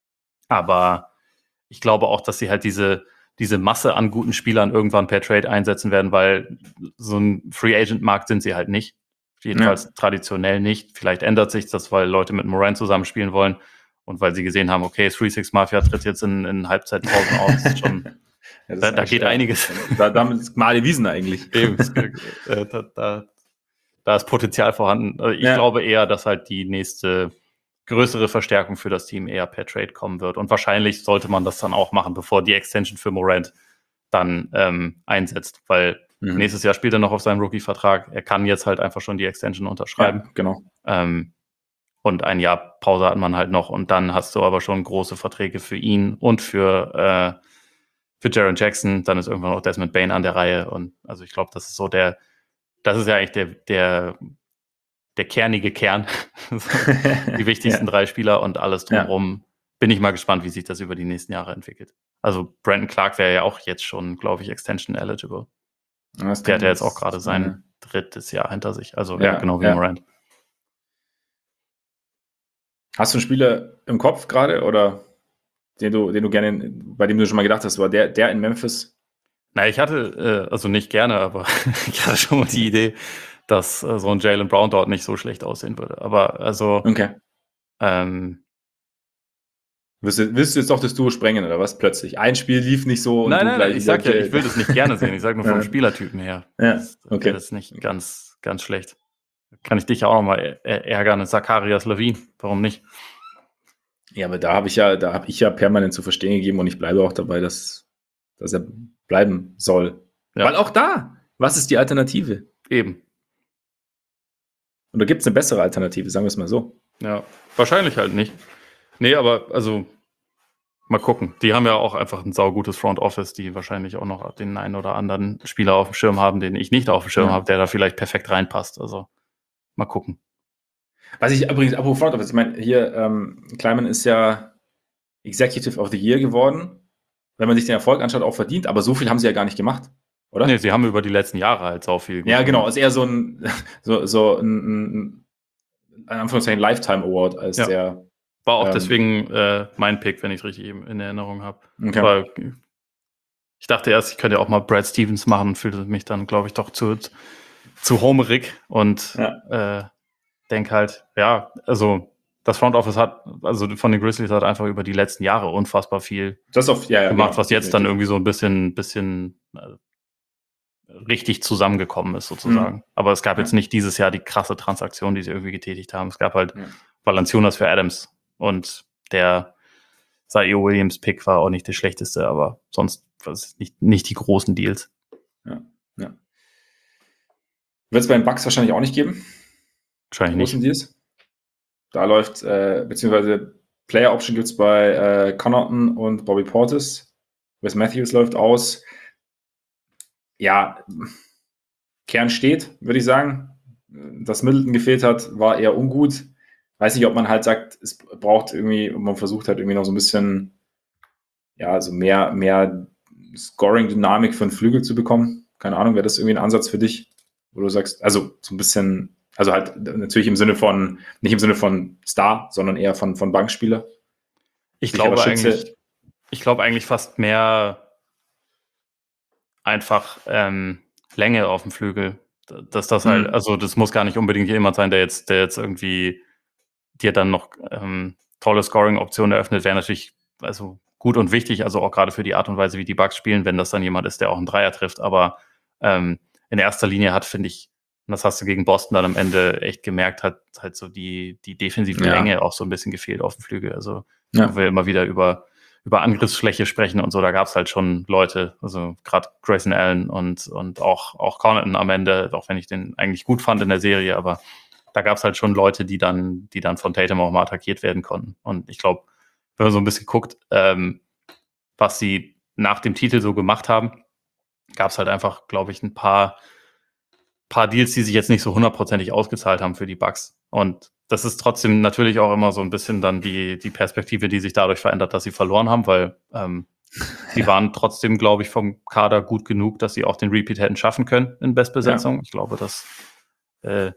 Aber ich glaube auch, dass sie halt diese, diese Masse an guten Spielern irgendwann per Trade einsetzen werden, weil so ein Free-Agent-Markt sind sie halt nicht. Jedenfalls Ja. traditionell nicht. Vielleicht ändert sich das, weil Leute mit Morant zusammenspielen wollen und weil sie gesehen haben, okay, drei sechs Mafia tritt jetzt in, in Halbzeitpausen auf. Das ist schon, Ja, das da, ist da geht ja, einiges. Da, damit ist Male Wiesen eigentlich. Eben, äh, da, da, da ist Potenzial vorhanden. Also ich Ja. glaube eher, dass halt die nächste größere Verstärkung für das Team eher per Trade kommen wird. Und wahrscheinlich sollte man das dann auch machen, bevor die Extension für Morant dann ähm, einsetzt. Weil Mhm. nächstes Jahr spielt er noch auf seinem Rookie-Vertrag. Er kann jetzt halt einfach schon die Extension unterschreiben. Ja, genau. Ähm, und ein Jahr Pause hat man halt noch. Und dann hast du aber schon große Verträge für ihn und für, äh, für Jaren Jackson. Dann ist irgendwann auch Desmond Bane an der Reihe. Und also ich glaube, das ist so der, das ist ja eigentlich der, der, der kernige Kern. Die wichtigsten Ja. drei Spieler und alles drumherum. Ja. Bin ich mal gespannt, wie sich das über die nächsten Jahre entwickelt. Also Brandon Clark wäre ja auch jetzt schon, glaube ich, Extension eligible. Das Der hat ja jetzt das, auch gerade sein ja. drittes Jahr hinter sich. Also ja, ja genau wie ja. Morant. Hast du einen Spieler im Kopf gerade oder den du, den du gerne, bei dem du schon mal gedacht hast, war der, der in Memphis? Na, ich hatte, äh, also nicht gerne, aber ich hatte schon mal die Idee, dass äh, so ein Jaylen Brown dort nicht so schlecht aussehen würde. Aber also okay. ähm, Willst du, willst du jetzt doch das Duo sprengen, oder was? Plötzlich. Ein Spiel lief nicht so und nein, du nein, gleich. nein, ich sag ja, ich will das nicht gerne sehen. Ich sag nur vom Spielertypen her. Ja, das okay. wäre das nicht ganz, ganz schlecht. Kann ich dich ja auch noch mal ärgern, Zacharias Levine. Warum nicht? Ja, aber da habe ich ja, da habe ich ja permanent zu verstehen gegeben und ich bleibe auch dabei, dass, dass er bleiben soll. Ja. Weil auch da, was ist die Alternative? Eben. Und da gibt es eine bessere Alternative, sagen wir es mal so. Ja, wahrscheinlich halt nicht. Nee, aber also mal gucken. Die haben ja auch einfach ein saugutes Front Office, die wahrscheinlich auch noch den einen oder anderen Spieler auf dem Schirm haben, den ich nicht auf dem Schirm ja. habe, der da vielleicht perfekt reinpasst. Also mal gucken. Was ich übrigens, apropos Front Office, ich meine, hier, ähm, Kleiman ist ja Executive of the Year geworden. Wenn man sich den Erfolg anschaut, auch verdient, aber so viel haben sie ja gar nicht gemacht, oder? Nee, sie haben über die letzten Jahre halt so viel Ja, genau, ist eher so ein, so, so ein, ein, ein Anführungszeichen Lifetime Award als ja. der. War auch ähm, deswegen äh, mein Pick, wenn ich es richtig in Erinnerung habe. Okay. War, ich dachte erst, ich könnte ja auch mal Brad Stevens machen, fühlte mich dann, glaube ich, doch zu, zu homerig und ja. äh, denke halt, ja, also das Front Office hat, also von den Grizzlies hat einfach über die letzten Jahre unfassbar viel das auf, ja, ja, gemacht, genau, was jetzt dann irgendwie so ein bisschen, bisschen äh, richtig zusammengekommen ist, sozusagen. Mhm. Aber es gab ja. jetzt nicht dieses Jahr die krasse Transaktion, die sie irgendwie getätigt haben. Es gab halt ja. Valanciunas für Adams und der Zaire Williams-Pick war auch nicht der schlechteste, aber sonst war es nicht, nicht die großen Deals. Ja, ja. Wird es bei den Bucks wahrscheinlich auch nicht geben. Wahrscheinlich nicht. Deals. Da läuft, äh, beziehungsweise Player Option gibt es bei äh, Connaughton und Bobby Portis. Wes Matthews läuft aus. Ja, Kern steht, würde ich sagen. Dass Middleton gefehlt hat, war eher ungut. Weiß nicht, ob man halt sagt, es braucht irgendwie, man versucht halt irgendwie noch so ein bisschen, ja, also mehr, mehr Scoring-Dynamik für einen Flügel zu bekommen. Keine Ahnung, wäre das irgendwie ein Ansatz für dich, wo du sagst, also so ein bisschen, also halt natürlich im Sinne von, nicht im Sinne von Star, sondern eher von, von Bankspieler. Ich Sicherer glaube Schütze. eigentlich, ich glaube eigentlich fast mehr einfach ähm, Länge auf dem Flügel. Dass das halt, Mhm. also das muss gar nicht unbedingt jemand sein, der jetzt, der jetzt irgendwie dir dann noch ähm, tolle Scoring-Optionen eröffnet, wäre natürlich also gut und wichtig, also auch gerade für die Art und Weise, wie die Bucks spielen, wenn das dann jemand ist, der auch einen Dreier trifft. Aber ähm, in erster Linie hat, finde ich, und das hast du gegen Boston dann am Ende echt gemerkt, hat halt so die, die defensive Ja. Länge auch so ein bisschen gefehlt auf dem Flügel. Also Ja. wo wir immer wieder über, über Angriffsfläche sprechen und so, da gab es halt schon Leute, also gerade Grayson Allen und, und auch, auch Connaughton am Ende, auch wenn ich den eigentlich gut fand in der Serie, aber da gab es halt schon Leute, die dann, die dann von Tatum auch mal attackiert werden konnten. Und ich glaube, wenn man so ein bisschen guckt, ähm, was sie nach dem Titel so gemacht haben, gab es halt einfach, glaube ich, ein paar, paar Deals, die sich jetzt nicht so hundertprozentig ausgezahlt haben für die Bucks. Und das ist trotzdem natürlich auch immer so ein bisschen dann die, die Perspektive, die sich dadurch verändert, dass sie verloren haben, weil ähm, sie Ja. waren trotzdem, glaube ich, vom Kader gut genug, dass sie auch den Repeat hätten schaffen können in Bestbesetzung. Ja. Ich glaube, dass äh,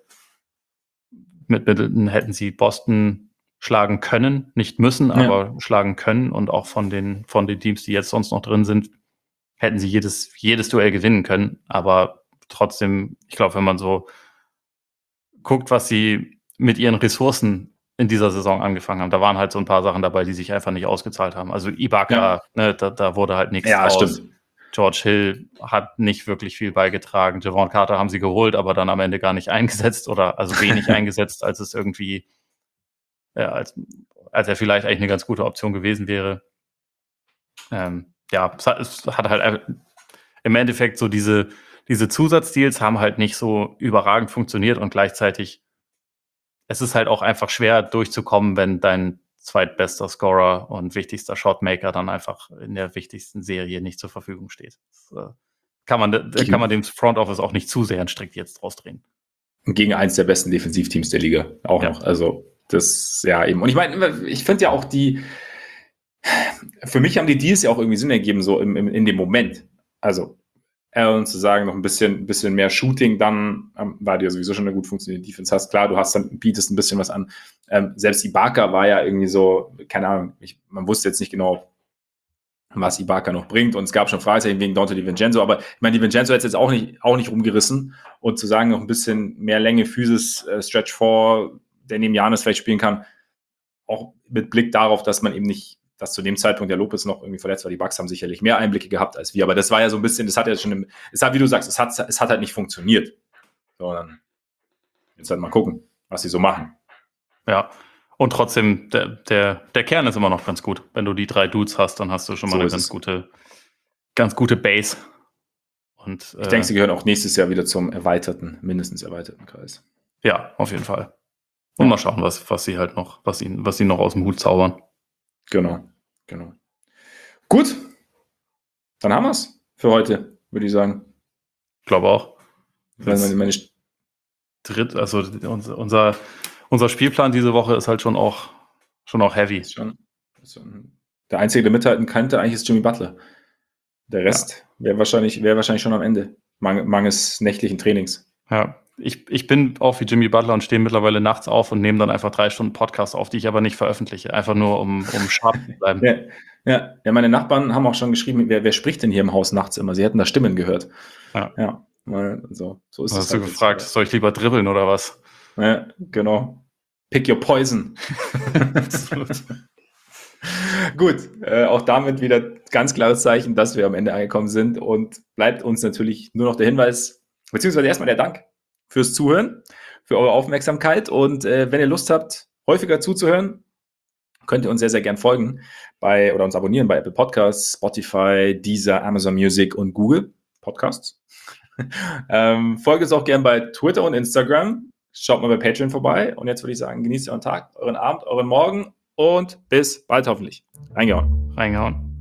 mit Middleton hätten sie Boston schlagen können, nicht müssen, Ja. aber schlagen können. Und auch von den, von den Teams, die jetzt sonst noch drin sind, hätten sie jedes, jedes Duell gewinnen können. Aber trotzdem, ich glaube, wenn man so guckt, was sie mit ihren Ressourcen in dieser Saison angefangen haben, da waren halt so ein paar Sachen dabei, die sich einfach nicht ausgezahlt haben. Also Ibaka, Ja. ne, da, da wurde halt nichts Ja, draus. stimmt. George Hill hat nicht wirklich viel beigetragen. Javon Carter haben sie geholt, aber dann am Ende gar nicht eingesetzt oder also wenig eingesetzt, als es irgendwie, ja, als, als er vielleicht eigentlich eine ganz gute Option gewesen wäre. Ähm, ja, es hat, es hat halt im Endeffekt so diese, diese Zusatzdeals haben halt nicht so überragend funktioniert und gleichzeitig es ist halt auch einfach schwer durchzukommen, wenn dein zweitbester Scorer und wichtigster Shotmaker dann einfach in der wichtigsten Serie nicht zur Verfügung steht. Das, äh, kann man, da kann man dem Front Office auch nicht zu sehr einen Strick jetzt rausdrehen. Gegen eins der besten Defensivteams der Liga auch Ja. noch. Also das, ja eben. Und ich meine, ich finde ja auch die, für mich haben die Deals ja auch irgendwie Sinn ergeben, so im, im, in dem Moment. Also Allen zu sagen, noch ein bisschen, bisschen mehr Shooting, dann, ähm, weil du ja sowieso schon eine gut funktionierende Defense hast. Klar, du hast dann, bietest ein bisschen was an. Ähm, selbst Ibaka war ja irgendwie so, keine Ahnung, ich, man wusste jetzt nicht genau, was Ibaka noch bringt. Und es gab schon Fragezeichen wegen Dante DiVincenzo, aber ich meine, DiVincenzo hätte es jetzt auch nicht, auch nicht rumgerissen. Und zu sagen, noch ein bisschen mehr Länge, Physis, äh, Stretch four, der neben Giannis vielleicht spielen kann, auch mit Blick darauf, dass man eben nicht, dass zu dem Zeitpunkt der Lopez noch irgendwie verletzt war. Die Bucks haben sicherlich mehr Einblicke gehabt als wir, aber das war ja so ein bisschen, das hat ja schon, im, es hat, wie du sagst, es hat, es hat halt nicht funktioniert. Sondern jetzt halt mal gucken, was sie so machen. Ja, und trotzdem, der, der, der Kern ist immer noch ganz gut. Wenn du die drei Dudes hast, dann hast du schon mal So eine ist ganz es. gute, ganz gute Base. Und, Ich äh, denke, sie gehören auch nächstes Jahr wieder zum erweiterten, mindestens erweiterten Kreis. ja, auf jeden Fall. Und Ja. mal schauen, was, was sie halt noch, was sie, was sie noch aus dem Hut zaubern. Genau, genau. Gut, dann haben wir es für heute, würde ich sagen. Ich glaube auch. Meine, meine Dritt, also unser, unser, unser Spielplan diese Woche ist halt schon auch, schon auch heavy. Ist schon, ist schon, der Einzige, der mithalten könnte, eigentlich ist Jimmy Butler. Der Rest ja. wäre wahrscheinlich, wär wahrscheinlich schon am Ende, mang, mangels nächtlichen Trainings. Ja, ich, ich bin auch wie Jimmy Butler und stehe mittlerweile nachts auf und nehme dann einfach drei Stunden Podcasts auf, die ich aber nicht veröffentliche, einfach nur um, um scharf zu bleiben. Ja, ja, ja, meine Nachbarn haben auch schon geschrieben, wer, wer spricht denn hier im Haus nachts immer? Sie hätten da Stimmen gehört. Ja, ja mal, so, so ist was es. Hast halt du gefragt, jetzt, soll ich lieber dribbeln oder was? Ja, genau. Pick your poison. Gut, äh, auch damit wieder ganz klares Zeichen, dass wir am Ende angekommen sind und bleibt uns natürlich nur noch der Hinweis, beziehungsweise erstmal der Dank fürs Zuhören, für eure Aufmerksamkeit und äh, wenn ihr Lust habt, häufiger zuzuhören, könnt ihr uns sehr, sehr gern folgen bei oder uns abonnieren bei Apple Podcasts, Spotify, Deezer, Amazon Music und Google Podcasts. ähm, folgt uns auch gerne bei Twitter und Instagram. Schaut mal bei Patreon vorbei. Und jetzt würde ich sagen, genießt euren Tag, euren Abend, euren Morgen und bis bald hoffentlich. Reingehauen. Reingehauen.